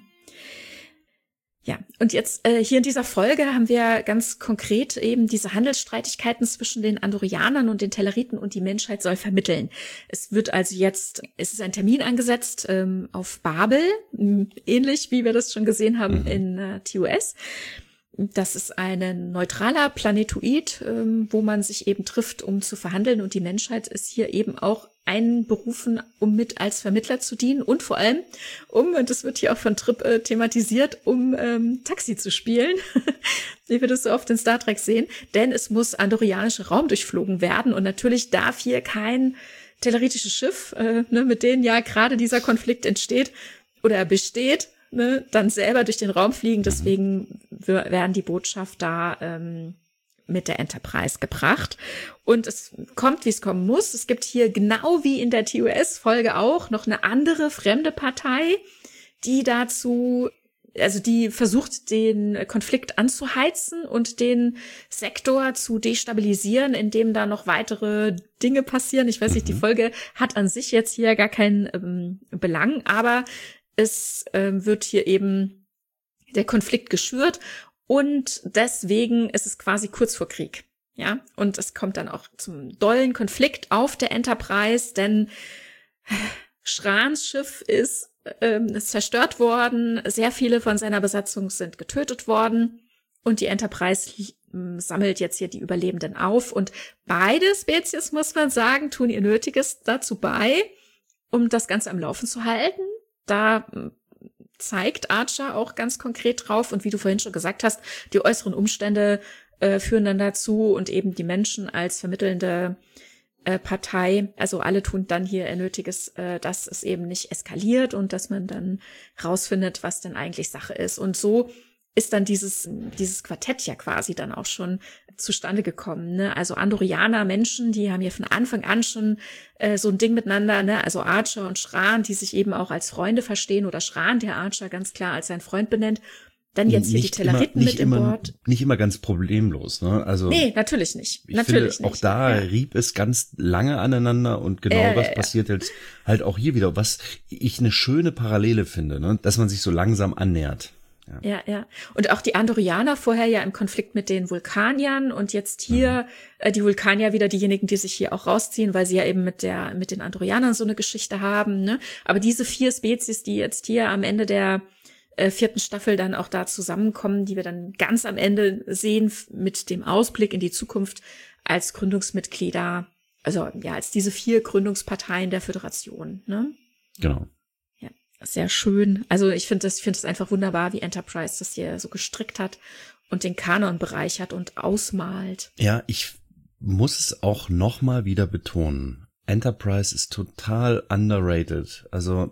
Ja, und jetzt äh, hier in dieser Folge haben wir ganz konkret eben diese Handelsstreitigkeiten zwischen den Andorianern und den Telleriten und die Menschheit soll vermitteln. Es wird also jetzt, es ist ein Termin angesetzt ähm, auf Babel, ähnlich wie wir das schon gesehen haben in äh, T O S. Das ist ein neutraler Planetoid, ähm, wo man sich eben trifft, um zu verhandeln. Und die Menschheit ist hier eben auch einberufen, um mit als Vermittler zu dienen und vor allem um, und das wird hier auch von Trip äh, thematisiert, um ähm, Taxi zu spielen, wie wir das so oft in Star Trek sehen. Denn es muss andorianischer Raum durchflogen werden und natürlich darf hier kein tellaritisches Schiff, äh, ne, mit denen ja gerade dieser Konflikt entsteht oder besteht, ne, dann selber durch den Raum fliegen. Deswegen werden die Botschafter ähm, mit der Enterprise gebracht. Und es kommt, wie es kommen muss. Es gibt hier genau wie in der T O S-Folge auch noch eine andere fremde Partei, die dazu, also die versucht, den Konflikt anzuheizen und den Sektor zu destabilisieren, indem da noch weitere Dinge passieren. Ich weiß nicht, die Folge hat an sich jetzt hier gar keinen ähm, Belang, aber es ähm, wird hier eben der Konflikt geschürt und deswegen ist es quasi kurz vor Krieg. Ja, und es kommt dann auch zum dollen Konflikt auf der Enterprise, denn Shrans Schiff ist, ähm, ist zerstört worden, sehr viele von seiner Besatzung sind getötet worden und die Enterprise äh, sammelt jetzt hier die Überlebenden auf und beide Spezies, muss man sagen, tun ihr Nötiges dazu bei, um das Ganze am Laufen zu halten. Da zeigt Archer auch ganz konkret drauf und wie du vorhin schon gesagt hast, die äußeren Umstände äh, führen dann dazu und eben die Menschen als vermittelnde äh, Partei, also alle tun dann hier ihr Nötiges, äh, dass es eben nicht eskaliert und dass man dann rausfindet, was denn eigentlich Sache ist. Und so ist dann dieses dieses Quartett ja quasi dann auch schon zustande gekommen, ne? Also Andorianer, Menschen, die haben hier von Anfang an schon äh, so ein Ding miteinander, ne? Also Archer und Shran, die sich eben auch als Freunde verstehen oder Shran, der Archer ganz klar als sein Freund benennt. Dann jetzt hier nicht die Telleriten mit im Board.
Nicht immer ganz problemlos, ne? Also
nee, natürlich nicht.
Ich
natürlich
finde, auch
nicht.
da
ja.
rieb es ganz lange aneinander und genau äh, was passiert ja. jetzt halt auch hier wieder, was ich eine schöne Parallele finde, ne? Dass man sich so langsam annähert.
Ja. ja, ja. Und auch die Andorianer vorher ja im Konflikt mit den Vulkaniern und jetzt hier mhm. äh, die Vulkanier wieder diejenigen, die sich hier auch rausziehen, weil sie ja eben mit der mit den Andorianern so eine Geschichte haben, ne? Aber diese vier Spezies, die jetzt hier am Ende der äh, vierten Staffel dann auch da zusammenkommen, die wir dann ganz am Ende sehen mit dem Ausblick in die Zukunft als Gründungsmitglieder, also ja, als diese vier Gründungsparteien der Föderation, ne?
Genau.
Sehr schön. Also ich finde das, ich finde es einfach wunderbar, wie Enterprise das hier so gestrickt hat und den Kanon bereichert und ausmalt.
Ja, ich muss es auch noch mal wieder betonen. Enterprise ist total underrated. Also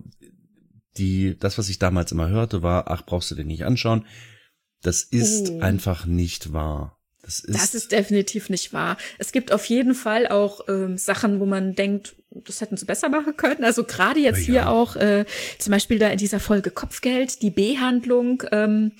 die, das, was ich damals immer hörte, war, ach, brauchst du den nicht anschauen. Das ist oh. einfach nicht wahr. Das ist,
das ist definitiv nicht wahr. Es gibt auf jeden Fall auch ähm, Sachen, wo man denkt, das hätten sie besser machen können. Also gerade jetzt ja. hier auch äh, zum Beispiel da in dieser Folge Kopfgeld, die B-Handlung. Ähm,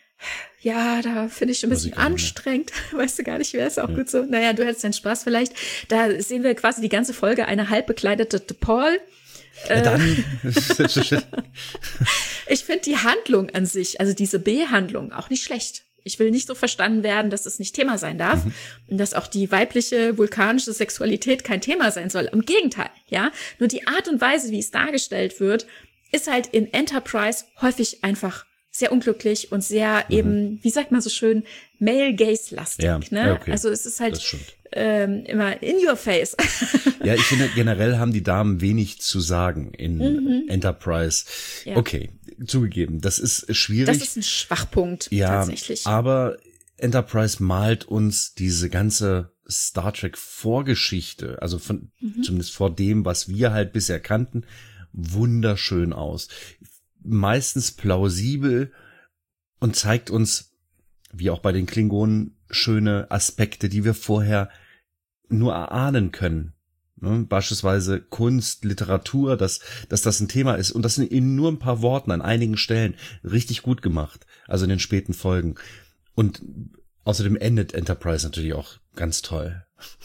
ja, da finde ich ein bisschen anstrengend. Weißt du gar nicht, wer ist auch ja. gut so. Naja, du hättest deinen Spaß vielleicht. Da sehen wir quasi die ganze Folge eine halb bekleidete Paul.
Ja, dann.
Ich finde die Handlung an sich, also diese B-Handlung, auch nicht schlecht. Ich will nicht so verstanden werden, dass es nicht Thema sein darf mhm. und dass auch die weibliche vulkanische Sexualität kein Thema sein soll. Im Gegenteil, ja. Nur die Art und Weise, wie es dargestellt wird, ist halt in Enterprise häufig einfach sehr unglücklich und sehr mhm. eben, wie sagt man so schön, male-gaze-lastig. Ja, ne? Okay. Also es ist halt ähm, immer in your face.
Ja, ich finde, generell haben die Damen wenig zu sagen in mhm. Enterprise. Ja. Okay, zugegeben, das ist schwierig. Das
ist ein Schwachpunkt,
ja,
tatsächlich.
Aber Enterprise malt uns diese ganze Star Trek Vorgeschichte, also von mhm. zumindest vor dem, was wir halt bisher kannten, wunderschön aus. Meistens plausibel und zeigt uns, wie auch bei den Klingonen, schöne Aspekte, die wir vorher nur erahnen können. Ne? Beispielsweise Kunst, Literatur, dass, dass das ein Thema ist und das in nur ein paar Worten an einigen Stellen richtig gut gemacht, also in den späten Folgen. Und außerdem endet Enterprise natürlich auch ganz toll.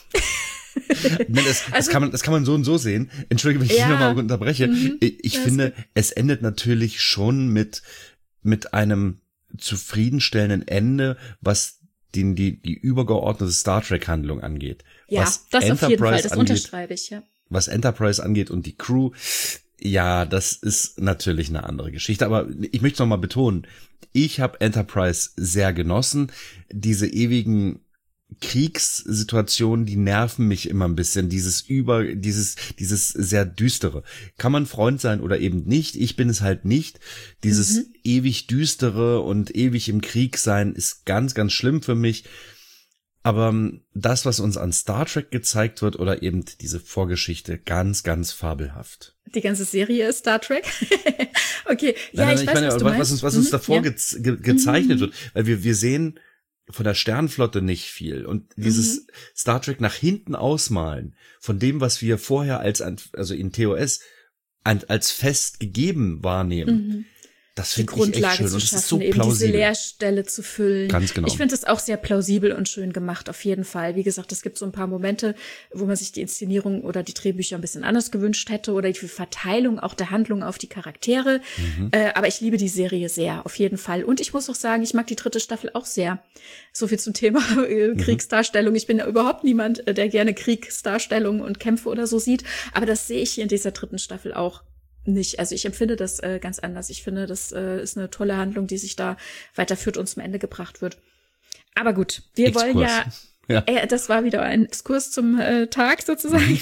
das, das, also, kann man, das kann man so und so sehen. Entschuldige, wenn ich ja, dich nochmal unterbreche. Mhm, ich finde, es endet natürlich schon mit, mit einem zufriedenstellenden Ende, was den, die, die übergeordnete Star Trek Handlung angeht.
Ja,
was
das
Enterprise
auf jeden Fall, das
angeht,
unterschreibe ich, ja.
Was Enterprise angeht und die Crew, ja, das ist natürlich eine andere Geschichte. Aber ich möchte es nochmal betonen, ich habe Enterprise sehr genossen. Diese ewigen Kriegssituationen, die nerven mich immer ein bisschen, dieses über, dieses, dieses sehr düstere. Kann man Freund sein oder eben nicht? Ich bin es halt nicht. Dieses mhm. ewig düstere und ewig im Krieg sein ist ganz, ganz schlimm für mich. Aber das, was uns an Star Trek gezeigt wird oder eben diese Vorgeschichte, ganz, ganz fabelhaft.
Die ganze Serie ist Star Trek? Okay,
nein,
ja,
nein,
ich,
ich
weiß,
meine,
was, du
was,
meinst.
uns, was uns
mhm,
davor
ja.
ge ge gezeichnet
mhm.
wird, weil wir, wir sehen von der Sternenflotte nicht viel und dieses mhm. Star Trek nach hinten ausmalen von dem, was wir vorher als, also in T O S als fest gegeben wahrnehmen. Mhm. Das finde ich echt schön und es ist so
eben
plausibel.
Diese Leerstelle zu füllen.
Ganz genau.
Ich finde es auch sehr plausibel und schön gemacht, auf jeden Fall. Wie gesagt, es gibt so ein paar Momente, wo man sich die Inszenierung oder die Drehbücher ein bisschen anders gewünscht hätte oder die Verteilung auch der Handlung auf die Charaktere. Mhm. Äh, aber ich liebe die Serie sehr, auf jeden Fall. Und ich muss auch sagen, ich mag die dritte Staffel auch sehr. So viel zum Thema äh, mhm. Kriegsdarstellung. Ich bin ja überhaupt niemand, der gerne Kriegsdarstellung und Kämpfe oder so sieht. Aber das sehe ich hier in dieser dritten Staffel auch nicht. Also ich empfinde das äh, ganz anders. Ich finde, das äh, ist eine tolle Handlung, die sich da weiterführt und zum Ende gebracht wird. Aber gut, wir Exkurs. wollen ja, ja. Äh, das war wieder ein Exkurs zum äh, Tag sozusagen.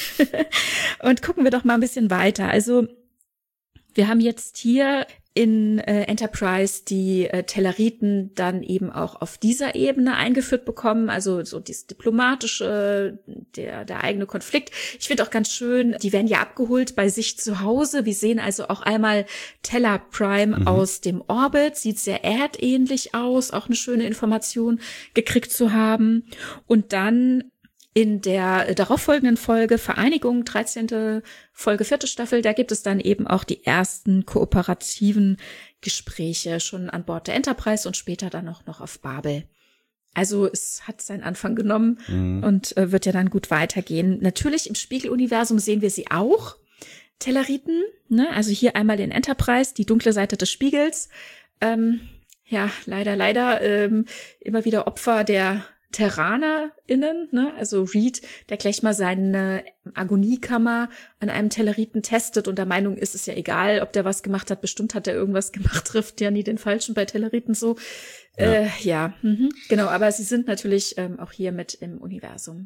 Und gucken wir doch mal ein bisschen weiter. Also wir haben jetzt hier in äh, Enterprise die äh, Telleriten dann eben auch auf dieser Ebene eingeführt bekommen, also so dieses diplomatische, der der eigene Konflikt. Ich finde auch ganz schön, die werden ja abgeholt bei sich zu Hause. Wir sehen also auch einmal Teller Prime mhm. aus dem Orbit, sieht sehr erdähnlich aus, auch eine schöne Information gekriegt zu haben. Und dann in der darauffolgenden Folge Vereinigung, dreizehnte Folge, vierte Staffel, da gibt es dann eben auch die ersten kooperativen Gespräche schon an Bord der Enterprise und später dann auch noch auf Babel. Also es hat seinen Anfang genommen mhm. und äh, wird ja dann gut weitergehen. Natürlich im Spiegeluniversum sehen wir sie auch, Telleriten, ne? Also hier einmal in Enterprise, die dunkle Seite des Spiegels. Ähm, ja, leider, leider ähm, immer wieder Opfer der TerranerInnen, ne, also Reed, der gleich mal seine Agoniekammer an einem Telleriten testet und der Meinung ist, es ja egal, ob der was gemacht hat, bestimmt hat er irgendwas gemacht, trifft ja nie den Falschen bei Telleriten so. Ja, äh, ja mhm, genau, aber sie sind natürlich ähm, auch hier mit im Universum.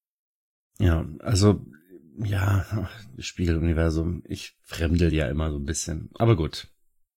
Ja, also, ja, Spiegeluniversum, ich fremdel ja immer so ein bisschen, aber gut.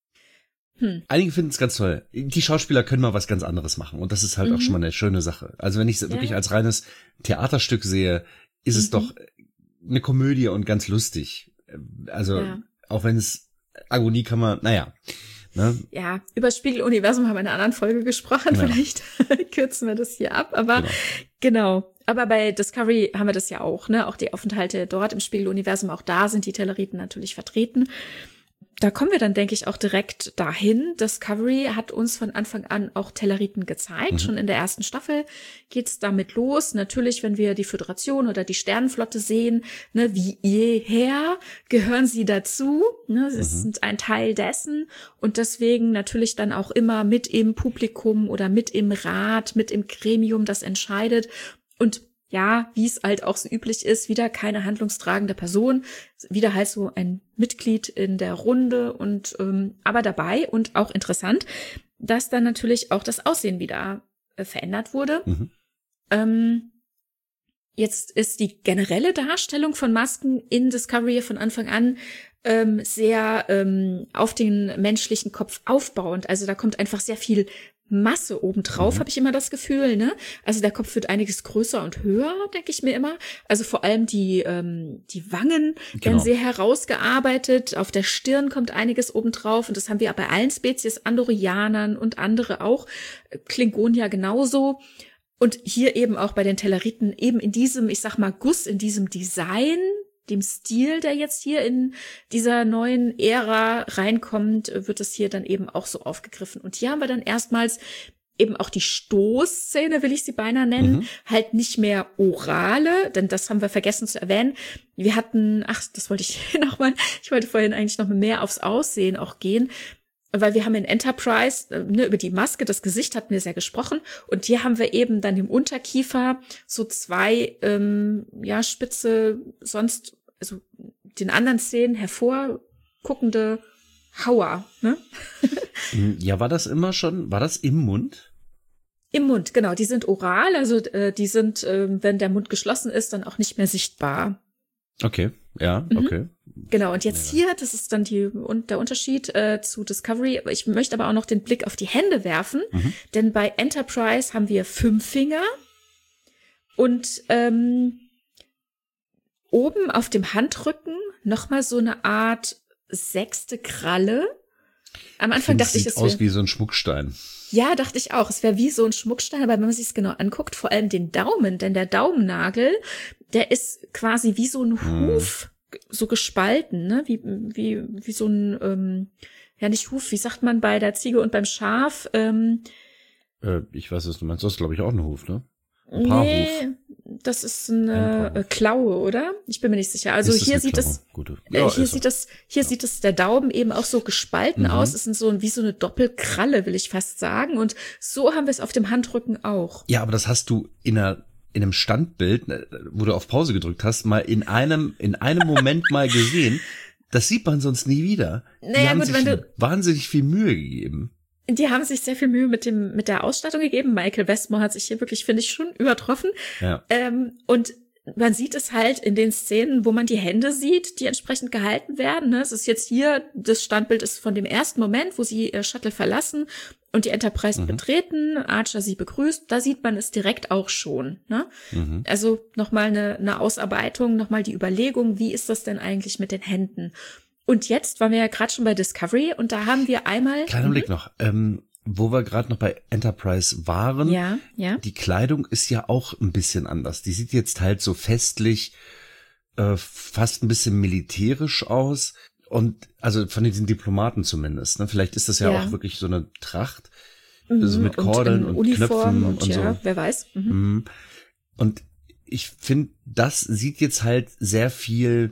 Hm. Einige finden es ganz toll. Die Schauspieler können mal was ganz anderes machen und das ist halt mhm. auch schon mal eine schöne Sache. Also wenn ich es ja. wirklich als reines Theaterstück sehe, ist mhm. es doch eine Komödie und ganz lustig. Also ja. auch wenn es Agoniekammer, naja. Ne?
Ja, über Spiegeluniversum haben wir in einer anderen Folge gesprochen. Ja. Vielleicht kürzen wir das hier ab, aber genau. genau. Aber bei Discovery haben wir das ja auch, ne? Auch die Aufenthalte dort im Spiegeluniversum, auch da sind die Telleriten natürlich vertreten. da kommen wir dann, denke ich, auch direkt dahin. Discovery hat uns von Anfang an auch Telleriten gezeigt. Mhm. Schon in der ersten Staffel geht's damit los. Natürlich, wenn wir die Föderation oder die Sternenflotte sehen, ne, wie jeher gehören sie dazu. Ne, sie mhm. sind ein Teil dessen und deswegen natürlich dann auch immer mit im Publikum oder mit im Rat, mit im Gremium, das entscheidet. Und ja, wie es halt auch so üblich ist, wieder keine handlungstragende Person, wieder halt so ein Mitglied in der Runde und ähm, aber dabei und auch interessant, dass dann natürlich auch das Aussehen wieder äh, verändert wurde. Mhm. Ähm, jetzt ist die generelle Darstellung von Masken in Discovery von Anfang an ähm, sehr ähm, auf den menschlichen Kopf aufbauend. Also da kommt einfach sehr viel Masse obendrauf, mhm. habe ich immer das Gefühl, ne? Also der Kopf wird einiges größer und höher, denke ich mir immer. Also vor allem die ähm, die Wangen genau. werden sehr herausgearbeitet. Auf der Stirn kommt einiges obendrauf und das haben wir bei allen Spezies, Andorianern und andere auch, Klingonier genauso. Und hier eben auch bei den Telleriten eben in diesem, ich sag mal, Guss, in diesem Design, dem Stil, der jetzt hier in dieser neuen Ära reinkommt, wird es hier dann eben auch so aufgegriffen. Und hier haben wir dann erstmals eben auch die Stoßszene, will ich sie beinahe nennen, mhm. halt nicht mehr orale, denn das haben wir vergessen zu erwähnen. Wir hatten, ach, das wollte ich nochmal, ich wollte vorhin eigentlich noch mehr aufs Aussehen auch gehen, weil wir haben in Enterprise, ne, über die Maske, das Gesicht hatten wir sehr gesprochen und hier haben wir eben dann im Unterkiefer so zwei, ähm, ja, spitze, sonst, also den anderen Szenen hervorguckende Hauer, ne?
Ja, war das immer schon, war das im Mund?
Im Mund, genau, die sind oral, also äh, die sind, äh, wenn der Mund geschlossen ist, dann auch nicht mehr sichtbar.
Okay, ja, okay. Mhm.
Genau, und jetzt hier, das ist dann die und der Unterschied äh, zu Discovery. Ich möchte aber auch noch den Blick auf die Hände werfen, mhm. denn bei Enterprise haben wir fünf Finger und ähm, oben auf dem Handrücken nochmal so eine Art sechste Kralle. Am Anfang
ich
dachte ich, es
sieht aus wie so ein Schmuckstein.
Ja, dachte ich auch. Es wäre wie so ein Schmuckstein, aber wenn man sich es genau anguckt, vor allem den Daumen, denn der Daumennagel, der ist quasi wie so ein Huf, hm. so gespalten, ne? Wie wie wie so ein ähm, ja nicht Huf, wie sagt man bei der Ziege und beim Schaf? Ähm,
äh, ich weiß, was du meinst. Das ist, glaube ich, auch ein Huf, ne?
Ein nee, das ist eine ein Klaue, oder? Ich bin mir nicht sicher. Also hier sieht es, ja, äh, hier sieht es, hier ja. sieht es der Daumen eben auch so gespalten mhm. aus. Es ist so wie so eine Doppelkralle, will ich fast sagen. Und so haben wir es auf dem Handrücken auch.
Ja, aber das hast du in einer in einem Standbild, wo du auf Pause gedrückt hast, mal in einem in einem Moment mal gesehen. Das sieht man sonst nie wieder.
Naja,
Die haben
gut,
sich
wenn du
wahnsinnig viel Mühe gegeben.
Die haben sich sehr viel Mühe mit dem mit der Ausstattung gegeben. Michael Westmore hat sich hier wirklich, finde ich, schon übertroffen. Ja. Ähm, und man sieht es halt in den Szenen, wo man die Hände sieht, die entsprechend gehalten werden. Es ist jetzt hier, das Standbild ist von dem ersten Moment, wo sie ihr Shuttle verlassen und die Enterprise mhm. betreten, Archer sie begrüßt. Da sieht man es direkt auch schon. Ne? Mhm. Also nochmal eine, eine Ausarbeitung, nochmal die Überlegung, wie ist das denn eigentlich mit den Händen? Und jetzt waren wir ja gerade schon bei Discovery und da haben wir einmal...
Kleiner mhm. Blick noch, ähm, wo wir gerade noch bei Enterprise waren.
Ja, ja.
Die Kleidung ist ja auch ein bisschen anders. Die sieht jetzt halt so festlich, äh, fast ein bisschen militärisch aus. Und also von diesen Diplomaten zumindest. Ne? Vielleicht ist das ja, ja auch wirklich so eine Tracht. Mhm. Also mit Kordeln und, und Uniform Knöpfen und, und ja, so.
Wer weiß. Mhm.
Und ich finde, das sieht jetzt halt sehr viel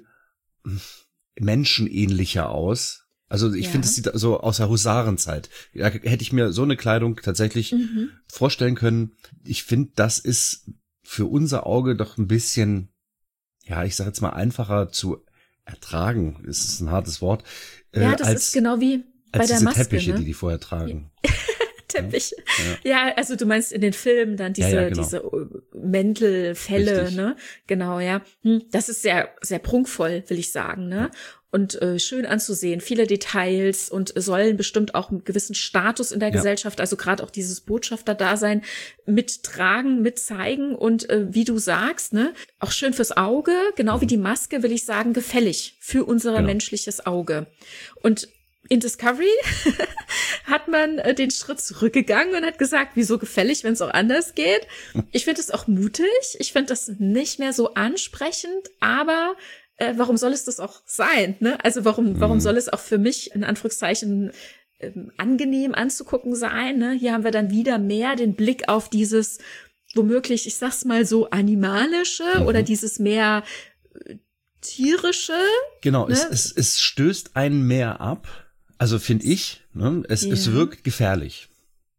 menschenähnlicher aus. Also ich ja. finde, es sieht so aus der Husarenzeit. Da hätte ich mir so eine Kleidung tatsächlich mhm. vorstellen können. Ich finde, das ist für unser Auge doch ein bisschen, ja, ich sage jetzt mal, einfacher zu ertragen. Das ist ein hartes Wort.
Ja, das
als,
ist genau wie bei
als
der
diese
Maske,
Teppiche,
ne?
die die vorher tragen.
Teppich. Ja. ja, also du meinst in den Filmen dann diese, ja, ja, genau. diese Mäntel, Felle, Richtig. ne? Genau, ja. Das ist sehr, sehr prunkvoll, will ich sagen, ne? Ja. Und äh, schön anzusehen, viele Details und sollen bestimmt auch einen gewissen Status in der ja. Gesellschaft, also gerade auch dieses Botschafter-Dasein mittragen, mitzeigen und äh, wie du sagst, ne, auch schön fürs Auge, genau mhm. wie die Maske, will ich sagen, gefällig für unser genau. menschliches Auge. Und in Discovery hat man äh, den Schritt zurückgegangen und hat gesagt, wieso gefällig, wenn es auch anders geht. Ich finde es auch mutig, ich finde das nicht mehr so ansprechend, aber äh, warum soll es das auch sein? Ne? Also warum, mhm. warum soll es auch für mich in Anführungszeichen ähm, angenehm anzugucken sein? Ne? Hier haben wir dann wieder mehr den Blick auf dieses womöglich, ich sag's mal so, animalische mhm. oder dieses mehr äh, tierische.
Genau,
ne?
es, es, es stößt einen mehr ab. Also finde ich, ne? es, ja. es wirkt gefährlich.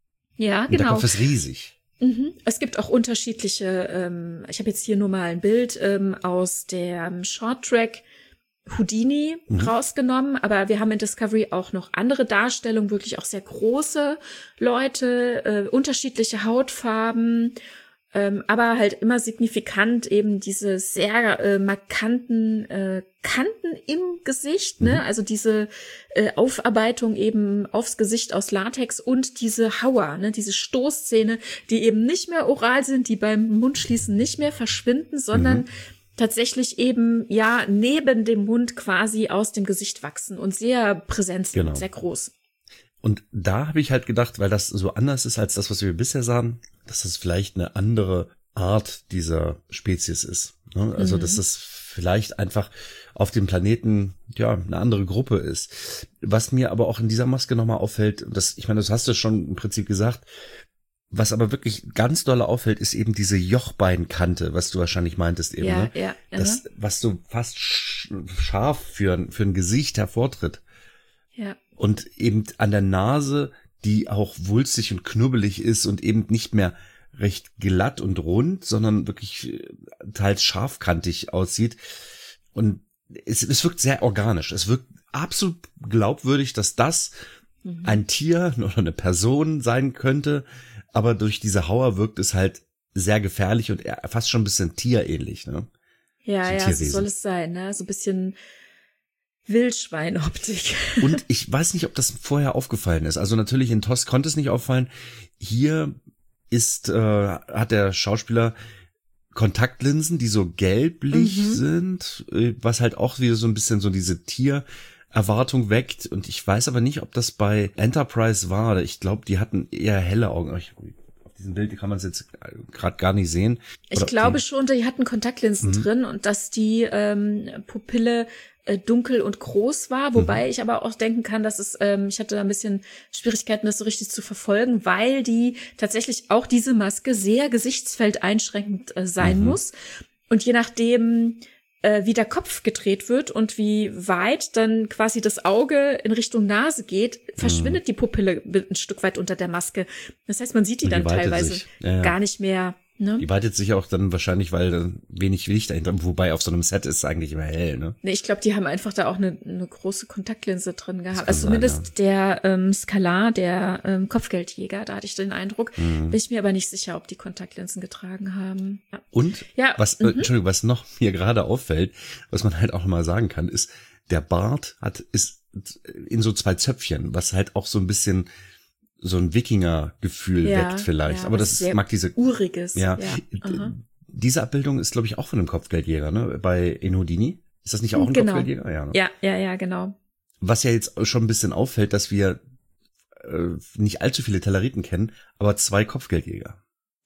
Ja,
und
genau.
Der Kopf ist riesig.
Mhm. Es gibt auch unterschiedliche, ähm, ich habe jetzt hier nur mal ein Bild ähm, aus dem Short-Track Houdini mhm. rausgenommen, aber wir haben in Discovery auch noch andere Darstellungen, wirklich auch sehr große Leute, äh, unterschiedliche Hautfarben, ähm, aber halt immer signifikant eben diese sehr äh, markanten äh, Kanten im Gesicht, ne? Mhm. Also diese äh, Aufarbeitung eben aufs Gesicht aus Latex und diese Hauer, ne? Diese Stoßzähne, die eben nicht mehr oral sind, die beim Mundschließen nicht mehr verschwinden, sondern mhm. tatsächlich eben ja neben dem Mund quasi aus dem Gesicht wachsen und sehr präsent sind, genau. sehr groß.
Und da habe ich halt gedacht, weil das so anders ist als das, was wir bisher sahen, dass das vielleicht eine andere Art dieser Spezies ist. Ne? Also mhm. dass das vielleicht einfach auf dem Planeten ja eine andere Gruppe ist. Was mir aber auch in dieser Maske nochmal auffällt, das, ich meine, das hast du schon im Prinzip gesagt, was aber wirklich ganz doll auffällt, ist eben diese Jochbeinkante, was du wahrscheinlich meintest eben,
ja,
ne?
Ja,
das, was so fast scharf für, für ein Gesicht hervortritt.
Ja.
Und eben an der Nase, die auch wulstig und knubbelig ist und eben nicht mehr recht glatt und rund, sondern wirklich teils scharfkantig aussieht. Und es, es wirkt sehr organisch. Es wirkt absolut glaubwürdig, dass das mhm. ein Tier oder eine Person sein könnte. Aber durch diese Hauer wirkt es halt sehr gefährlich und fast schon ein bisschen tierähnlich, ne?
Ja, so ja, so soll es sein, ne? So ein bisschen Wildschweinoptik.
Und ich weiß nicht, ob das vorher aufgefallen ist. Also natürlich in T O S konnte es nicht auffallen. Hier ist, äh, hat der Schauspieler Kontaktlinsen, die so gelblich mhm. sind, was halt auch wieder so ein bisschen so diese Tiererwartung weckt. Und ich weiß aber nicht, ob das bei Enterprise war. Ich glaube, die hatten eher helle Augen. Auf diesem Bild kann man es jetzt gerade gar nicht sehen.
Ich glaube die, schon, die hatten Kontaktlinsen mhm. drin und dass die ähm, Pupille dunkel und groß war, wobei mhm. ich aber auch denken kann, dass es, ähm, ich hatte da ein bisschen Schwierigkeiten, das so richtig zu verfolgen, weil die tatsächlich auch diese Maske sehr gesichtsfeldeinschränkend äh, sein mhm. muss. Und je nachdem, äh, wie der Kopf gedreht wird und wie weit dann quasi das Auge in Richtung Nase geht, verschwindet mhm. die Pupille ein Stück weit unter der Maske. Das heißt, man sieht die, die dann teilweise ja, ja. gar nicht mehr. Ne?
Die weitet sich auch dann wahrscheinlich, weil da wenig Licht dahinter, wobei auf so einem Set ist es eigentlich immer hell, ne?
Nee, ich glaube, die haben einfach da auch eine, eine große Kontaktlinse drin gehabt. Also zumindest sein, ja. der ähm, Skalar, der ähm, Kopfgeldjäger, da hatte ich den Eindruck. Mhm. Bin ich mir aber nicht sicher, ob die Kontaktlinsen getragen haben. Ja.
Und ja, was, äh, Entschuldigung, was noch mir gerade auffällt, was man halt auch mal sagen kann, ist, der Bart hat, ist in so zwei Zöpfchen, was halt auch so ein bisschen so ein Wikinger-Gefühl ja, weckt vielleicht. Ja, aber das ist, mag diese
Uriges.
Ja, ja. Diese Abbildung ist, glaube ich, auch von einem Kopfgeldjäger, ne? Bei in Houdini. Ist das nicht auch ein
genau.
Kopfgeldjäger? Ja, ne?
ja, ja, ja, genau.
Was ja jetzt schon ein bisschen auffällt, dass wir äh, nicht allzu viele Telleriten kennen, aber zwei Kopfgeldjäger.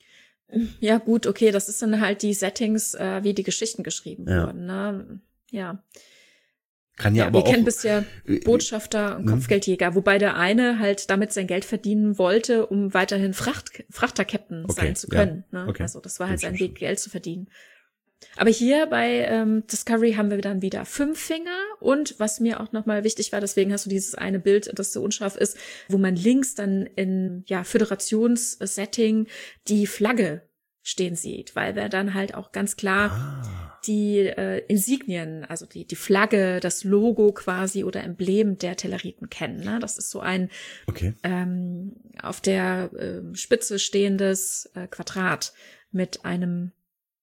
Ja, gut, okay, das ist dann halt die Settings, äh, wie die Geschichten geschrieben ja. wurden, ne? Ja.
Kann ja, ja aber
wir
auch,
kennen bisher Botschafter und Kopfgeldjäger, wobei der eine halt damit sein Geld verdienen wollte, um weiterhin Fracht, Frachterkapitän okay, sein zu können. Ja, ne? Okay. Also das war halt sein Weg, Geld zu verdienen. Aber hier bei ähm, Discovery haben wir dann wieder fünf Finger und was mir auch nochmal wichtig war, deswegen hast du dieses eine Bild, das so unscharf ist, wo man links dann in ja Föderationssetting die Flagge stehen sieht, weil wir dann halt auch ganz klar ah. die äh, Insignien, also die die Flagge, das Logo quasi oder Emblem der Telleriten kennen. Ne? Das ist so ein
okay.
ähm, auf der äh, Spitze stehendes äh, Quadrat mit einem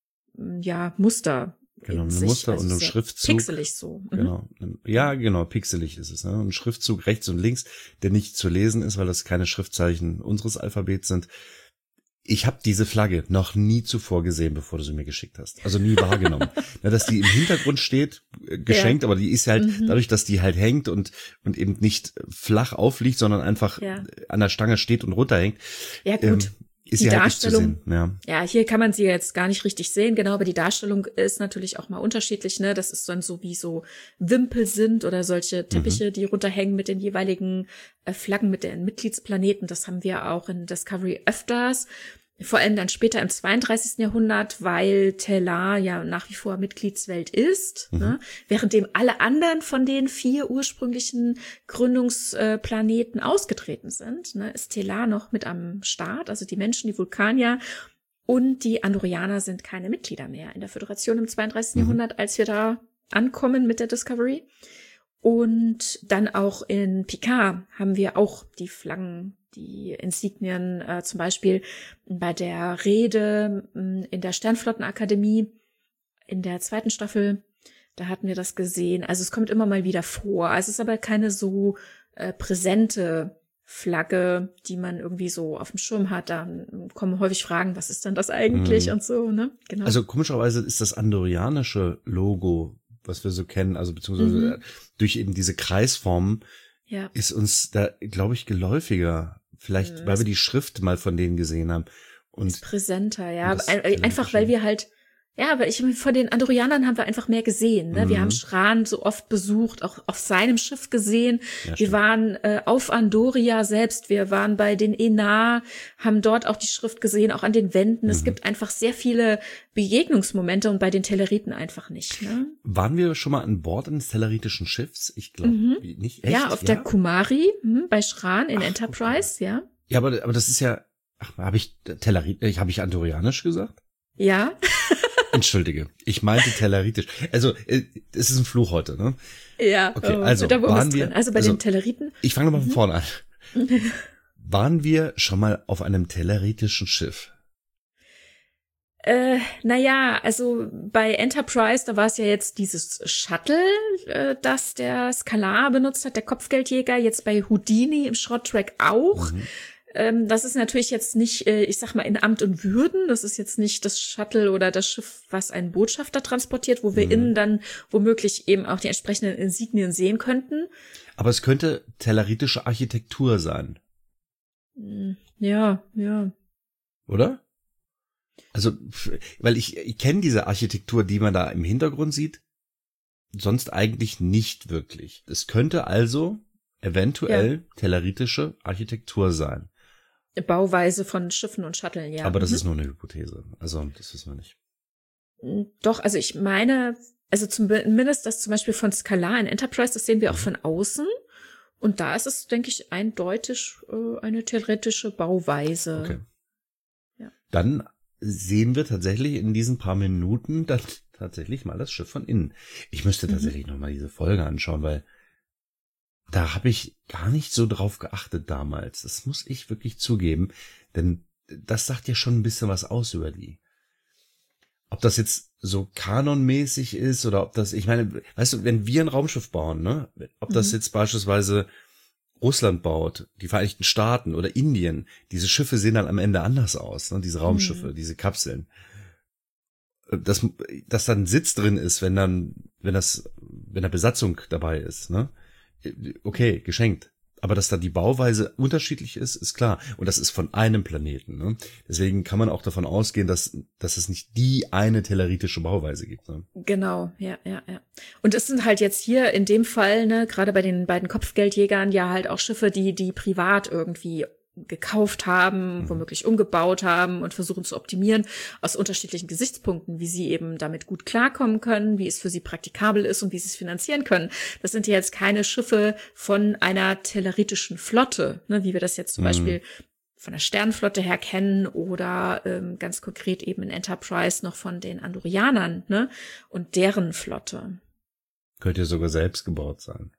ja Muster.
Genau, ein Muster also und ein Schriftzug.
Pixelig so. Mhm.
Genau. Ja, genau, pixelig ist es. Ne? Ein Schriftzug rechts und links, der nicht zu lesen ist, weil das keine Schriftzeichen unseres Alphabets sind. Ich habe diese Flagge noch nie zuvor gesehen, bevor du sie mir geschickt hast. Also nie wahrgenommen. Ja, dass die im Hintergrund steht, geschenkt, ja. aber die ist halt, mhm. dadurch, dass die halt hängt und und eben nicht flach aufliegt, sondern einfach ja. an der Stange steht und runterhängt.
Ja, gut.
Ähm, ist
die
ja
Darstellung,
halt nicht zu sehen. Ja.
ja, hier kann man sie jetzt gar nicht richtig sehen, genau, aber die Darstellung ist natürlich auch mal unterschiedlich, ne? Das ist dann so wie so Wimpel sind oder solche Teppiche, mhm. die runterhängen mit den jeweiligen äh, Flaggen mit den Mitgliedsplaneten. Das haben wir auch in Discovery öfters. Vor allem dann später im zweiunddreißigsten Jahrhundert, weil Tellar ja nach wie vor Mitgliedswelt ist, mhm. ne? Währenddem alle anderen von den vier ursprünglichen Gründungsplaneten ausgetreten sind, ne? Ist Tellar noch mit am Start, also die Menschen, die Vulkanier und die Andorianer sind keine Mitglieder mehr in der Föderation im zweiunddreißigsten Mhm. Jahrhundert, als wir da ankommen mit der Discovery. Und dann auch in Picard haben wir auch die Flaggen, die Insignien, äh, zum Beispiel bei der Rede mh, in der Sternflottenakademie in der zweiten Staffel, da hatten wir das gesehen. Also es kommt immer mal wieder vor. Es ist aber keine so äh, präsente Flagge, die man irgendwie so auf dem Schirm hat. Da kommen häufig Fragen, was ist denn das eigentlich mhm. und so, ne? Genau.
Also komischerweise ist das andorianische Logo, was wir so kennen, also beziehungsweise mhm. durch eben diese Kreisformen, ja. ist uns da, glaube ich, geläufiger. Vielleicht, mhm. weil wir die Schrift mal von denen gesehen haben. Und
ist präsenter, ja. Ein, einfach, weil wir halt, ja, aber ich von den Andorianern haben wir einfach mehr gesehen. Ne? Mhm. Wir haben Schran so oft besucht, auch auf seinem Schiff gesehen. Ja, wir waren äh, auf Andoria selbst, wir waren bei den Enar, haben dort auch die Schrift gesehen, auch an den Wänden. Mhm. Es gibt einfach sehr viele Begegnungsmomente und bei den Telleriten einfach nicht. Ne?
Waren wir schon mal an Bord eines telleritischen Schiffs? Ich glaube mhm. nicht. Echt?
Ja, auf ja? der Kumari, mh, bei Schran in ach, Enterprise, okay. ja.
Ja, aber, aber das ist ja, ach, habe ich Tellerit, äh, habe ich andorianisch gesagt?
Ja.
Entschuldige, ich meinte telleritisch. Also, es ist ein Fluch heute, ne?
Ja,
okay, also, da waren wir,
also bei also, den Telleriten.
Ich fange nochmal von vorne an. Waren wir schon mal auf einem telleritischen Schiff?
Äh, naja, also bei Enterprise, da war es ja jetzt dieses Shuttle, äh, das der Skalar benutzt hat, der Kopfgeldjäger, jetzt bei Houdini im Schrotttrack auch. Mhm. Ähm, das ist natürlich jetzt nicht, äh, ich sag mal, in Amt und Würden. Das ist jetzt nicht das Shuttle oder das Schiff, was einen Botschafter transportiert, wo wir mhm. innen dann womöglich eben auch die entsprechenden Insignien sehen könnten.
Aber es könnte tellaritische Architektur sein.
Ja, ja.
Oder? Also, weil ich, ich kenne diese Architektur, die man da im Hintergrund sieht, sonst eigentlich nicht wirklich. Es könnte also eventuell ja. tellaritische Architektur sein.
Bauweise von Schiffen und Shuttlen, ja.
Aber das
mhm.
ist nur eine Hypothese. Also, das wissen wir nicht.
Doch, also ich meine, also zumindest das zum Beispiel von Skalar in Enterprise, das sehen wir auch von außen. Und da ist es, denke ich, eindeutig äh, eine tellaritische Bauweise.
Okay. Ja. Dann sehen wir tatsächlich in diesen paar Minuten dann tatsächlich mal das Schiff von innen. Ich müsste tatsächlich mhm. noch mal diese Folge anschauen, weil da habe ich gar nicht so drauf geachtet damals. Das muss ich wirklich zugeben, denn das sagt ja schon ein bisschen was aus über die. Ob das jetzt so kanonmäßig ist oder ob das, ich meine, weißt du, wenn wir ein Raumschiff bauen, ne, ob das mhm. jetzt beispielsweise Russland baut, die Vereinigten Staaten oder Indien, diese Schiffe sehen dann am Ende anders aus, ne, diese Raumschiffe, mhm. diese Kapseln. Dass, dass dann Sitz drin ist, wenn dann, wenn das, wenn da Besatzung dabei ist, ne? Okay, geschenkt. Aber dass da die Bauweise unterschiedlich ist, ist klar. Und das ist von einem Planeten, ne? Deswegen kann man auch davon ausgehen, dass, dass es nicht die eine tellaritische Bauweise gibt, ne?
Genau, ja, ja, ja. Und es sind halt jetzt hier in dem Fall, ne, gerade bei den beiden Kopfgeldjägern ja halt auch Schiffe, die, die privat irgendwie gekauft haben, mhm. womöglich umgebaut haben und versuchen zu optimieren aus unterschiedlichen Gesichtspunkten, wie sie eben damit gut klarkommen können, wie es für sie praktikabel ist und wie sie es finanzieren können. Das sind ja jetzt keine Schiffe von einer telleritischen Flotte, ne, wie wir das jetzt zum mhm. Beispiel von der Sternenflotte her kennen oder ähm, ganz konkret eben in Enterprise noch von den Andorianern, ne, und deren Flotte.
Könnte ja sogar selbst gebaut sein.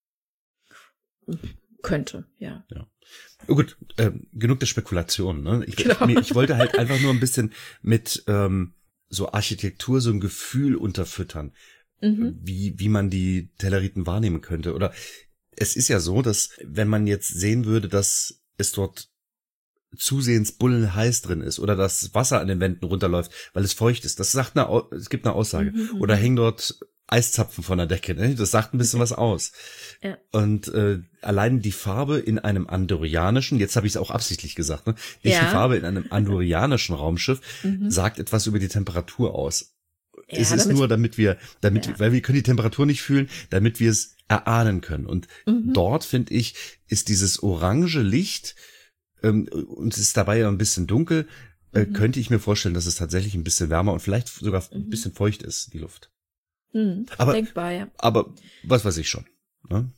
Könnte, ja.
Ja. Oh gut, äh, genug der Spekulationen. Ne? Ich, genau. ich, ich wollte halt einfach nur ein bisschen mit ähm, so Architektur so ein Gefühl unterfüttern, mhm. wie wie man die Telleriten wahrnehmen könnte. Oder es ist ja so, dass wenn man jetzt sehen würde, dass es dort zusehends bullenheiß drin ist oder das Wasser an den Wänden runterläuft, weil es feucht ist. Das sagt eine, es gibt eine Aussage. Mhm. Oder hängen dort Eiszapfen von der Decke. Ne? Das sagt ein bisschen was aus. Ja. Und äh, allein die Farbe in einem andorianischen, jetzt habe ich es auch absichtlich gesagt, ne? Nicht ja. die Farbe in einem andorianischen Raumschiff mhm. sagt etwas über die Temperatur aus. Ja, es ist damit, nur, damit wir, damit, ja. weil wir können die Temperatur nicht fühlen, damit wir es erahnen können. Und mhm. dort, finde ich, ist dieses orange Licht, ähm, und es ist dabei ja ein bisschen dunkel, äh, mhm. könnte ich mir vorstellen, dass es tatsächlich ein bisschen wärmer und vielleicht sogar mhm. ein bisschen feucht ist, die Luft.
Mhm.
Aber,
denkbar, ja.
Aber was weiß ich schon. Ne?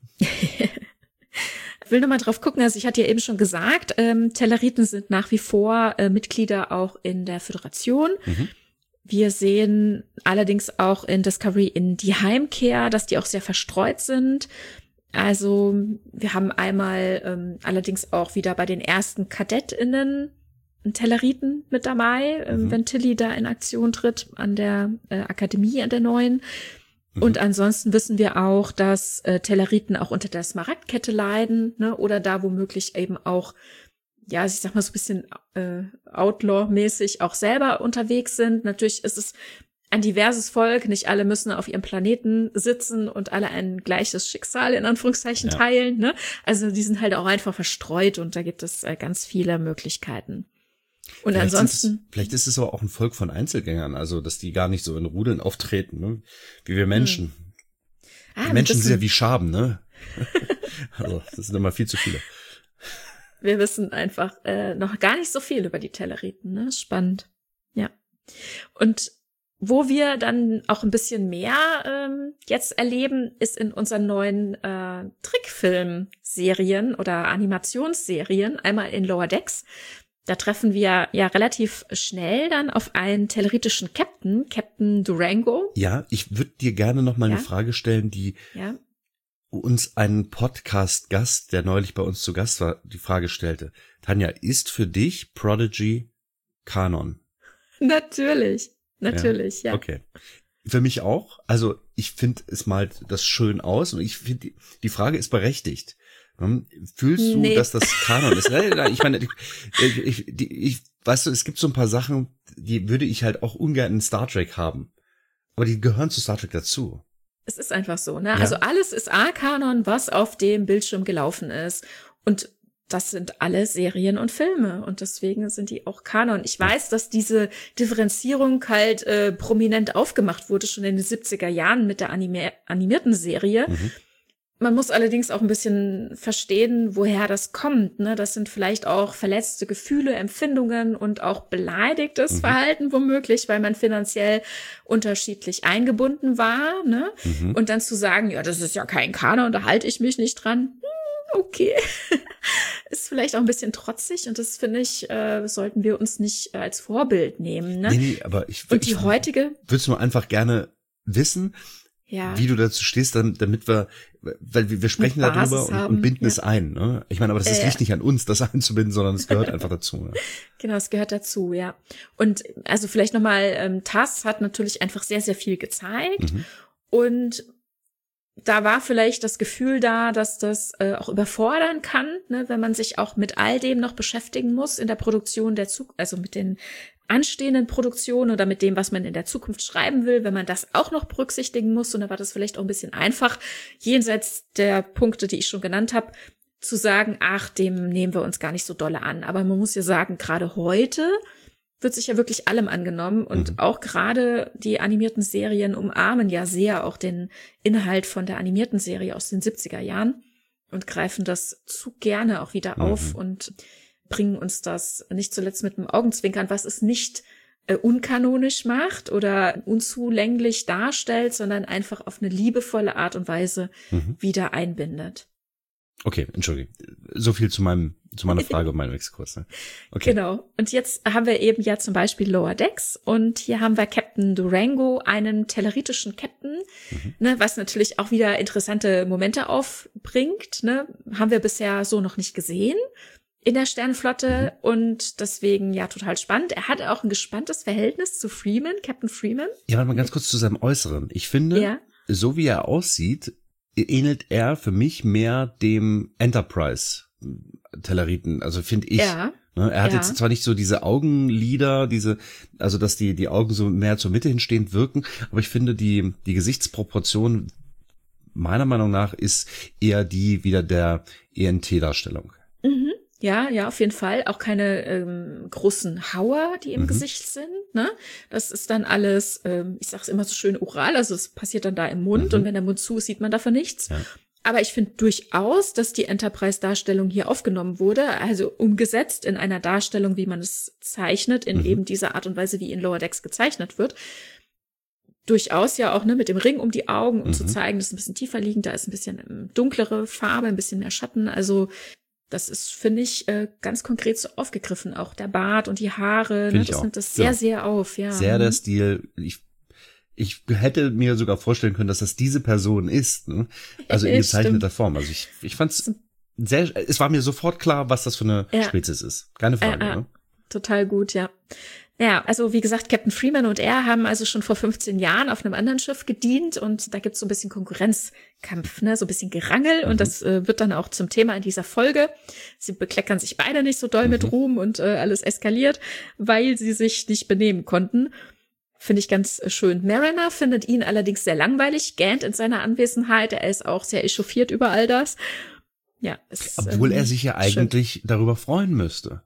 Ich will nochmal drauf gucken, also ich hatte ja eben schon gesagt, ähm, Telleriten sind nach wie vor äh, Mitglieder auch in der Föderation. Mhm. Wir sehen allerdings auch in Discovery in die Heimkehr, dass die auch sehr verstreut sind. Also wir haben einmal ähm, allerdings auch wieder bei den ersten KadettInnen einen Telleriten mit dabei, ähm, mhm. wenn Tilly da in Aktion tritt an der äh, Akademie, an der neuen. Mhm. Und ansonsten wissen wir auch, dass äh, Telleriten auch unter der Smaragdkette leiden, ne, oder da womöglich eben auch, ja, ich sag mal so ein bisschen äh, Outlaw-mäßig auch selber unterwegs sind. Natürlich ist es ein diverses Volk, nicht alle müssen auf ihrem Planeten sitzen und alle ein gleiches Schicksal in Anführungszeichen ja. teilen, ne? Also die sind halt auch einfach verstreut und da gibt es äh, ganz viele Möglichkeiten. Und vielleicht ansonsten.
Es, vielleicht ist es aber auch ein Volk von Einzelgängern, also dass die gar nicht so in Rudeln auftreten, ne? Wie wir Menschen. Hm. Ah, die Menschen sind ja wie Schaben, ne? Also das sind immer viel zu viele.
Wir wissen einfach äh, noch gar nicht so viel über die Telleriten, ne? Spannend. Ja. Und wo wir dann auch ein bisschen mehr ähm, jetzt erleben, ist in unseren neuen äh, Trickfilm-Serien oder Animationsserien, einmal in Lower Decks. Da treffen wir ja relativ schnell dann auf einen telleritischen Captain, Captain Durango.
Ja, ich würde dir gerne noch mal ja? eine Frage stellen, die
ja?
uns einen Podcast-Gast, der neulich bei uns zu Gast war, die Frage stellte. Tanja, ist für dich Prodigy Kanon?
Natürlich. Natürlich, ja. ja.
Okay. Für mich auch. Also ich finde, es malt das schön aus und ich finde, die Frage ist berechtigt. Fühlst du, nee. dass das Kanon ist? Ich meine, ich, ich, die, ich, weißt du, es gibt so ein paar Sachen, die würde ich halt auch ungern in Star Trek haben. Aber die gehören zu Star Trek dazu.
Es ist einfach so, ne? Ja. Also alles ist A-Kanon, was auf dem Bildschirm gelaufen ist. Und das sind alle Serien und Filme und deswegen sind die auch Kanon. Ich weiß, dass diese Differenzierung halt äh, prominent aufgemacht wurde, schon in den siebziger Jahren mit der anime- animierten Serie. Mhm. Man muss allerdings auch ein bisschen verstehen, woher das kommt, ne? Das sind vielleicht auch verletzte Gefühle, Empfindungen und auch beleidigtes mhm. Verhalten womöglich, weil man finanziell unterschiedlich eingebunden war, ne? Mhm. Und dann zu sagen, ja, das ist ja kein Kanon, da halte ich mich nicht dran. Okay, ist vielleicht auch ein bisschen trotzig und das finde ich, äh, sollten wir uns nicht äh, als Vorbild nehmen. Ne?
Nee, nee, aber ich,
und die
ich
heutige
würdest du nur einfach gerne wissen, ja. wie du dazu stehst, damit, damit wir, weil wir, wir sprechen darüber und, und binden ja. es ein. Ne? Ich meine, aber das äh, liegt nicht an uns, das einzubinden, sondern es gehört einfach dazu. Ne?
Genau, es gehört dazu, ja. Und also vielleicht nochmal, ähm, T A S S hat natürlich einfach sehr, sehr viel gezeigt mhm. und da war vielleicht das Gefühl da, dass das äh, auch überfordern kann, ne, wenn man sich auch mit all dem noch beschäftigen muss in der Produktion der Zukunft, also mit den anstehenden Produktionen oder mit dem, was man in der Zukunft schreiben will, wenn man das auch noch berücksichtigen muss. Und da war das vielleicht auch ein bisschen einfach, jenseits der Punkte, die ich schon genannt habe, zu sagen, ach, dem nehmen wir uns gar nicht so dolle an. Aber man muss ja sagen, gerade heute wird sich ja wirklich allem angenommen und mhm. auch gerade die animierten Serien umarmen ja sehr auch den Inhalt von der animierten Serie aus den siebziger Jahren und greifen das zu gerne auch wieder mhm. auf und bringen uns das nicht zuletzt mit einem Augenzwinkern, was es nicht äh, unkanonisch macht oder unzulänglich darstellt, sondern einfach auf eine liebevolle Art und Weise mhm. wieder einbindet.
Okay, entschuldige. So viel zu meinem, zu meiner Frage und meinem Exkurs. Ne? Okay.
Genau. Und jetzt haben wir eben ja zum Beispiel Lower Decks und hier haben wir Captain Durango, einen telleritischen Captain, mhm. ne, was natürlich auch wieder interessante Momente aufbringt. Ne, haben wir bisher so noch nicht gesehen in der Sternenflotte mhm. und deswegen ja total spannend. Er hat auch ein gespanntes Verhältnis zu Freeman, Captain Freeman.
Ja, warte mal ganz kurz zu seinem Äußeren. Ich finde, ja. so wie er aussieht, ähnelt er für mich mehr dem Enterprise-Telleriten, also finde ich.
Ja.
Ne? Er hat
ja.
jetzt zwar nicht so diese Augenlider, diese, also dass die die Augen so mehr zur Mitte hinstehend wirken, aber ich finde die die Gesichtsproportion meiner Meinung nach ist eher die wieder der E N T-Darstellung.
Mhm. Ja, ja, auf jeden Fall. Auch keine ähm, großen Hauer, die im mhm. Gesicht sind. Ne? Das ist dann alles, ähm, ich sag's immer so schön, oral. Also es passiert dann da im Mund. Mhm. Und wenn der Mund zu ist, sieht man davon nichts. Ja. Aber ich finde durchaus, dass die Enterprise-Darstellung hier aufgenommen wurde. Also umgesetzt in einer Darstellung, wie man es zeichnet, in mhm. eben dieser Art und Weise, wie in Lower Decks gezeichnet wird. Durchaus ja auch, ne, mit dem Ring um die Augen, um mhm. zu zeigen, das ist ein bisschen tiefer liegend. Da ist ein bisschen dunklere Farbe, ein bisschen mehr Schatten. Also das ist, finde ich, äh, ganz konkret so aufgegriffen. Auch der Bart und die Haare, ne, das nimmt das sehr, ja. sehr auf. Ja.
Sehr der Stil. Ich, ich hätte mir sogar vorstellen können, dass das diese Person ist. Ne? Also in gezeichneter Form. Also ich, ich fand es sehr, es war mir sofort klar, was das für eine ja. Spezies ist. Keine Frage.
Äh, äh,
ne?
Total gut, ja. Ja, also wie gesagt, Captain Freeman und er haben also schon vor fünfzehn Jahren auf einem anderen Schiff gedient und da gibt's so ein bisschen Konkurrenzkampf, ne, so ein bisschen Gerangel mhm. und das äh, wird dann auch zum Thema in dieser Folge. Sie bekleckern sich beide nicht so doll mhm. mit Ruhm und äh, alles eskaliert, weil sie sich nicht benehmen konnten. Finde ich ganz schön. Mariner findet ihn allerdings sehr langweilig, gähnt in seiner Anwesenheit. Er ist auch sehr echauffiert über all das. Ja, es ist,
obwohl
ähm,
er sich ja eigentlich schön. darüber freuen müsste.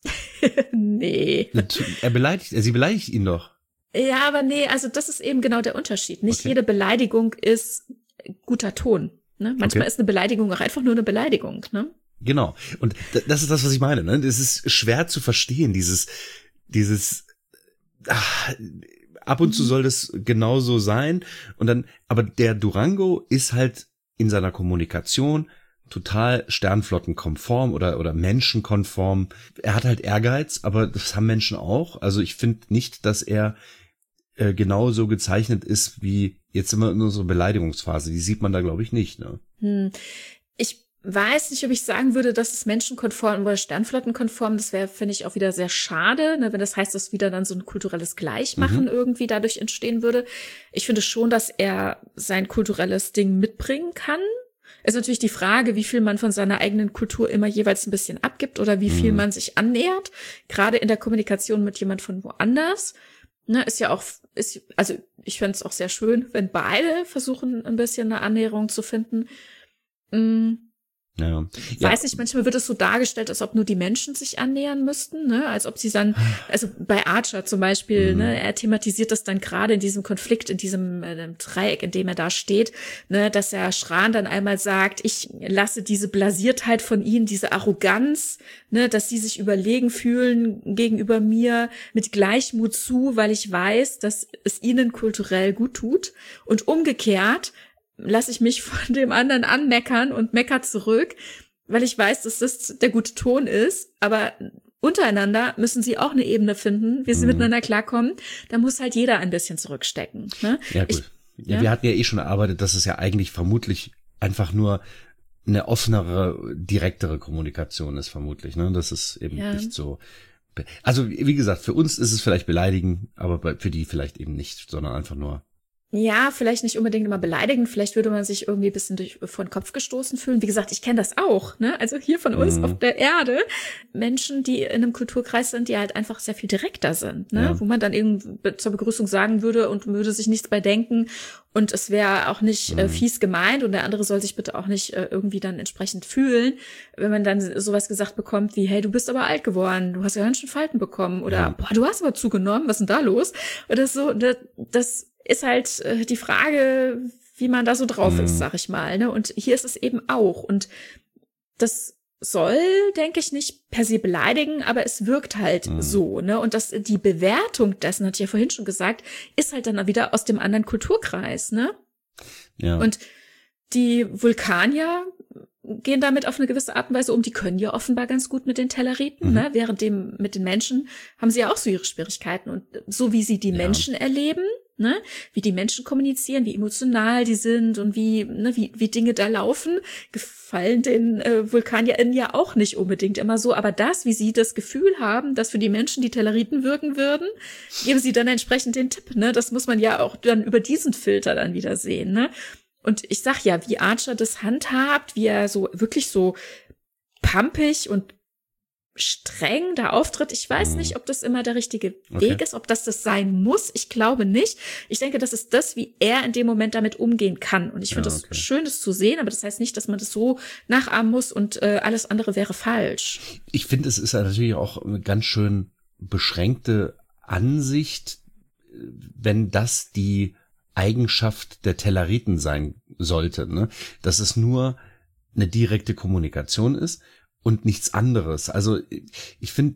Nee.
Er beleidigt, sie beleidigt ihn doch.
Ja, aber nee, also das ist eben genau der Unterschied. Nicht
okay.
jede Beleidigung ist guter Ton. Ne? Manchmal okay. ist eine Beleidigung auch einfach nur eine Beleidigung. Ne?
Genau. Und das ist das, was ich meine. Ne? Das ist schwer zu verstehen, dieses, dieses, ach, ab und zu soll das genauso sein. Und dann, aber der Durango ist halt in seiner Kommunikation total sternflottenkonform oder oder menschenkonform. Er hat halt Ehrgeiz, aber das haben Menschen auch. Also ich finde nicht, dass er äh, genauso gezeichnet ist wie jetzt immer in unserer Beleidigungsphase. Die sieht man da, glaube ich, nicht. Ne?
Hm. Ich weiß nicht, ob ich sagen würde, dass es menschenkonform oder sternflottenkonform, das wäre, finde ich, auch wieder sehr schade, ne, wenn das heißt, dass wieder dann so ein kulturelles Gleichmachen mhm. irgendwie dadurch entstehen würde. Ich finde schon, dass er sein kulturelles Ding mitbringen kann. Ist natürlich die Frage, wie viel man von seiner eigenen Kultur immer jeweils ein bisschen abgibt oder wie viel mhm. man sich annähert. Gerade in der Kommunikation mit jemand von woanders. Ne, ist ja auch, ist, also ich fände es auch sehr schön, wenn beide versuchen, ein bisschen eine Annäherung zu finden. Mhm.
Ja.
Weiß nicht, manchmal wird es so dargestellt, als ob nur die Menschen sich annähern müssten, ne, als ob sie dann, also bei Archer zum Beispiel, mhm. ne, er thematisiert das dann gerade in diesem Konflikt, in diesem äh, Dreieck, in dem er da steht, ne, dass er Schran dann einmal sagt, ich lasse diese Blasiertheit von ihnen, diese Arroganz, ne, dass sie sich überlegen fühlen gegenüber mir mit Gleichmut zu, weil ich weiß, dass es ihnen kulturell gut tut und umgekehrt lasse ich mich von dem anderen anmeckern und mecker zurück, weil ich weiß, dass das der gute Ton ist, aber untereinander müssen sie auch eine Ebene finden, wie sie mhm. miteinander klarkommen, da muss halt jeder ein bisschen zurückstecken. Ne?
Ja, gut. Ich, ja, ja, wir hatten ja eh schon erarbeitet, dass es ja eigentlich vermutlich einfach nur eine offenere, direktere Kommunikation ist, vermutlich, ne? Das ist eben ja. nicht so. Also, wie gesagt, für uns ist es vielleicht beleidigend, aber für die vielleicht eben nicht, sondern einfach nur.
Ja, vielleicht nicht unbedingt immer beleidigend, vielleicht würde man sich irgendwie ein bisschen durch, vor den Kopf gestoßen fühlen. Wie gesagt, ich kenne das auch, ne? Also hier von uns mhm. auf der Erde, Menschen, die in einem Kulturkreis sind, die halt einfach sehr viel direkter sind, ne? Ja. Wo man dann eben zur Begrüßung sagen würde und würde sich nichts bei denken und es wäre auch nicht mhm. äh, fies gemeint und der andere soll sich bitte auch nicht äh, irgendwie dann entsprechend fühlen, wenn man dann sowas gesagt bekommt wie, hey, du bist aber alt geworden, du hast ja ganz schön Falten bekommen oder ja. boah, du hast aber zugenommen, was ist denn da los? Oder so, das, das ist halt äh, die Frage, wie man da so drauf mhm. ist, sag ich mal, ne? Und hier ist es eben auch. Und das soll, denke ich, nicht per se beleidigen, aber es wirkt halt mhm. so, ne? Und das, die Bewertung dessen, hatte ich ja vorhin schon gesagt, ist halt dann wieder aus dem anderen Kulturkreis, ne?
Ja.
Und die Vulkanier gehen damit auf eine gewisse Art und Weise um. Die können ja offenbar ganz gut mit den Telleriten, mhm. ne? Während dem mit den Menschen haben sie ja auch so ihre Schwierigkeiten. Und so wie sie die ja. Menschen erleben, ne, wie die Menschen kommunizieren, wie emotional die sind und wie, ne, wie, wie Dinge da laufen, gefallen den äh, VulkanierInnen ja auch nicht unbedingt immer so. Aber das, wie sie das Gefühl haben, dass für die Menschen die Telleriten wirken würden, geben sie dann entsprechend den Tipp, ne. Das muss man ja auch dann über diesen Filter dann wieder sehen, ne. Und ich sag ja, wie Archer das handhabt, wie er so wirklich so pampig und streng da auftritt. Ich weiß mhm. nicht, ob das immer der richtige Weg
okay.
ist, ob das das sein muss. Ich glaube nicht. Ich denke, das ist das, wie er in dem Moment damit umgehen kann. Und ich finde
ja,
das
okay.
schön, das zu sehen, aber das heißt nicht, dass man das so nachahmen muss und äh, alles andere wäre falsch.
Ich finde, es ist natürlich auch eine ganz schön beschränkte Ansicht, wenn das die Eigenschaft der Telleriten sein sollte, ne? Dass es nur eine direkte Kommunikation ist und nichts anderes. Also ich finde,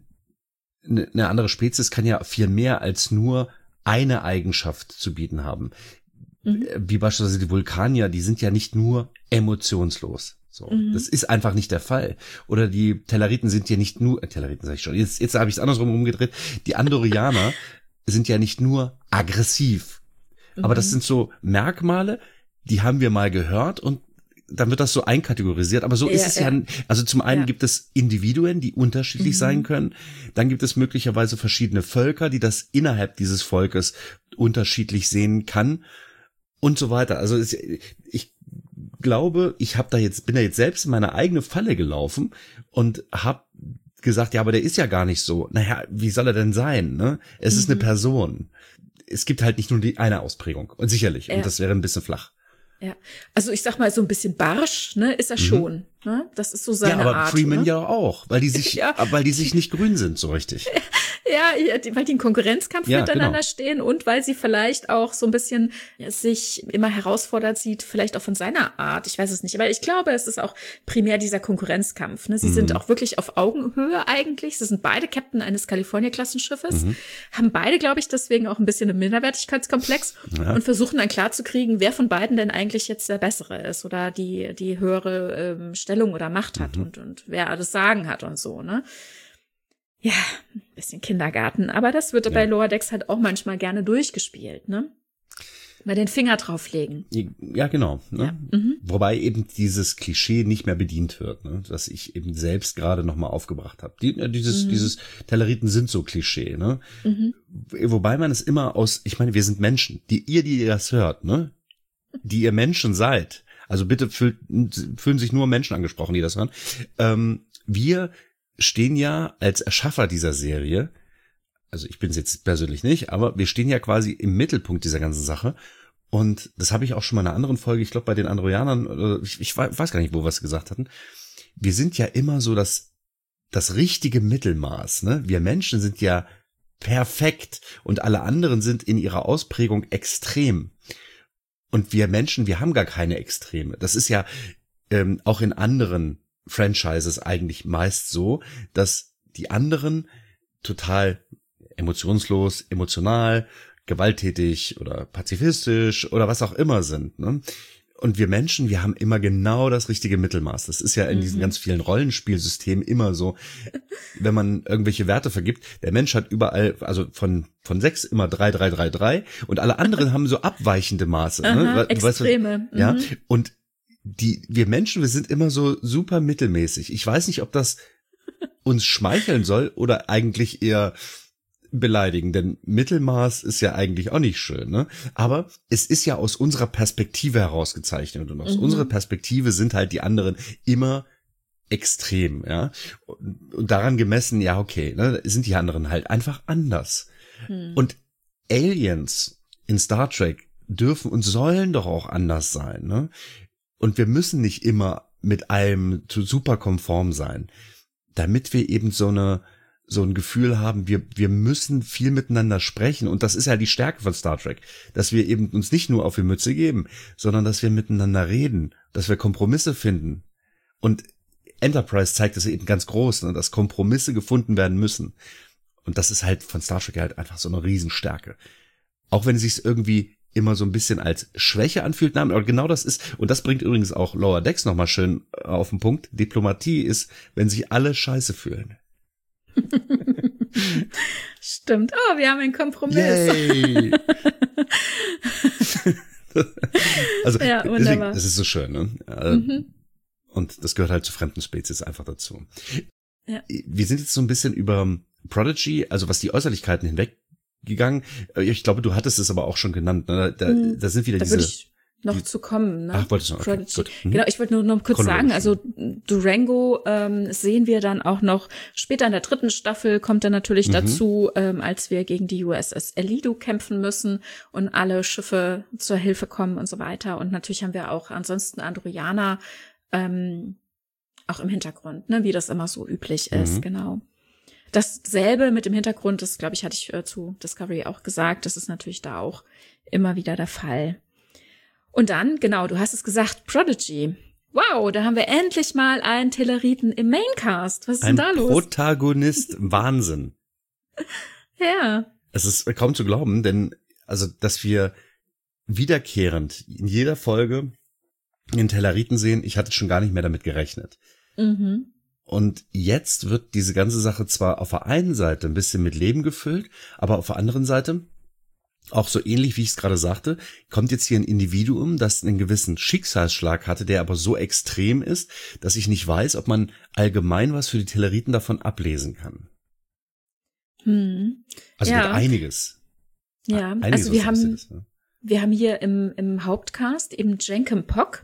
eine andere Spezies kann ja viel mehr als nur eine Eigenschaft zu bieten haben. Mhm. Wie beispielsweise die Vulkanier, die sind ja nicht nur emotionslos. So, mhm. Das ist einfach nicht der Fall. Oder die Telleriten sind ja nicht nur, äh, Telleriten sag ich schon, jetzt, jetzt habe ich es andersrum umgedreht, die Andorianer sind ja nicht nur aggressiv. Mhm. Aber das sind so Merkmale, die haben wir mal gehört und dann wird das so einkategorisiert, aber so ja, ist es ja, ja also zum einen ja. gibt es Individuen, die unterschiedlich mhm. sein können, dann gibt es möglicherweise verschiedene Völker, die das innerhalb dieses Volkes unterschiedlich sehen kann und so weiter. Also es, ich glaube, ich habe da jetzt bin da jetzt selbst in meine eigene Falle gelaufen und habe gesagt, ja, aber der ist ja gar nicht so. Naja, wie soll er denn sein, ne? Es mhm. ist eine Person. Es gibt halt nicht nur die eine Ausprägung und sicherlich, ja. und das wäre ein bisschen flach.
Ja, also ich sag mal, so ein bisschen barsch, ne, ist er schon, mhm. ne? Das ist so seine Art.
Ja, aber
Art,
Freeman
ne?
ja auch, weil die sich, ja. weil die sich nicht grün sind, so richtig.
Ja, weil die im Konkurrenzkampf
ja,
miteinander
genau.
stehen und weil sie vielleicht auch so ein bisschen ja, sich immer herausfordert sieht, vielleicht auch von seiner Art. Ich weiß es nicht, aber ich glaube, es ist auch primär dieser Konkurrenzkampf. Ne? Sie mhm. sind auch wirklich auf Augenhöhe eigentlich. Sie sind beide Captain eines California-Klassenschiffes, mhm. haben beide, glaube ich, deswegen auch ein bisschen einen Minderwertigkeitskomplex ja. und versuchen dann klarzukriegen, wer von beiden denn eigentlich jetzt der Bessere ist oder die die höhere ähm, Stellung oder Macht hat mhm. und und wer alles Sagen hat und so, ne? Ja, ein bisschen Kindergarten, aber das wird ja. bei Lower Decks halt auch manchmal gerne durchgespielt, ne? Mal den Finger drauflegen.
Ja, genau. Ne?
Ja. Mhm.
Wobei eben dieses Klischee nicht mehr bedient wird, ne? Das ich eben selbst gerade nochmal aufgebracht habe. Die, dieses, mhm. dieses Telleriten sind so Klischee, ne? Mhm. Wobei man es immer aus, ich meine, wir sind Menschen, die ihr, die ihr das hört, ne? Die ihr Menschen seid. Also bitte fühl, fühlen sich nur Menschen angesprochen, die das hören. Ähm, wir stehen ja als Erschaffer dieser Serie, also ich bin es jetzt persönlich nicht, aber wir stehen ja quasi im Mittelpunkt dieser ganzen Sache. Und das habe ich auch schon mal in einer anderen Folge, ich glaube bei den Andorianern, ich, ich weiß gar nicht, wo wir es gesagt hatten. Wir sind ja immer so das, das richtige Mittelmaß, ne? Wir Menschen sind ja perfekt und alle anderen sind in ihrer Ausprägung extrem. Und wir Menschen, wir haben gar keine Extreme. Das ist ja ähm, auch in anderen Franchises eigentlich meist so, dass die anderen total emotionslos, emotional, gewalttätig oder pazifistisch oder was auch immer sind, ne? Und wir Menschen, wir haben immer genau das richtige Mittelmaß. Das ist ja in diesen mhm. ganz vielen Rollenspielsystemen immer so, wenn man irgendwelche Werte vergibt. Der Mensch hat überall, also von von sechs immer drei, drei, drei, drei und alle anderen haben so abweichende Maße.
Aha,
ne?
Extreme.
Weißt du, ja, mhm. und die wir Menschen, wir sind immer so super mittelmäßig. Ich weiß nicht, ob das uns schmeicheln soll oder eigentlich eher beleidigen, denn Mittelmaß ist ja eigentlich auch nicht schön, ne? Aber es ist ja aus unserer Perspektive herausgezeichnet und aus mhm. unserer Perspektive sind halt die anderen immer extrem, ja? Und, und daran gemessen, ja, okay, ne, sind die anderen halt einfach anders. Mhm. Und Aliens in Star Trek dürfen und sollen doch auch anders sein, ne? Und wir müssen nicht immer mit allem super konform sein, damit wir eben so eine so ein Gefühl haben, wir wir müssen viel miteinander sprechen. Und das ist ja die Stärke von Star Trek, dass wir eben uns nicht nur auf die Mütze geben, sondern dass wir miteinander reden, dass wir Kompromisse finden. Und Enterprise zeigt es eben ganz groß, ne, dass Kompromisse gefunden werden müssen. Und das ist halt von Star Trek halt einfach so eine Riesenstärke. Auch wenn es sich irgendwie immer so ein bisschen als Schwäche anfühlt, nein, aber genau das ist, und das bringt übrigens auch Lower Decks nochmal schön auf den Punkt, Diplomatie ist, wenn sich alle scheiße fühlen.
Stimmt. Oh, wir haben einen Kompromiss.
Yay. Also,
ja, wunderbar.
Deswegen, das ist so schön, ne? Mhm. Und das gehört halt zu fremden Spezies einfach dazu. Ja. Wir sind jetzt so ein bisschen über Prodigy, also was die Äußerlichkeiten hinweggegangen. Ich glaube, du hattest es aber auch schon genannt, ne? Da, mhm. da sind wieder
da
diese...
Ich noch
die,
zu kommen. Ne?
Ach, wolltest du noch? Okay, gut. Mhm.
Genau, ich wollte nur noch kurz sagen, also Durango ähm, sehen wir dann auch noch später in der dritten Staffel, kommt er natürlich mhm. dazu, ähm, als wir gegen die U S S Elido kämpfen müssen und alle Schiffe zur Hilfe kommen und so weiter. Und natürlich haben wir auch ansonsten Andorianer ähm, auch im Hintergrund, ne, wie das immer so üblich ist, mhm. genau. Dasselbe mit dem Hintergrund, das, glaube ich, hatte ich äh, zu Discovery auch gesagt, das ist natürlich da auch immer wieder der Fall. Und dann, genau, du hast es gesagt, Prodigy. Wow, da haben wir endlich mal einen Telleriten im Maincast. Was ist
Ein
denn da los?
Protagonist, Wahnsinn.
Ja.
Es ist kaum zu glauben, denn, also, dass wir wiederkehrend in jeder Folge den Telleriten sehen, ich hatte schon gar nicht mehr damit gerechnet.
Mhm.
Und jetzt wird diese ganze Sache zwar auf der einen Seite ein bisschen mit Leben gefüllt, aber auf der anderen Seite auch so ähnlich, wie ich es gerade sagte, kommt jetzt hier ein Individuum, das einen gewissen Schicksalsschlag hatte, der aber so extrem ist, dass ich nicht weiß, ob man allgemein was für die Telleriten davon ablesen kann.
Hm.
Also
ja.
wird einiges.
Ja,
einiges,
also wir haben,
ist, ne?
wir haben hier im, im Hauptcast eben Jankum Pog,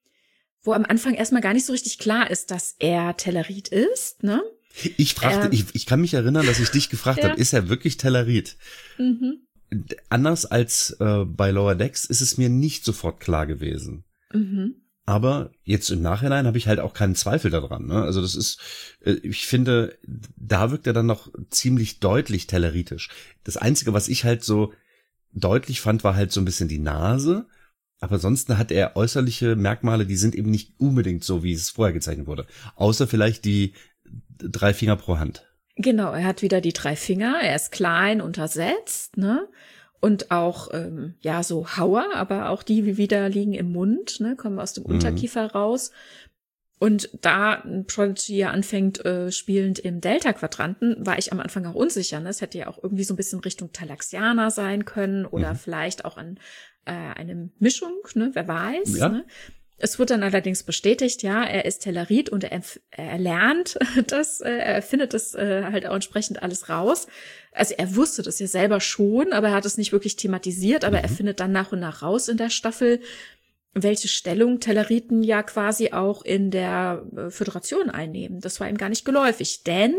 wo am Anfang erstmal gar nicht so richtig klar ist, dass er Tellerit ist, ne?
Ich fragte, ähm, ich, ich kann mich erinnern, dass ich dich gefragt ja. habe, ist er wirklich Tellerit?
Mhm.
Anders als äh, bei Lower Decks ist es mir nicht sofort klar gewesen.
Mhm.
Aber jetzt im Nachhinein habe ich halt auch keinen Zweifel daran. Ne? Also das ist, äh, ich finde, da wirkt er dann noch ziemlich deutlich telleritisch. Das Einzige, was ich halt so deutlich fand, war halt so ein bisschen die Nase. Aber ansonsten hat er äußerliche Merkmale, die sind eben nicht unbedingt so, wie es vorher gezeichnet wurde. Außer vielleicht die drei Finger pro Hand.
Genau, er hat wieder die drei Finger, er ist klein, untersetzt, ne? Und auch, ähm, ja, so Hauer, aber auch die wie wieder liegen im Mund, ne? Kommen aus dem mhm. Unterkiefer raus. Und da Prodigy ja anfängt, äh, spielend im Delta-Quadranten, war ich am Anfang auch unsicher, ne? Es hätte ja auch irgendwie so ein bisschen Richtung Talaxianer sein können oder mhm. vielleicht auch an äh, eine Mischung, ne? Wer weiß,
ja.
ne? Es wird dann allerdings bestätigt, ja, er ist Tellerit und er, er lernt das, er findet das äh, halt auch entsprechend alles raus. Also er wusste das ja selber schon, aber er hat es nicht wirklich thematisiert, aber mhm. er findet dann nach und nach raus in der Staffel, welche Stellung Telleriten ja quasi auch in der äh, Föderation einnehmen. Das war ihm gar nicht geläufig, denn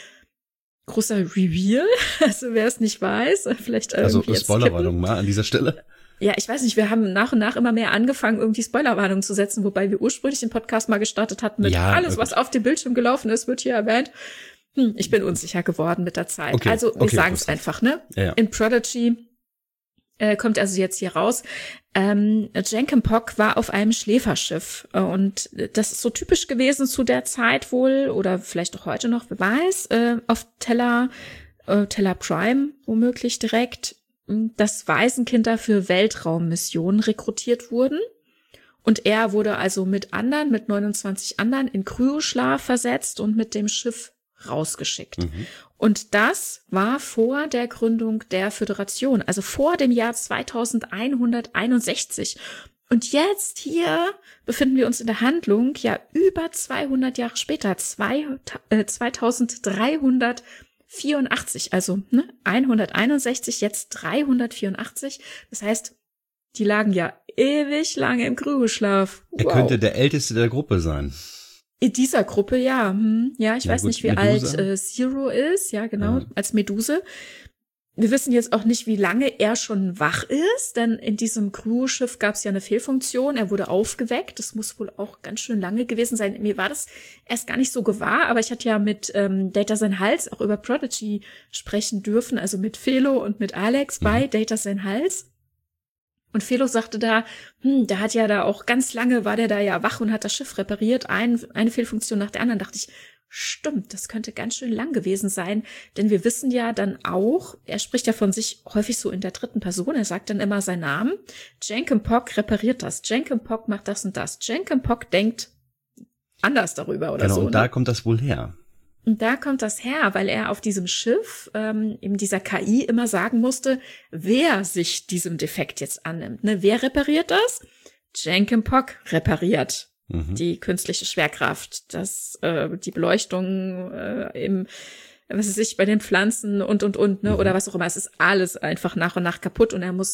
großer Reveal, also wer es nicht weiß, vielleicht
also Spoilerwarnung mal an dieser Stelle.
Ja, ich weiß nicht, wir haben nach und nach immer mehr angefangen, irgendwie Spoilerwarnungen zu setzen, wobei wir ursprünglich den Podcast mal gestartet hatten mit ja, alles, was auf dem Bildschirm gelaufen ist, wird hier erwähnt. Hm, ich bin unsicher geworden mit der Zeit. Okay, also wir okay, sagen es einfach, ne? Ja, ja. In Prodigy äh, kommt also jetzt hier raus. Ähm, Jankum Pog war auf einem Schläferschiff äh, und das ist so typisch gewesen zu der Zeit wohl oder vielleicht auch heute noch, wer weiß, äh, auf Teller, äh, Teller Prime womöglich direkt, dass Waisenkinder für Weltraummissionen rekrutiert wurden. Und er wurde also mit anderen, mit neunundzwanzig anderen in Kryoschlaf versetzt und mit dem Schiff rausgeschickt. Mhm. Und das war vor der Gründung der Föderation, also vor dem Jahr zweitausendeinhunderteinundsechzig. Und jetzt hier befinden wir uns in der Handlung, ja über zweihundert Jahre später, zwei, äh, zweitausenddreihundert vierundachtzig, also ne, hunderteinundsechzig, jetzt dreihundertvierundachtzig. Das heißt, die lagen ja ewig lange im Kryoschlaf. Wow.
Er könnte der Älteste der Gruppe sein.
In dieser Gruppe, ja. Hm, ja, ich ja, weiß gut, nicht, wie Medusa. alt äh, Zero ist. Ja, genau, ja. als Meduse. Wir wissen jetzt auch nicht, wie lange er schon wach ist, denn in diesem Crewschiff gab es ja eine Fehlfunktion. Er wurde aufgeweckt. Das muss wohl auch ganz schön lange gewesen sein. Mir war das erst gar nicht so gewahr, aber ich hatte ja mit ähm, Data Sein Hals auch über Prodigy sprechen dürfen, also mit Felo und mit Alex mhm. bei Data Sein Hals. Und Felo sagte da, hm, der hat ja da auch ganz lange, war der da ja wach und hat das Schiff repariert, ein, eine Fehlfunktion nach der anderen. Dachte ich, stimmt, das könnte ganz schön lang gewesen sein, denn wir wissen ja dann auch, er spricht ja von sich häufig so in der dritten Person, er sagt dann immer seinen Namen, Jankum Pog repariert das, Jankum Pog macht das und das, Jankum Pog denkt anders darüber oder
genau,
so.
Und da
ne?
kommt das wohl her.
Und da kommt das her, weil er auf diesem Schiff, ähm, eben dieser K I, immer sagen musste, wer sich diesem Defekt jetzt annimmt. Ne? Wer repariert das? Jankum Pog repariert mhm. die künstliche Schwerkraft, das, äh, die Beleuchtung äh, im, was weiß ich, bei den Pflanzen und, und, und, ne? Mhm. oder was auch immer. Es ist alles einfach nach und nach kaputt und er muss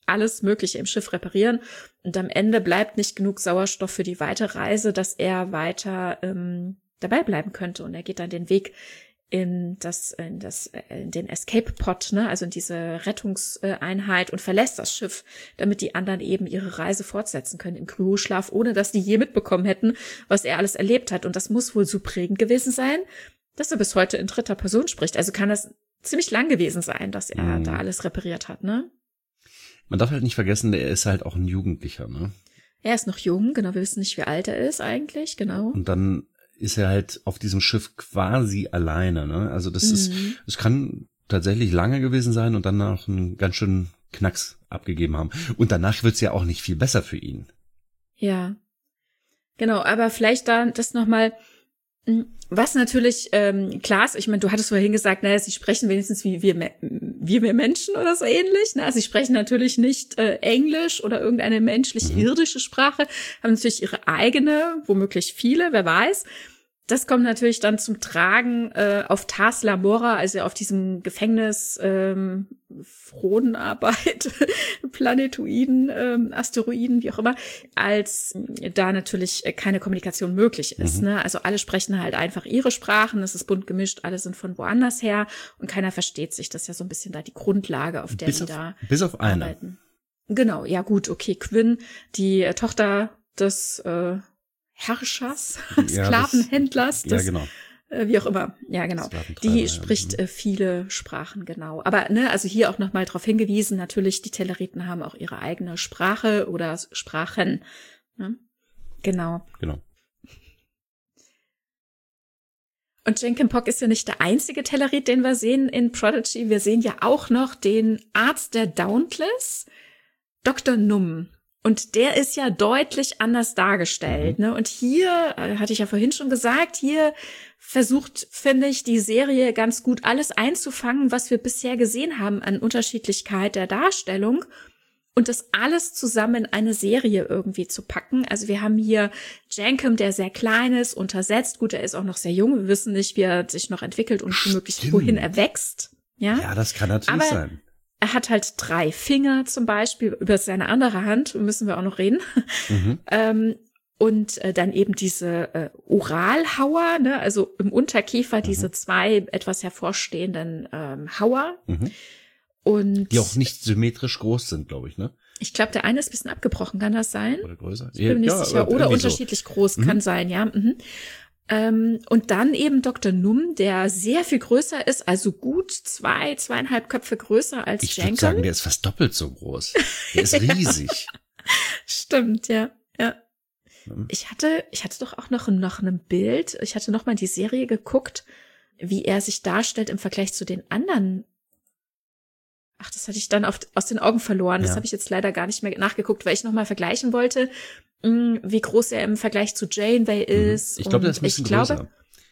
alles Mögliche im Schiff reparieren. Und am Ende bleibt nicht genug Sauerstoff für die weitere Reise, dass er weiter ähm, dabei bleiben könnte. Und er geht dann den Weg in das, in das, in den Escape-Pod, ne, also in diese Rettungseinheit und verlässt das Schiff, damit die anderen eben ihre Reise fortsetzen können im Crewschlaf, ohne dass die je mitbekommen hätten, was er alles erlebt hat. Und das muss wohl so prägend gewesen sein, dass er bis heute in dritter Person spricht. Also kann das ziemlich lang gewesen sein, dass er mhm. da alles repariert hat, ne?
Man darf halt nicht vergessen, er ist halt auch ein Jugendlicher, ne?
Er ist noch jung, genau, wir wissen nicht, wie alt er ist eigentlich, genau.
Und dann ist er halt auf diesem Schiff quasi alleine, ne? Also das mhm. ist, es kann tatsächlich lange gewesen sein und dann auch einen ganz schönen Knacks abgegeben haben. Und danach wird's ja auch nicht viel besser für ihn.
Ja, genau, aber vielleicht da das nochmal, was natürlich ähm, klar ist, ich meine, du hattest vorhin gesagt, naja, sie sprechen wenigstens wie wir, wie wir Menschen oder so ähnlich. Ne? Also sie sprechen natürlich nicht äh, Englisch oder irgendeine menschliche, mhm. irdische Sprache, haben natürlich ihre eigene, womöglich viele, wer weiß. Das kommt natürlich dann zum Tragen äh, auf Tars Lamora, also auf diesem Gefängnis ähm, Fronarbeit, Planetoiden, ähm, Asteroiden, wie auch immer, als da natürlich keine Kommunikation möglich ist. Mhm. Ne? Also alle sprechen halt einfach ihre Sprachen, es ist bunt gemischt, alle sind von woanders her und keiner versteht sich. Das ist ja so ein bisschen da die Grundlage, auf der
bis
die
auf,
da
bis auf eine.
arbeiten. Genau, ja gut, okay, Quinn, die äh, Tochter des äh, Herrschers, ja, Sklavenhändlers,
das,
des,
ja, genau.
äh, wie auch immer, ja genau, die spricht äh, viele Sprachen, genau. Aber ne, also hier auch nochmal darauf hingewiesen, natürlich, die Telleriten haben auch ihre eigene Sprache oder Sprachen. Ne? Genau.
Genau.
Und Jenkin-Pock ist ja nicht der einzige Tellerit, den wir sehen in Prodigy. Wir sehen ja auch noch den Arzt der Dauntless, Doktor Numm. Und der ist ja deutlich anders dargestellt, mhm. ne? Und hier, äh, hatte ich ja vorhin schon gesagt, hier versucht, finde ich, die Serie ganz gut alles einzufangen, was wir bisher gesehen haben an Unterschiedlichkeit der Darstellung und das alles zusammen in eine Serie irgendwie zu packen. Also wir haben hier Jankum, der sehr klein ist, untersetzt. Gut, er ist auch noch sehr jung. Wir wissen nicht, wie er sich noch entwickelt und womöglich wohin er wächst. Ja,
ja, das kann natürlich
Aber
sein.
Er hat halt drei Finger zum Beispiel, über seine andere Hand müssen wir auch noch reden. Mhm. ähm, und äh, dann eben diese äh, Oralhauer, ne? Also im Unterkiefer mhm. diese zwei etwas hervorstehenden ähm, Hauer.
Mhm.
Und
die auch nicht symmetrisch groß sind, glaube ich, ne?
Ich glaube, der eine ist ein bisschen abgebrochen, kann das sein?
Oder größer.
Ich bin mir nicht ja, sicher. Oder unterschiedlich so. groß, mhm. kann sein, ja. Mhm. Ähm, und dann eben Doktor Numm, der sehr viel größer ist, also gut zwei, zweieinhalb Köpfe größer als
Ich
Jankum.
würde sagen, der ist fast doppelt so groß. Der ist riesig.
Stimmt, ja, ja. Mhm. Ich hatte, ich hatte doch auch noch, noch ein Bild. Ich hatte noch mal die Serie geguckt, wie er sich darstellt im Vergleich zu den anderen. Ach, das hatte ich dann auf, aus den Augen verloren. Das ja. habe ich jetzt leider gar nicht mehr nachgeguckt, weil ich noch mal vergleichen wollte, wie groß er im Vergleich zu Janeway ist.
Ich glaube, der ist ein bisschen größer.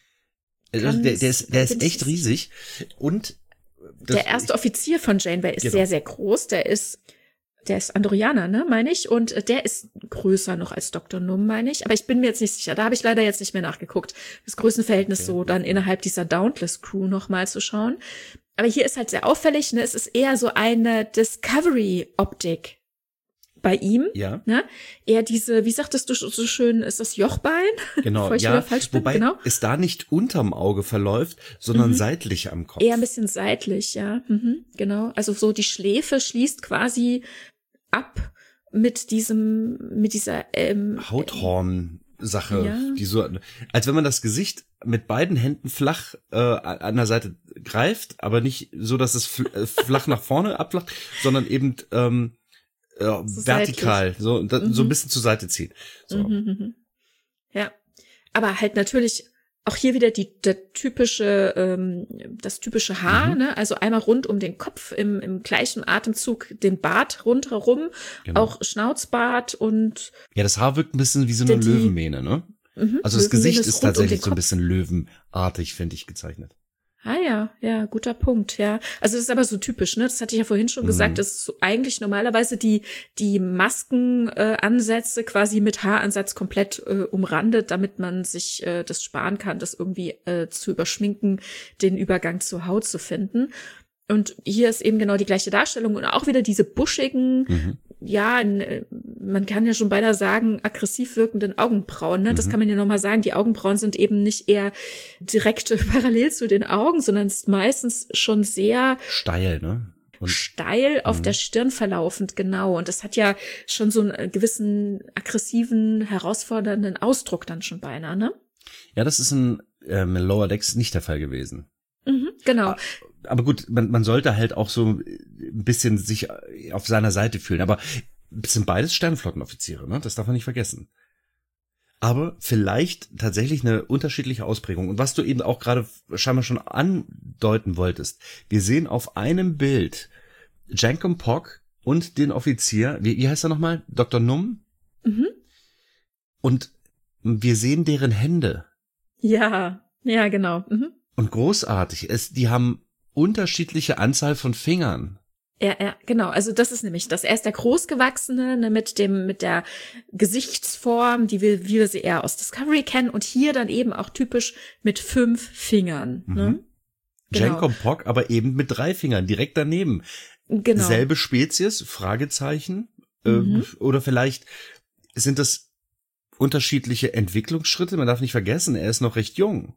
Also der, der ist, der ist echt riesig. Und
das, der erste ich, Offizier von Janeway ist genau. sehr, sehr groß. Der ist, der ist Andorianer, ne, meine ich. Und der ist größer noch als Doktor Numm, meine ich. Aber ich bin mir jetzt nicht sicher. Da habe ich leider jetzt nicht mehr nachgeguckt. Das Größenverhältnis okay. so dann innerhalb dieser Dauntless Crew noch mal zu schauen. Aber hier ist halt sehr auffällig, ne, es ist eher so eine Discovery-Optik bei ihm,
ja.
ne? Eher diese, wie sagtest du so schön, ist das Jochbein?
Genau,
Bevor ich
ja,
wieder falsch bin,
wobei
genau.
es da nicht unterm Auge verläuft, sondern
mhm.
seitlich am Kopf.
Eher ein bisschen seitlich, ja, mhm, genau. Also so die Schläfe schließt quasi ab mit diesem, mit dieser ähm,
Hauthorn-Sache,
ja.
die so, als wenn man das Gesicht mit beiden Händen flach äh, an der Seite greift, aber nicht so, dass es fl- äh, flach nach vorne abflacht, sondern eben ähm, Ja, so vertikal, seitlich. so da, mhm. so ein bisschen zur Seite zieht. So.
Mhm, ja, aber halt natürlich auch hier wieder die der typische, ähm, das typische Haar, mhm. ne? Also einmal rund um den Kopf im im gleichen Atemzug den Bart rundherum, genau. auch Schnauzbart und
ja, das Haar wirkt ein bisschen wie so eine die, Löwenmähne, ne?
Mhm,
also das Gesicht ist tatsächlich um so ein bisschen löwenartig, finde ich, gezeichnet.
Ah ja, ja, guter Punkt, ja. Also das ist aber so typisch, ne? Das hatte ich ja vorhin schon mhm. gesagt, das ist so eigentlich normalerweise die die Maskenansätze äh, quasi mit Haaransatz komplett äh, umrandet, damit man sich äh, das sparen kann, das irgendwie äh, zu überschminken, den Übergang zur Haut zu finden. Und hier ist eben genau die gleiche Darstellung und auch wieder diese buschigen, mhm. ja, in, man kann ja schon beinahe sagen, aggressiv wirkenden Augenbrauen. Ne? Das mhm. kann man ja nochmal sagen. Die Augenbrauen sind eben nicht eher direkt parallel zu den Augen, sondern ist meistens schon sehr
steil, ne? Und
steil auf mhm. der Stirn verlaufend, genau. Und das hat ja schon so einen gewissen aggressiven, herausfordernden Ausdruck dann schon beinahe, ne?
Ja, das ist in ähm, Lower Decks nicht der Fall gewesen.
Mhm, genau.
Aber gut, man, man sollte halt auch so ein bisschen sich auf seiner Seite fühlen. Aber es sind beides Sternflottenoffiziere, ne? Das darf man nicht vergessen. Aber vielleicht tatsächlich eine unterschiedliche Ausprägung. Und was du eben auch gerade scheinbar schon andeuten wolltest. Wir sehen auf einem Bild Jankom Pog und den Offizier, wie, wie heißt er nochmal? Doktor Num?
Mhm.
Und wir sehen deren Hände.
Ja, ja, genau. Mhm.
Und großartig. Es, die haben unterschiedliche Anzahl von Fingern.
Ja, ja, genau. Also das ist nämlich das. Er ist der Großgewachsene, ne, mit dem, mit der Gesichtsform, die wir, wie wir sie eher aus Discovery kennen, und hier dann eben auch typisch mit fünf Fingern.
Mhm.
Ne?
Genau. Jankom Pog aber eben mit drei Fingern, direkt daneben.
Genau.
Selbe Spezies, Fragezeichen.
Mhm.
Äh, oder vielleicht sind das unterschiedliche Entwicklungsschritte. Man darf nicht vergessen, er ist noch recht jung.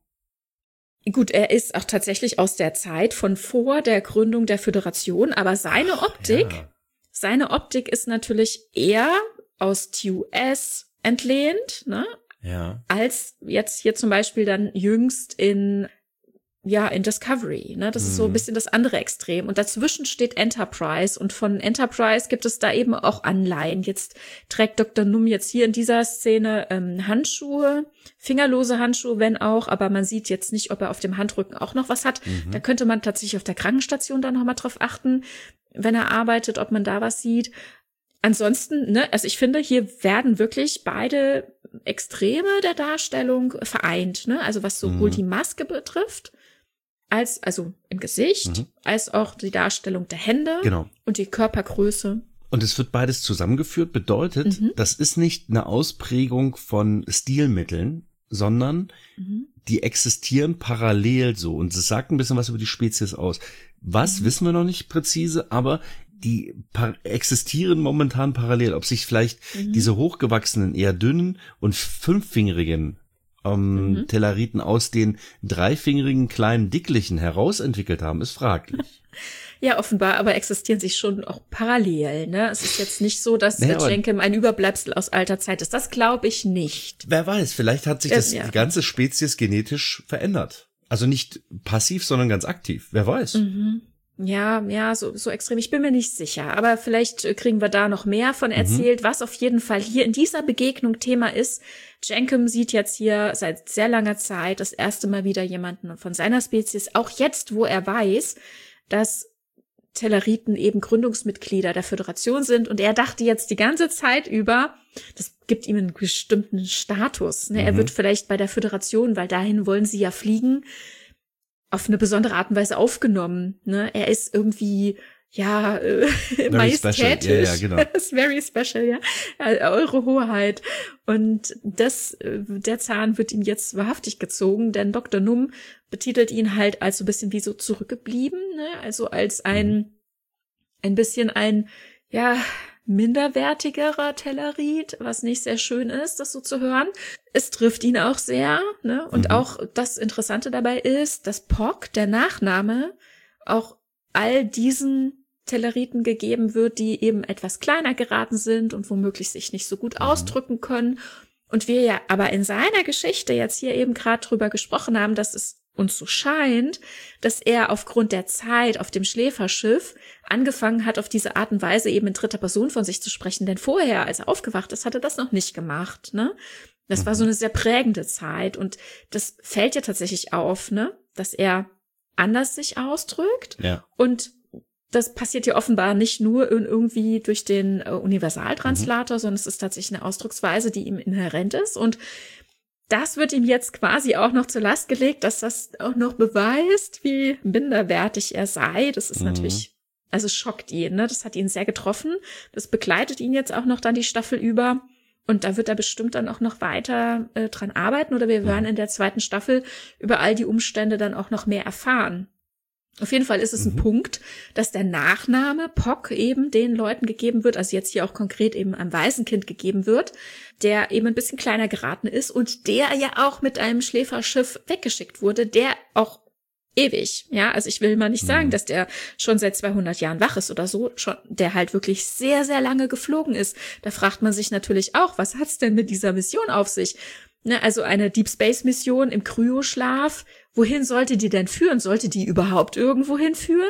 Gut, er ist auch tatsächlich aus der Zeit von vor der Gründung der Föderation, aber seine Optik, ja. seine Optik ist natürlich eher aus T U S entlehnt, ne?
Ja.
Als jetzt hier zum Beispiel dann jüngst in ja, in Discovery, ne? Das mhm. ist so ein bisschen das andere Extrem. Und dazwischen steht Enterprise. Und von Enterprise gibt es da eben auch Anleihen. Jetzt trägt Doktor Num jetzt hier in dieser Szene ähm, Handschuhe, fingerlose Handschuhe, wenn auch. Aber man sieht jetzt nicht, ob er auf dem Handrücken auch noch was hat. Mhm. Da könnte man tatsächlich auf der Krankenstation dann nochmal drauf achten, wenn er arbeitet, ob man da was sieht. Ansonsten, ne, also ich finde, hier werden wirklich beide Extreme der Darstellung vereint, ne? Also was sowohl mhm. die Maske betrifft, als, also im Gesicht, mhm. als auch die Darstellung der Hände
genau.
und die Körpergröße.
Und es wird beides zusammengeführt, bedeutet, mhm. das ist nicht eine Ausprägung von Stilmitteln, sondern mhm. die existieren parallel so. Und es sagt ein bisschen was über die Spezies aus. Was, mhm. wissen wir noch nicht präzise, aber die par- existieren momentan parallel. Ob sich vielleicht mhm. diese hochgewachsenen, eher dünnen und fünffingerigen ähm, mhm. Telleriten aus den dreifingerigen kleinen Dicklichen herausentwickelt haben, ist fraglich.
Ja, offenbar, aber existieren sich schon auch parallel, ne? Es ist jetzt nicht so, dass naja, Jankom ein Überbleibsel aus alter Zeit ist. Das glaube ich nicht.
Wer weiß, vielleicht hat sich das,
äh, ja.
die ganze Spezies genetisch verändert. Also nicht passiv, sondern ganz aktiv. Wer weiß.
Mhm. Ja, ja, so, so extrem. Ich bin mir nicht sicher. Aber vielleicht kriegen wir da noch mehr von erzählt. Mhm. Was auf jeden Fall hier in dieser Begegnung Thema ist. Jankom sieht jetzt hier seit sehr langer Zeit das erste Mal wieder jemanden von seiner Spezies. Auch jetzt, wo er weiß, dass Telleriten eben Gründungsmitglieder der Föderation sind. Und er dachte jetzt die ganze Zeit über, das gibt ihm einen bestimmten Status. Ne? Mhm. Er wird vielleicht bei der Föderation, weil dahin wollen sie ja fliegen, auf eine besondere Art und Weise aufgenommen. Ne? Er ist irgendwie, ja, äh, majestätisch.
Ja, ja, genau.
Das ist very special, ja. Eure Hoheit. Und das, der Zahn wird ihm jetzt wahrhaftig gezogen, denn Doktor Num betitelt ihn halt als so ein bisschen wie so zurückgeblieben, ne? Also als ein, mhm. ein bisschen ein, ja, minderwertigerer Tellerit, was nicht sehr schön ist, das so zu hören. Es trifft ihn auch sehr, ne? Und mhm. auch das Interessante dabei ist, dass Pog, der Nachname, auch all diesen Telleriten gegeben wird, die eben etwas kleiner geraten sind und womöglich sich nicht so gut mhm. ausdrücken können. Und wir ja aber in seiner Geschichte jetzt hier eben gerade drüber gesprochen haben, dass es uns so scheint, dass er aufgrund der Zeit auf dem Schläferschiff angefangen hat, auf diese Art und Weise eben in dritter Person von sich zu sprechen. Denn vorher, als er aufgewacht ist, hat er das noch nicht gemacht, ne? Das mhm. war so eine sehr prägende Zeit. Und das fällt ja tatsächlich auf, ne? Dass er anders sich ausdrückt.
Ja.
Und das passiert ja offenbar nicht nur irgendwie durch den Universaltranslator, mhm. sondern es ist tatsächlich eine Ausdrucksweise, die ihm inhärent ist. Und das wird ihm jetzt quasi auch noch zur Last gelegt, dass das auch noch beweist, wie minderwertig er sei. Das ist mhm. natürlich, also schockt ihn, ne? Das hat ihn sehr getroffen. Das begleitet ihn jetzt auch noch dann die Staffel über. Und da wird er bestimmt dann auch noch weiter äh, dran arbeiten. Oder wir werden in der zweiten Staffel über all die Umstände dann auch noch mehr erfahren. Auf jeden Fall ist es ein mhm. Punkt, dass der Nachname Pock eben den Leuten gegeben wird, also jetzt hier auch konkret eben einem Waisenkind gegeben wird, der eben ein bisschen kleiner geraten ist und der ja auch mit einem Schläferschiff weggeschickt wurde, der auch ewig, ja, also ich will mal nicht sagen, mhm. dass der schon seit zweihundert Jahren wach ist oder so, schon, der halt wirklich sehr, sehr lange geflogen ist. Da fragt man sich natürlich auch, was hat's denn mit dieser Mission auf sich? Ne, also eine Deep Space Mission im Kryoschlaf, wohin sollte die denn führen? Sollte die überhaupt irgendwo hinführen?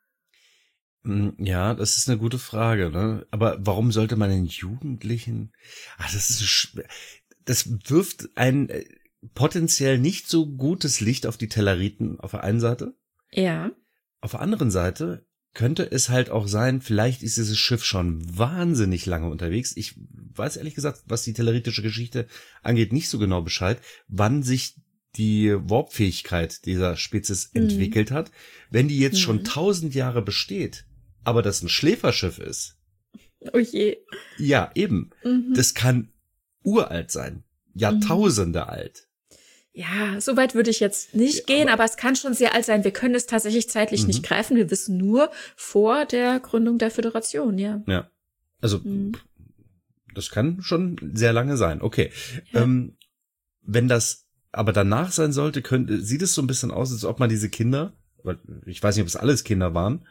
Ja, das ist eine gute Frage, ne? Aber warum sollte man den Jugendlichen, ach, das ist, schwer. Das wirft ein äh, potenziell nicht so gutes Licht auf die Telleriten auf der einen Seite.
Ja.
Auf der anderen Seite könnte es halt auch sein, vielleicht ist dieses Schiff schon wahnsinnig lange unterwegs. Ich weiß ehrlich gesagt, was die telleritische Geschichte angeht, nicht so genau Bescheid, wann sich die Warpfähigkeit dieser Spezies mhm. entwickelt hat. Wenn die jetzt mhm. schon tausend Jahre besteht, aber das ein Schläferschiff ist.
Oh je.
Ja, eben. Mhm. Das kann uralt sein. Jahrtausende mhm. alt.
Ja, so weit würde ich jetzt nicht ja, gehen, aber, aber es kann schon sehr alt sein. Wir können es tatsächlich zeitlich mhm. nicht greifen. Wir wissen nur vor der Gründung der Föderation, ja.
Ja, also mhm. das kann schon sehr lange sein. Okay, ja. ähm, wenn das aber danach sein sollte, könnte, sieht es so ein bisschen aus, als ob man diese Kinder, ich weiß nicht, ob es alles Kinder waren,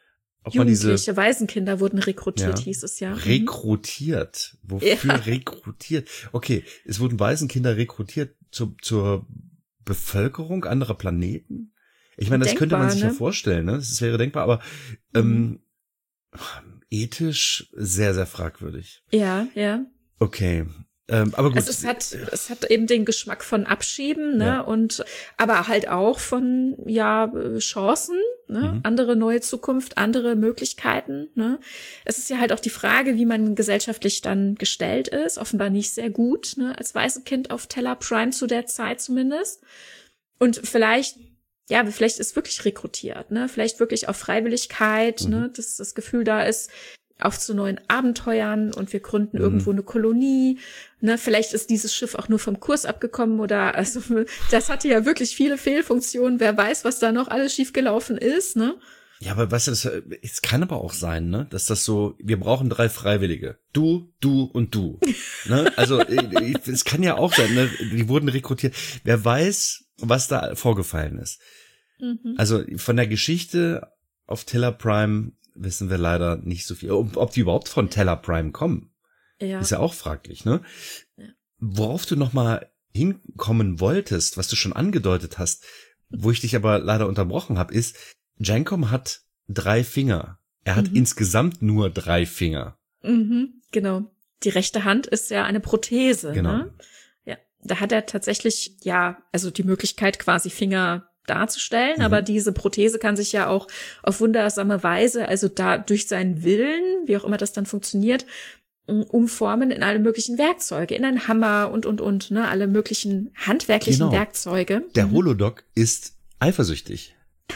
ob man diese
Jugendliche Waisenkinder wurden rekrutiert, ja, hieß es ja.
Rekrutiert? Wofür ja. rekrutiert? Okay, es wurden Waisenkinder rekrutiert zu, zur Bevölkerung anderer Planeten? Ich meine, das denkbar, könnte man sich ne? ja vorstellen, ne? Das wäre denkbar, aber ähm, mhm. ethisch sehr, sehr fragwürdig.
Ja, ja.
Okay. Ähm, aber gut.
Also es hat, es hat eben den Geschmack von Abschieben, ne, ja. und, aber halt auch von, ja, Chancen, ne, mhm. andere neue Zukunft, andere Möglichkeiten, ne. Es ist ja halt auch die Frage, wie man gesellschaftlich dann gestellt ist, offenbar nicht sehr gut, ne, als Waisenkind auf Teller Prime zu der Zeit zumindest. Und vielleicht, ja, vielleicht ist wirklich rekrutiert, ne, vielleicht wirklich auf Freiwilligkeit, mhm. ne, dass das Gefühl da ist, auf zu neuen Abenteuern und wir gründen mhm. irgendwo eine Kolonie. Ne, vielleicht ist dieses Schiff auch nur vom Kurs abgekommen oder also das hatte ja wirklich viele Fehlfunktionen. Wer weiß, was da noch alles schiefgelaufen ist, ne?
Ja, aber weißt du, das, es kann aber auch sein, ne, dass das so, wir brauchen drei Freiwillige. Du, du und du. Ne? Also es kann ja auch sein, ne, die wurden rekrutiert. Wer weiß, was da vorgefallen ist. Mhm. Also von der Geschichte auf Teller Prime wissen wir leider nicht so viel. Ob, ob die überhaupt von Teller Prime kommen, ja. ist ja auch fraglich, ne? Ja. Worauf du noch mal hinkommen wolltest, was du schon angedeutet hast, wo ich dich aber leider unterbrochen habe, ist, Jankom hat drei Finger. Er hat mhm. insgesamt nur drei Finger.
Mhm, genau. Die rechte Hand ist ja eine Prothese,
genau.
ne? Ja, da hat er tatsächlich, ja, also die Möglichkeit quasi Finger darzustellen, mhm. aber diese Prothese kann sich ja auch auf wundersame Weise, also da durch seinen Willen, wie auch immer das dann funktioniert, umformen in alle möglichen Werkzeuge, in einen Hammer und, und, und, ne, alle möglichen handwerklichen
genau.
Werkzeuge.
Der Holodoc ist eifersüchtig.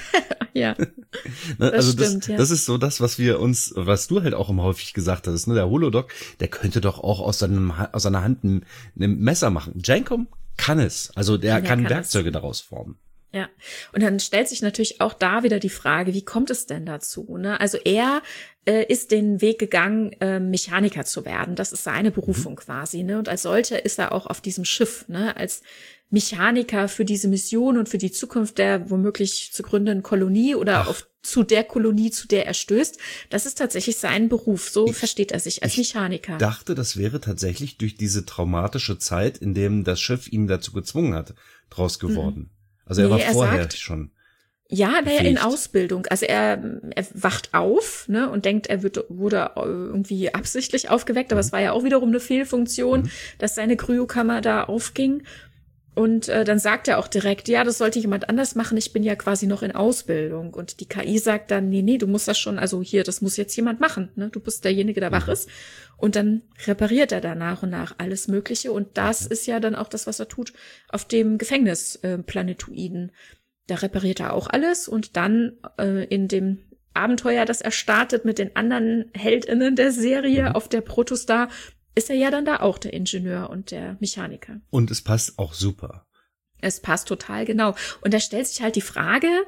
Ja.
ne, also
das stimmt,
das,
ja.
das ist so das, was wir uns, was du halt auch immer häufig gesagt hast, ne, der Holodoc, der könnte doch auch aus seinem, aus seiner Hand ein, ein Messer machen. Jankom kann es, also der, der kann, kann Werkzeuge es. daraus formen.
Ja, und dann stellt sich natürlich auch da wieder die Frage, wie kommt es denn dazu? Ne? Also er äh, ist den Weg gegangen, äh, Mechaniker zu werden. Das ist seine Berufung mhm. quasi. Ne? Und als solcher ist er auch auf diesem Schiff, ne, als Mechaniker für diese Mission und für die Zukunft der womöglich zu gründenden Kolonie oder Ach. auf zu der Kolonie, zu der er stößt. Das ist tatsächlich sein Beruf. So ich, versteht er sich als Mechaniker.
Ich dachte, das wäre tatsächlich durch diese traumatische Zeit, in dem das Schiff ihn dazu gezwungen hat, draus geworden. Mhm. Also er nee, war er vorher sagt, schon.
Ja, der in Ausbildung. Also er, er wacht auf, ne, und denkt, er wird, wurde irgendwie absichtlich aufgeweckt, aber mhm. es war ja auch wiederum eine Fehlfunktion, mhm. dass seine Kryokammer da aufging. Und äh, dann sagt er auch direkt, ja, das sollte jemand anders machen, ich bin ja quasi noch in Ausbildung. Und die K I sagt dann, nee, nee, du musst das schon, also hier, das muss jetzt jemand machen, ne? Du bist derjenige, der wach ist. Und dann repariert er da nach und nach alles Mögliche. Und das mhm. ist ja dann auch das, was er tut auf dem Gefängnisplanetoiden. Da repariert er auch alles und dann äh, in dem Abenteuer, das er startet mit den anderen HeldInnen der Serie mhm. auf der Protostar, ist er ja dann da auch der Ingenieur und der Mechaniker.
Und es passt auch super.
Es passt total, genau. Und da stellt sich halt die Frage,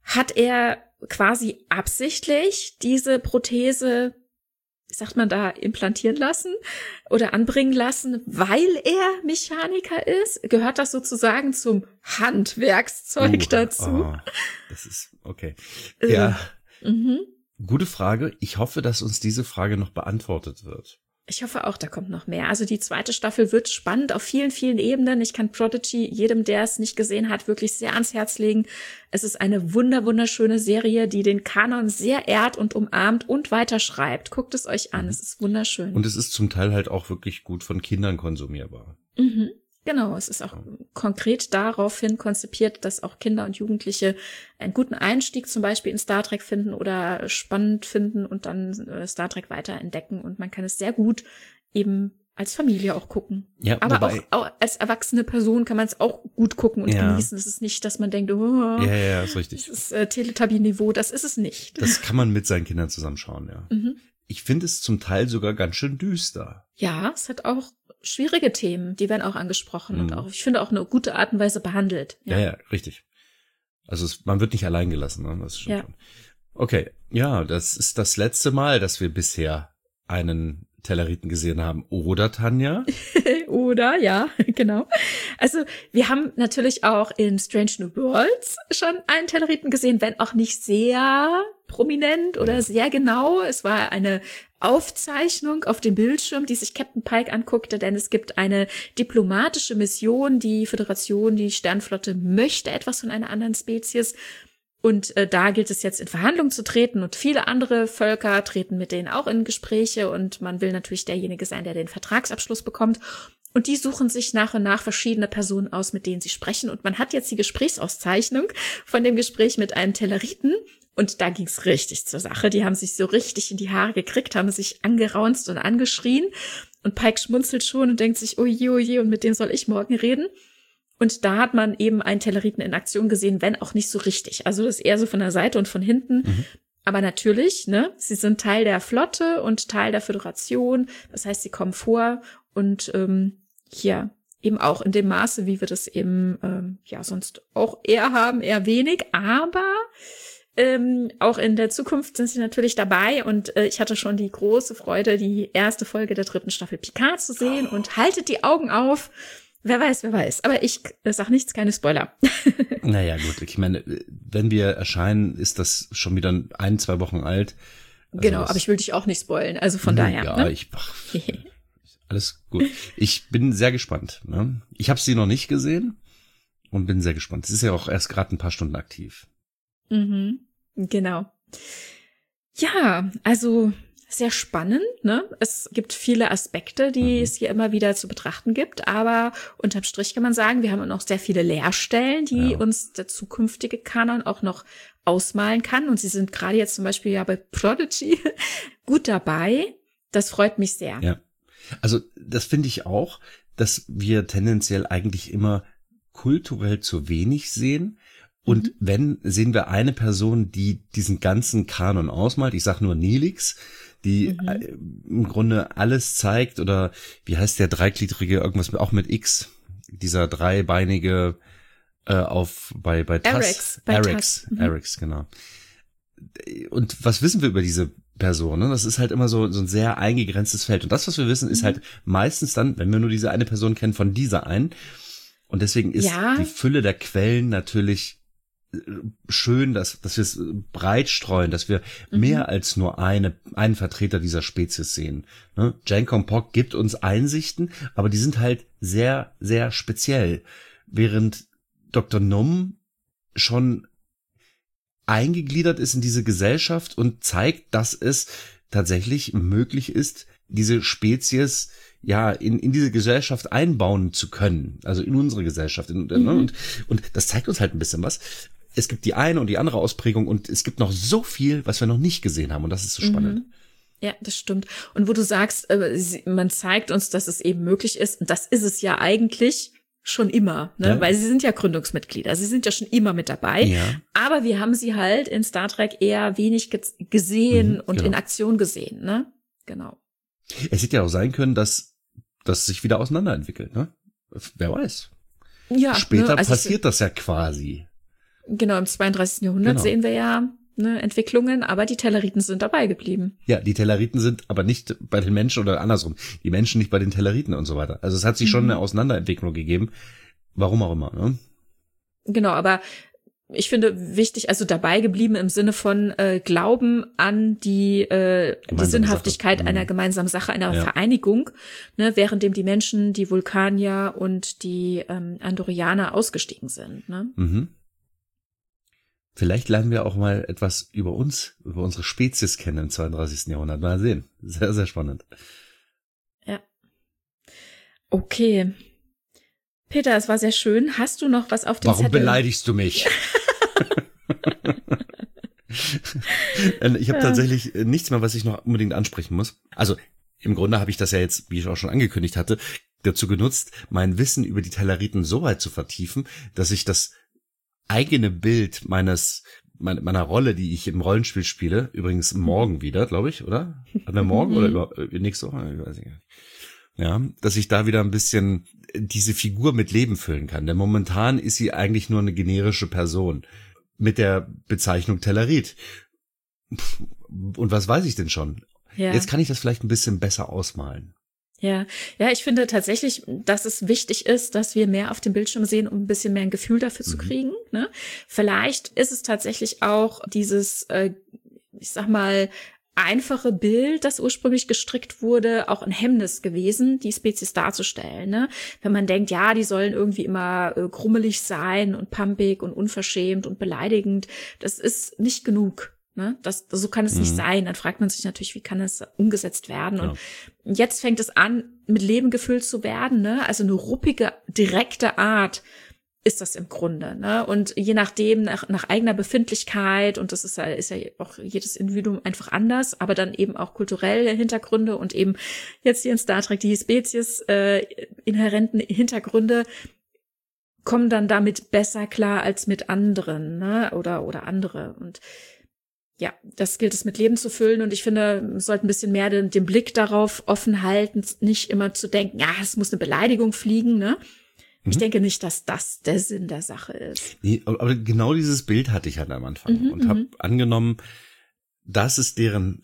hat er quasi absichtlich diese Prothese, wie sagt man da, implantieren lassen oder anbringen lassen, weil er Mechaniker ist? Gehört das sozusagen zum Handwerkszeug uh, dazu?
Oh, das ist, okay. Ja, äh, mhm. Gute Frage. Ich hoffe, dass uns diese Frage noch beantwortet wird.
Ich hoffe auch, da kommt noch mehr. Also die zweite Staffel wird spannend auf vielen, vielen Ebenen. Ich kann Prodigy jedem, der es nicht gesehen hat, wirklich sehr ans Herz legen. Es ist eine wunder, wunderschöne Serie, die den Kanon sehr ehrt und umarmt und weiterschreibt. Guckt es euch an, es ist wunderschön.
Und es ist zum Teil halt auch wirklich gut von Kindern konsumierbar.
Mhm. Genau, es ist auch konkret daraufhin konzipiert, dass auch Kinder und Jugendliche einen guten Einstieg zum Beispiel in Star Trek finden oder spannend finden und dann Star Trek weiter entdecken. Und man kann es sehr gut eben als Familie auch gucken. Ja, aber auch, auch als erwachsene Person kann man es auch gut gucken und ja. genießen. Es ist nicht, dass man denkt, oh,
ja, ja, ist richtig.
Das ist äh, Teletubby-Niveau, das ist es nicht.
Das kann man mit seinen Kindern zusammenschauen, ja. Mhm. Ich finde es zum Teil sogar ganz schön düster.
Ja, es hat auch schwierige Themen, die werden auch angesprochen mhm. und auch, ich finde, auch eine gute Art und Weise behandelt.
Ja, ja, ja richtig. Also es, man wird nicht allein gelassen, ne? Das ist schon. Ja. Okay, ja, das ist das letzte Mal, dass wir bisher einen Telleriten gesehen haben. Oder, Tanja?
Oder, ja, genau. Also wir haben natürlich auch in Strange New Worlds schon einen Telleriten gesehen, wenn auch nicht sehr prominent oder sehr genau. Es war eine Aufzeichnung auf dem Bildschirm, die sich Captain Pike anguckte, denn es gibt eine diplomatische Mission. Die Föderation, die Sternflotte möchte etwas von einer anderen Spezies. Und äh, da gilt es jetzt in Verhandlungen zu treten und viele andere Völker treten mit denen auch in Gespräche und man will natürlich derjenige sein, der den Vertragsabschluss bekommt. Und die suchen sich nach und nach verschiedene Personen aus, mit denen sie sprechen. Und man hat jetzt die Gesprächsauszeichnung von dem Gespräch mit einem Telleriten. Und da ging's richtig zur Sache. Die haben sich so richtig in die Haare gekriegt, haben sich angeraunzt und angeschrien. Und Pike schmunzelt schon und denkt sich, oje, oje, und mit dem soll ich morgen reden. Und da hat man eben einen Telleriten in Aktion gesehen, wenn auch nicht so richtig. Also das ist eher so von der Seite und von hinten. Mhm. Aber natürlich, ne, sie sind Teil der Flotte und Teil der Föderation. Das heißt, sie kommen vor und ähm, hier eben auch in dem Maße, wie wir das eben ähm, ja sonst auch eher haben, eher wenig. Aber ähm, auch in der Zukunft sind sie natürlich dabei. Und äh, ich hatte schon die große Freude, die erste Folge der dritten Staffel Picard zu sehen. Oh. Und haltet die Augen auf. Wer weiß, wer weiß. Aber ich sag nichts, keine Spoiler.
Naja, gut. Ich meine, wenn wir erscheinen, ist das schon wieder ein, zwei Wochen alt.
Also genau, aber ich will dich auch nicht spoilen. Also von daher.
Ja,
ne?
ich ach, alles gut. Ich bin sehr gespannt. Ne? Ich habe sie noch nicht gesehen und bin sehr gespannt. Sie ist ja auch erst gerade ein paar Stunden aktiv.
Mhm, genau. Ja, also sehr spannend, ne? Es gibt viele Aspekte, die mhm. es hier immer wieder zu betrachten gibt, aber unterm Strich kann man sagen, wir haben noch sehr viele Leerstellen, die ja. uns der zukünftige Kanon auch noch ausmalen kann. Und sie sind gerade jetzt zum Beispiel ja bei Prodigy gut dabei. Das freut mich sehr.
Ja, also das finde ich auch, dass wir tendenziell eigentlich immer kulturell zu wenig sehen. Und mhm. wenn, sehen wir eine Person, die diesen ganzen Kanon ausmalt. Ich sag nur Neelix, die mhm. im Grunde alles zeigt, oder wie heißt der dreigliedrige, irgendwas auch mit X, dieser dreibeinige äh, auf bei bei
Tass.
Arex, mhm. Arex, genau. Und was wissen wir über diese Person? Ne? Das ist halt immer so so ein sehr eingegrenztes Feld. Und das, was wir wissen, ist mhm. halt meistens dann, wenn wir nur diese eine Person kennen, von dieser einen. Und deswegen ist ja. die Fülle der Quellen natürlich schön, dass, dass wir es breit streuen, dass wir mhm. mehr als nur eine, einen Vertreter dieser Spezies sehen. Ne? Jankom Pog gibt uns Einsichten, aber die sind halt sehr, sehr speziell. Während Doktor Num schon eingegliedert ist in diese Gesellschaft und zeigt, dass es tatsächlich möglich ist, diese Spezies ja in in diese Gesellschaft einbauen zu können, also in unsere Gesellschaft. In, mhm. und, und das zeigt uns halt ein bisschen was. Es gibt die eine und die andere Ausprägung und es gibt noch so viel, was wir noch nicht gesehen haben und das ist so spannend.
Mhm. Ja, das stimmt. Und wo du sagst, man zeigt uns, dass es eben möglich ist, und das ist es ja eigentlich schon immer, ne? Ja. Weil sie sind ja Gründungsmitglieder, sie sind ja schon immer mit dabei, ja. aber wir haben sie halt in Star Trek eher wenig ge- gesehen mhm, und genau. in Aktion gesehen, ne? Genau.
Es hätte ja auch sein können, dass das sich wieder auseinanderentwickelt, ne? Wer weiß.
Ja.
Später
ne, also
passiert das ja quasi.
Genau, im zweiunddreißigsten Jahrhundert genau. sehen wir ja ne, Entwicklungen, aber die Telleriten sind dabei geblieben.
Ja, die Telleriten sind aber nicht bei den Menschen oder andersrum. Die Menschen nicht bei den Telleriten und so weiter. Also es hat sich mhm. schon eine Auseinanderentwicklung gegeben. Warum auch immer, ne?
Genau, aber ich finde wichtig, also dabei geblieben im Sinne von äh, Glauben an die, äh, die Sinnhaftigkeit Sache. einer mhm. gemeinsamen Sache, einer ja. Vereinigung, ne, währenddem die Menschen, die Vulkanier und die ähm, Andorianer ausgestiegen sind. Ne?
Mhm. Vielleicht lernen wir auch mal etwas über uns, über unsere Spezies kennen im zweiunddreißigsten Jahrhundert. Mal sehen. Sehr, sehr spannend.
Ja. Okay. Peter, es war sehr schön. Hast du noch was auf dem
Warum
Zettel?
Warum beleidigst du mich? Ich habe ja. tatsächlich nichts mehr, was ich noch unbedingt ansprechen muss. Also im Grunde habe ich das ja jetzt, wie ich auch schon angekündigt hatte, dazu genutzt, mein Wissen über die Telleriten so weit zu vertiefen, dass ich das eigene Bild meines meiner Rolle, die ich im Rollenspiel spiele, übrigens morgen wieder, glaube ich, oder? Haben wir morgen oder über, nächste Woche? Ich weiß nicht. Ja, dass ich da wieder ein bisschen diese Figur mit Leben füllen kann. Denn momentan ist sie eigentlich nur eine generische Person mit der Bezeichnung Tellerit. Und was weiß ich denn schon? Ja. Jetzt kann ich das vielleicht ein bisschen besser ausmalen.
Ja, ja, ich finde tatsächlich, dass es wichtig ist, dass wir mehr auf dem Bildschirm sehen, um ein bisschen mehr ein Gefühl dafür mhm. zu kriegen. Ne? Vielleicht ist es tatsächlich auch dieses, äh, ich sag mal, einfache Bild, das ursprünglich gestrickt wurde, auch ein Hemmnis gewesen, die Spezies darzustellen. Ne? Wenn man denkt, ja, die sollen irgendwie immer äh, grummelig sein und pampig und unverschämt und beleidigend, das ist nicht genug. Ne? Das, so kann es mhm. nicht sein. Dann fragt man sich natürlich, wie kann das umgesetzt werden? Ja. Und jetzt fängt es an, mit Leben gefüllt zu werden. Ne? Also eine ruppige, direkte Art ist das im Grunde, ne? Und je nachdem, nach, nach eigener Befindlichkeit, und das ist ja, ist ja auch jedes Individuum einfach anders, aber dann eben auch kulturelle Hintergründe und eben jetzt hier in Star Trek die Spezies äh, inhärenten Hintergründe kommen dann damit besser klar als mit anderen, ne? Oder, oder andere. Und ja, das gilt es mit Leben zu füllen, und ich finde, man sollte ein bisschen mehr den, den Blick darauf offen halten, nicht immer zu denken, ja, es muss eine Beleidigung fliegen, ne? Ich denke nicht, dass das der Sinn der Sache ist.
Nee, aber genau dieses Bild hatte ich halt am Anfang mhm, und habe angenommen, das ist deren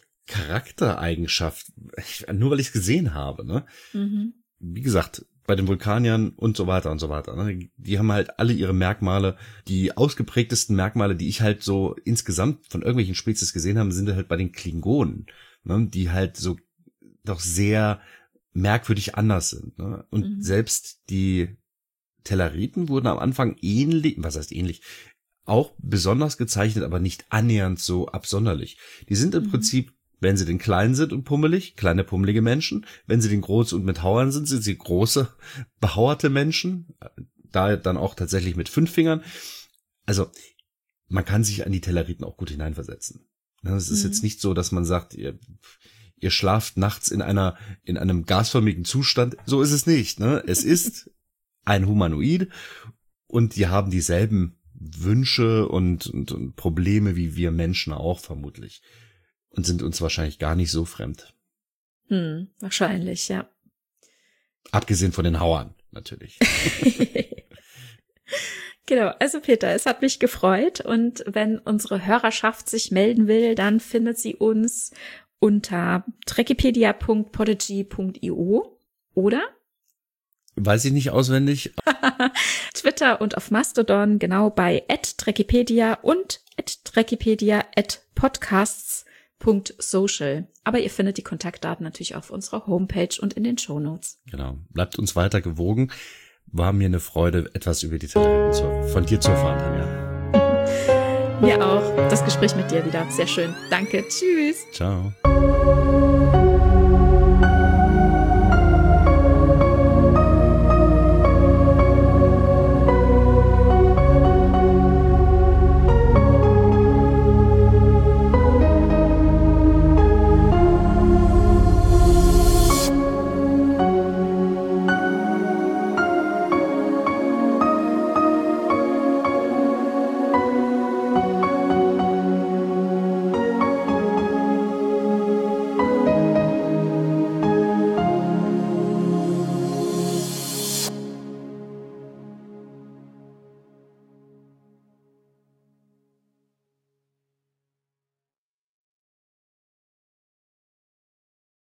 Hauptcharaktereigenschaft, nur weil ich es gesehen habe. Ne? Mhm. Wie gesagt, bei den Vulkaniern und so weiter und so weiter. Ne? Die haben halt alle ihre Merkmale. Die ausgeprägtesten Merkmale, die ich halt so insgesamt von irgendwelchen Spezies gesehen habe, sind halt bei den Klingonen, ne? Die halt so doch sehr merkwürdig anders sind. Ne? Und mhm. selbst die Telleriten wurden am Anfang ähnlich, was heißt ähnlich, auch besonders gezeichnet, aber nicht annähernd so absonderlich. Die sind im mhm. Prinzip, wenn sie denn klein sind und pummelig, kleine pummelige Menschen. Wenn sie denn groß und mit Hauern sind, sind sie große, behauerte Menschen. Da dann auch tatsächlich mit fünf Fingern. Also man kann sich an die Telleriten auch gut hineinversetzen. Es ist mhm. jetzt nicht so, dass man sagt, ihr Ihr schlaft nachts in einer, in einem gasförmigen Zustand. So ist es nicht, ne? Es ist ein Humanoid und die haben dieselben Wünsche und, und, und Probleme wie wir Menschen auch vermutlich. Und sind uns wahrscheinlich gar nicht so fremd.
Hm, wahrscheinlich, ja.
Abgesehen von den Hauern, natürlich.
Genau, also Peter, es hat mich gefreut, und wenn unsere Hörerschaft sich melden will, dann findet sie uns unter trekipedia punkt podigy punkt io oder?
Weiß ich nicht auswendig.
Twitter und auf Mastodon, genau, bei at trekipedia und at trekipedia at podcasts punkt social. Aber ihr findet die Kontaktdaten natürlich auf unserer Homepage und in den Shownotes.
Genau, bleibt uns weiter gewogen. War mir eine Freude, etwas über die Telleriten von dir zu erfahren, Tanja.
Mir auch. Das Gespräch mit dir wieder. Sehr schön. Danke. Tschüss.
Ciao.